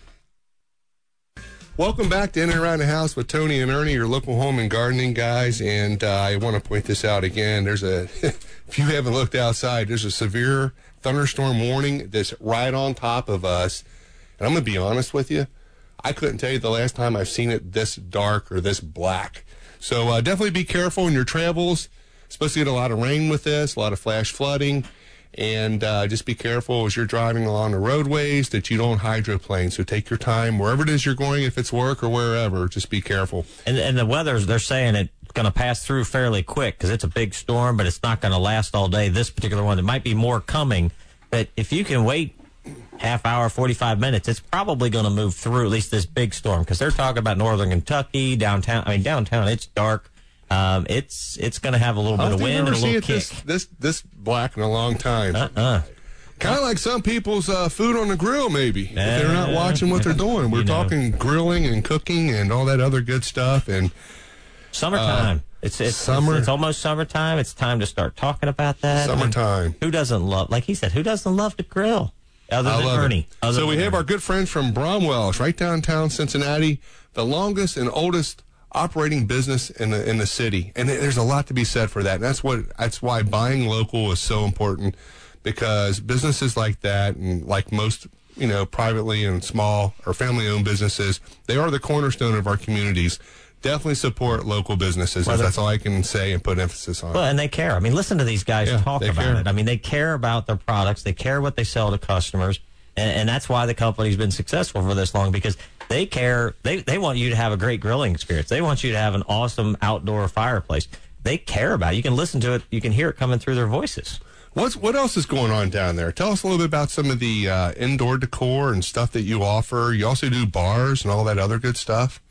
Welcome back to In and Around the House with Tony and Ernie, your local home and gardening guys. And uh, I want to point this out again. There's a, if you haven't looked outside, there's a severe thunderstorm warning that's right on top of us. And I'm going to be honest with you, I couldn't tell you the last time I've seen it this dark or this black. So uh, definitely be careful in your travels. Supposed to get a lot of rain with this, a lot of flash flooding. And uh, just be careful as you're driving along the roadways that you don't hydroplane. So take your time wherever it is you're going, if it's work or wherever, just be careful. And, and the weather's, they're saying it's going to pass through fairly quick because it's a big storm, but it's not going to last all day. This particular one, there might be more coming. But if you can wait half hour, forty-five minutes, it's probably going to move through at least this big storm, because they're talking about northern Kentucky, downtown. I mean, downtown, it's dark. Um, it's it's going to have a little bit of wind and a little it kick. this, this this black in a long time. Uh-uh. Kind of like some people's uh, food on the grill, maybe. If they're not watching what they're doing. We're You know. talking grilling and cooking and all that other good stuff. And Summertime. Uh, it's it's, summer. it's it's almost summertime. It's time to start talking about that. Summertime. And who doesn't love, like he said, who doesn't love to grill? Other I than love it. Ernie. Other So we than have Ernie. our good friends from Bromwell's right downtown Cincinnati, the longest and oldest operating business in the in the city. And there's a lot to be said for that. And that's what that's why buying local is so important, because businesses like that, and like most, you know, privately and small or family owned businesses, they are the cornerstone of our communities. Definitely support local businesses. Well, that's all I can say and put emphasis on. Well, and they care. I mean, listen to these guys Yeah, talk they about care. it. I mean, they care about their products. They care what they sell to customers. And, and that's why the company's been successful for this long, because they care. They, they want you to have a great grilling experience. They want you to have an awesome outdoor fireplace. They care about it. You can listen to it. You can hear it coming through their voices. What's what else is going on down there? Tell us a little bit about some of the uh, indoor decor and stuff that you offer. You also do bars and all that other good stuff.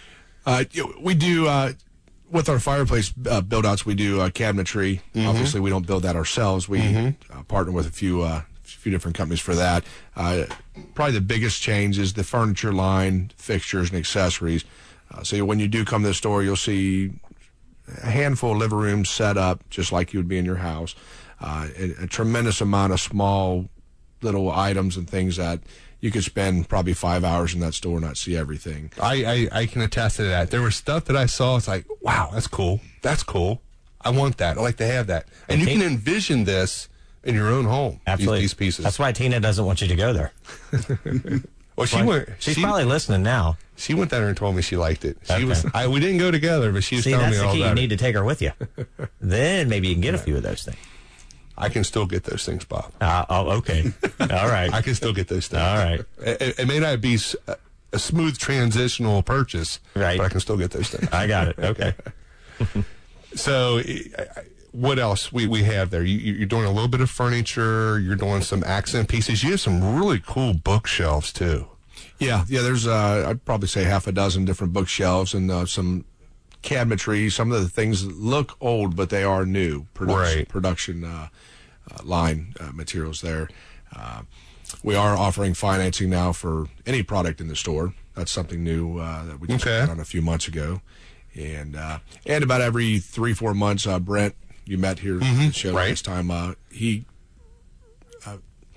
Uh, you know, we do, uh, with our fireplace uh, build-outs, we do uh, cabinetry. Mhm. Obviously, we don't build that ourselves. We Mhm. uh, partner with a few uh, few different companies for that. Uh, probably the biggest change is the furniture line, fixtures, and accessories. Uh, so when you do come to the store, you'll see a handful of living rooms set up just like you would be in your house. Uh, a, a tremendous amount of small little items and things that you could spend probably five hours in that store and not see everything. I, I, I can attest to that. There was stuff that I saw. It's like, wow, that's cool. That's cool. I want that. I like to have that. And you can envision this in your own home. Absolutely. These, these pieces. That's why Tina doesn't want you to go there. Well, she Why- went. She's she- probably listening now. She went down there and told me she liked it. She Okay. was. I, we didn't go together, but she was See, telling that's me the all key. You about need it. to take her with you. Then maybe you can get a few of those things. I can still get those things, Bob. Uh, oh, okay. All right. I can still get those things. All right. It, it may not be s- a, a smooth transitional purchase, Right. but I can still get those things. I got it. Okay. So, I- I- what else we, we have there? You, you're doing a little bit of furniture. You're doing some accent pieces. You have some really cool bookshelves, too. Yeah, yeah. There's uh, I'd probably say half a dozen different bookshelves and uh, some cabinetry, some of the things look old, but they are new production, Right. production uh, uh, line uh, materials there. Uh, we are offering financing now for any product in the store. That's something new uh, that we just Okay. got on a few months ago. And uh, and about every three, four months, uh, Brent, you met here Mm-hmm. at the show Right. last time, uh, he uh,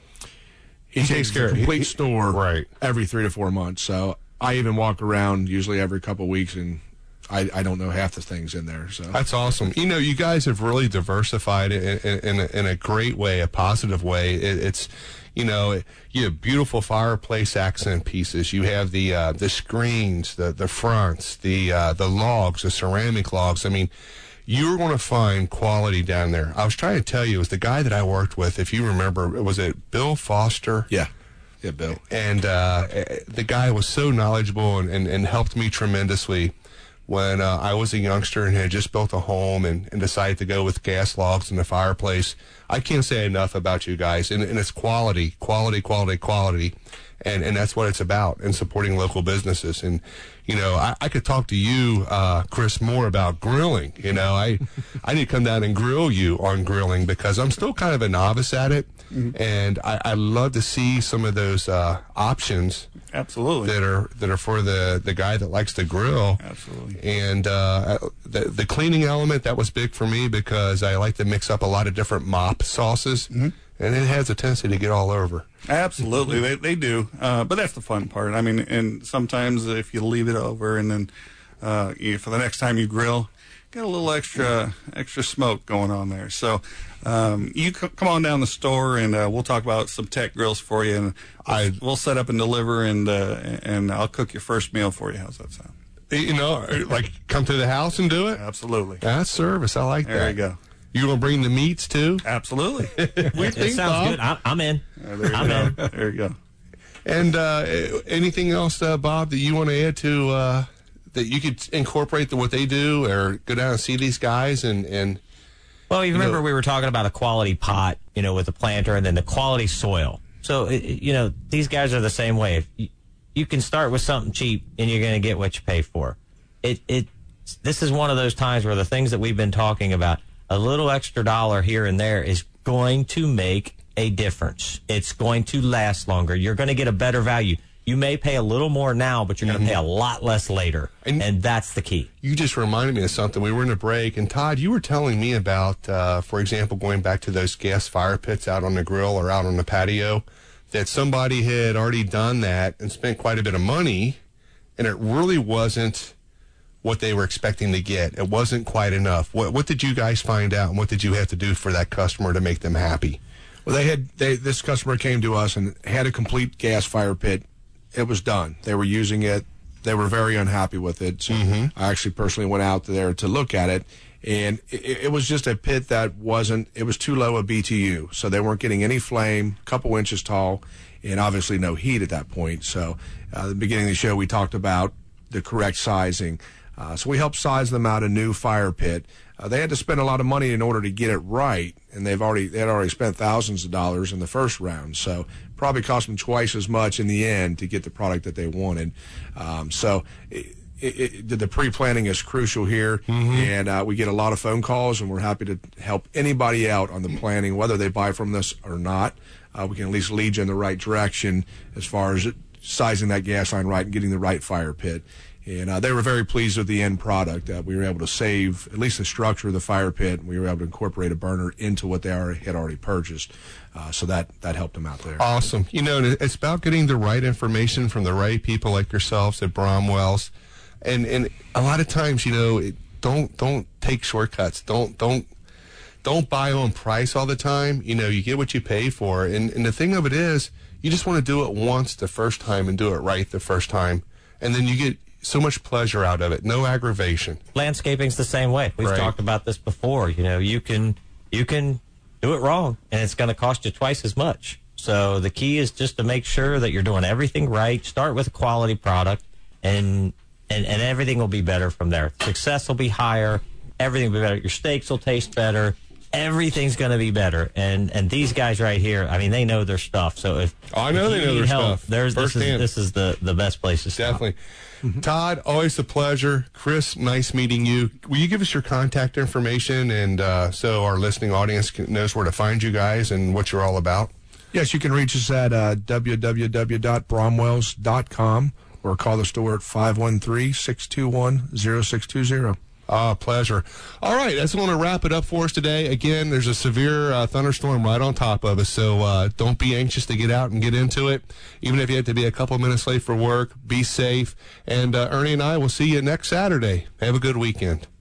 he, He takes takes care of care- the complete he- store right. every three to four months. So I even walk around usually every couple of weeks, and I, I don't know half the things in there. So That's awesome. You know, you guys have really diversified it in, in, in, a, in a great way, a positive way. It, it's, you know, you have beautiful fireplace accent pieces. You have the uh, the screens, the the fronts, the uh, the logs, the ceramic logs. I mean, you're going to find quality down there. I was trying to tell you, it was the guy that I worked with. If you remember, was it Bill Foster? yeah, yeah, Bill. And uh, the guy was so knowledgeable and, and, and helped me tremendously when uh, I was a youngster and had just built a home and, and decided to go with gas logs in the fireplace. I can't say enough about you guys, and, and it's quality, quality, quality, quality, and, and that's what it's about, and supporting local businesses. And, you know, I, I could talk to you, uh, Chris, more about grilling. You know, I, I need to come down and grill you on grilling because I'm still kind of a novice at it, mm-hmm. and I, I love to see some of those uh, options Absolutely. that are that are for the, the guy that likes to grill. Absolutely. And uh, the the cleaning element, that was big for me because I like to mix up a lot of different mop sauces, Mm-hmm. and it has a tendency to get all over. Absolutely, they they do, uh, but that's the fun part. I mean, and sometimes if you leave it over, and then uh, you, for the next time you grill, get a little extra extra smoke going on there. So um, you c- come on down the store, and uh, we'll talk about some tech grills for you, and I we'll set up and deliver, and uh, and I'll cook your first meal for you. How's that sound? You know, like come to the house and do it. Absolutely, That's service. I like there that. you go. You gonna bring the meats too? Absolutely. We It think, sounds Bob. good. I, I'm in. Uh, there you I'm go. in. There you go. And uh, anything else, uh, Bob, that you want to add to uh, that you could incorporate the, what they do, or go down and see these guys and and. Well, you remember know- we were talking about a quality pot, you know, with the planter, and then the quality soil. So, it, it- you know, these guys are the same way. If you, you can start with something cheap, and you're going to get what you pay for. It, it, this is one of those times where the things that we've been talking about, a little extra dollar here and there is going to make a difference. It's going to last longer. You're going to get a better value. You may pay a little more now, but you're going to pay a lot less later, And- and that's the key. You just reminded me of something. We were in a break, and Todd, you were telling me about, uh, for example, going back to those gas fire pits out on the grill or out on the patio, that somebody had already done that and spent quite a bit of money, and it really wasn't what they were expecting to get. It wasn't quite enough. What, what did you guys find out, and what did you have to do for that customer to make them happy? Well, they had they, this customer came to us and had a complete gas fire pit. It was done. They were using it. They were very unhappy with it. So I actually personally went out there to look at it, and it, it was just a pit that wasn't. It was too low a B T U, so they weren't getting any flame, a couple inches tall, and obviously no heat at that point. So uh, at the beginning of the show, we talked about the correct sizing. Uh, so we helped size them out a new fire pit. Uh, they had to spend a lot of money in order to get it right, and they've already they had already spent thousands of dollars in the first round. So probably cost them twice as much in the end to get the product that they wanted. Um, so it, it, it, the pre-planning is crucial here, and uh, we get a lot of phone calls, and we're happy to help anybody out on the planning, whether they buy from us or not. Uh, we can at least lead you in the right direction as far as sizing that gas line right and getting the right fire pit. And uh, they were very pleased with the end product. Uh, we were able to save at least the structure of the fire pit, and we were able to incorporate a burner into what they already, had already purchased. Uh, so that, that helped them out there. Awesome. You know, it's about getting the right information from the right people like yourselves at Bromwell's. And and a lot of times, you know, it, don't don't take shortcuts. Don't don't don't buy on price all the time. You know, you get what you pay for. And and the thing of it is, you just want to do it once the first time and do it right the first time. And then you get so much pleasure out of it. No aggravation. Landscaping's the same way. We've Right. talked about this before. You know, you can you can do it wrong, and it's going to cost you twice as much. So the key is just to make sure that you're doing everything right. Start with a quality product, and and, and everything will be better from there. Success will be higher. Everything will be better. Your steaks will taste better. everything's going to be better. And and these guys right here, I mean, they know their stuff. So if oh, I know if they you know need their help, stuff. There's this is, this is the the best place to start. Definitely. Mm-hmm. Todd, always a pleasure. Chris, nice meeting you. Will you give us your contact information and uh, so our listening audience can, knows where to find you guys and what you're all about? Yes, you can reach us at uh, w w w dot bromwells dot com or call the store at five one three, six two one, zero six two zero. Ah, pleasure. All right, that's going to wrap it up for us today. Again, there's a severe uh, thunderstorm right on top of us, so uh, don't be anxious to get out and get into it. Even if you have to be a couple minutes late for work, be safe. And uh, Ernie and I will see you next Saturday. Have a good weekend.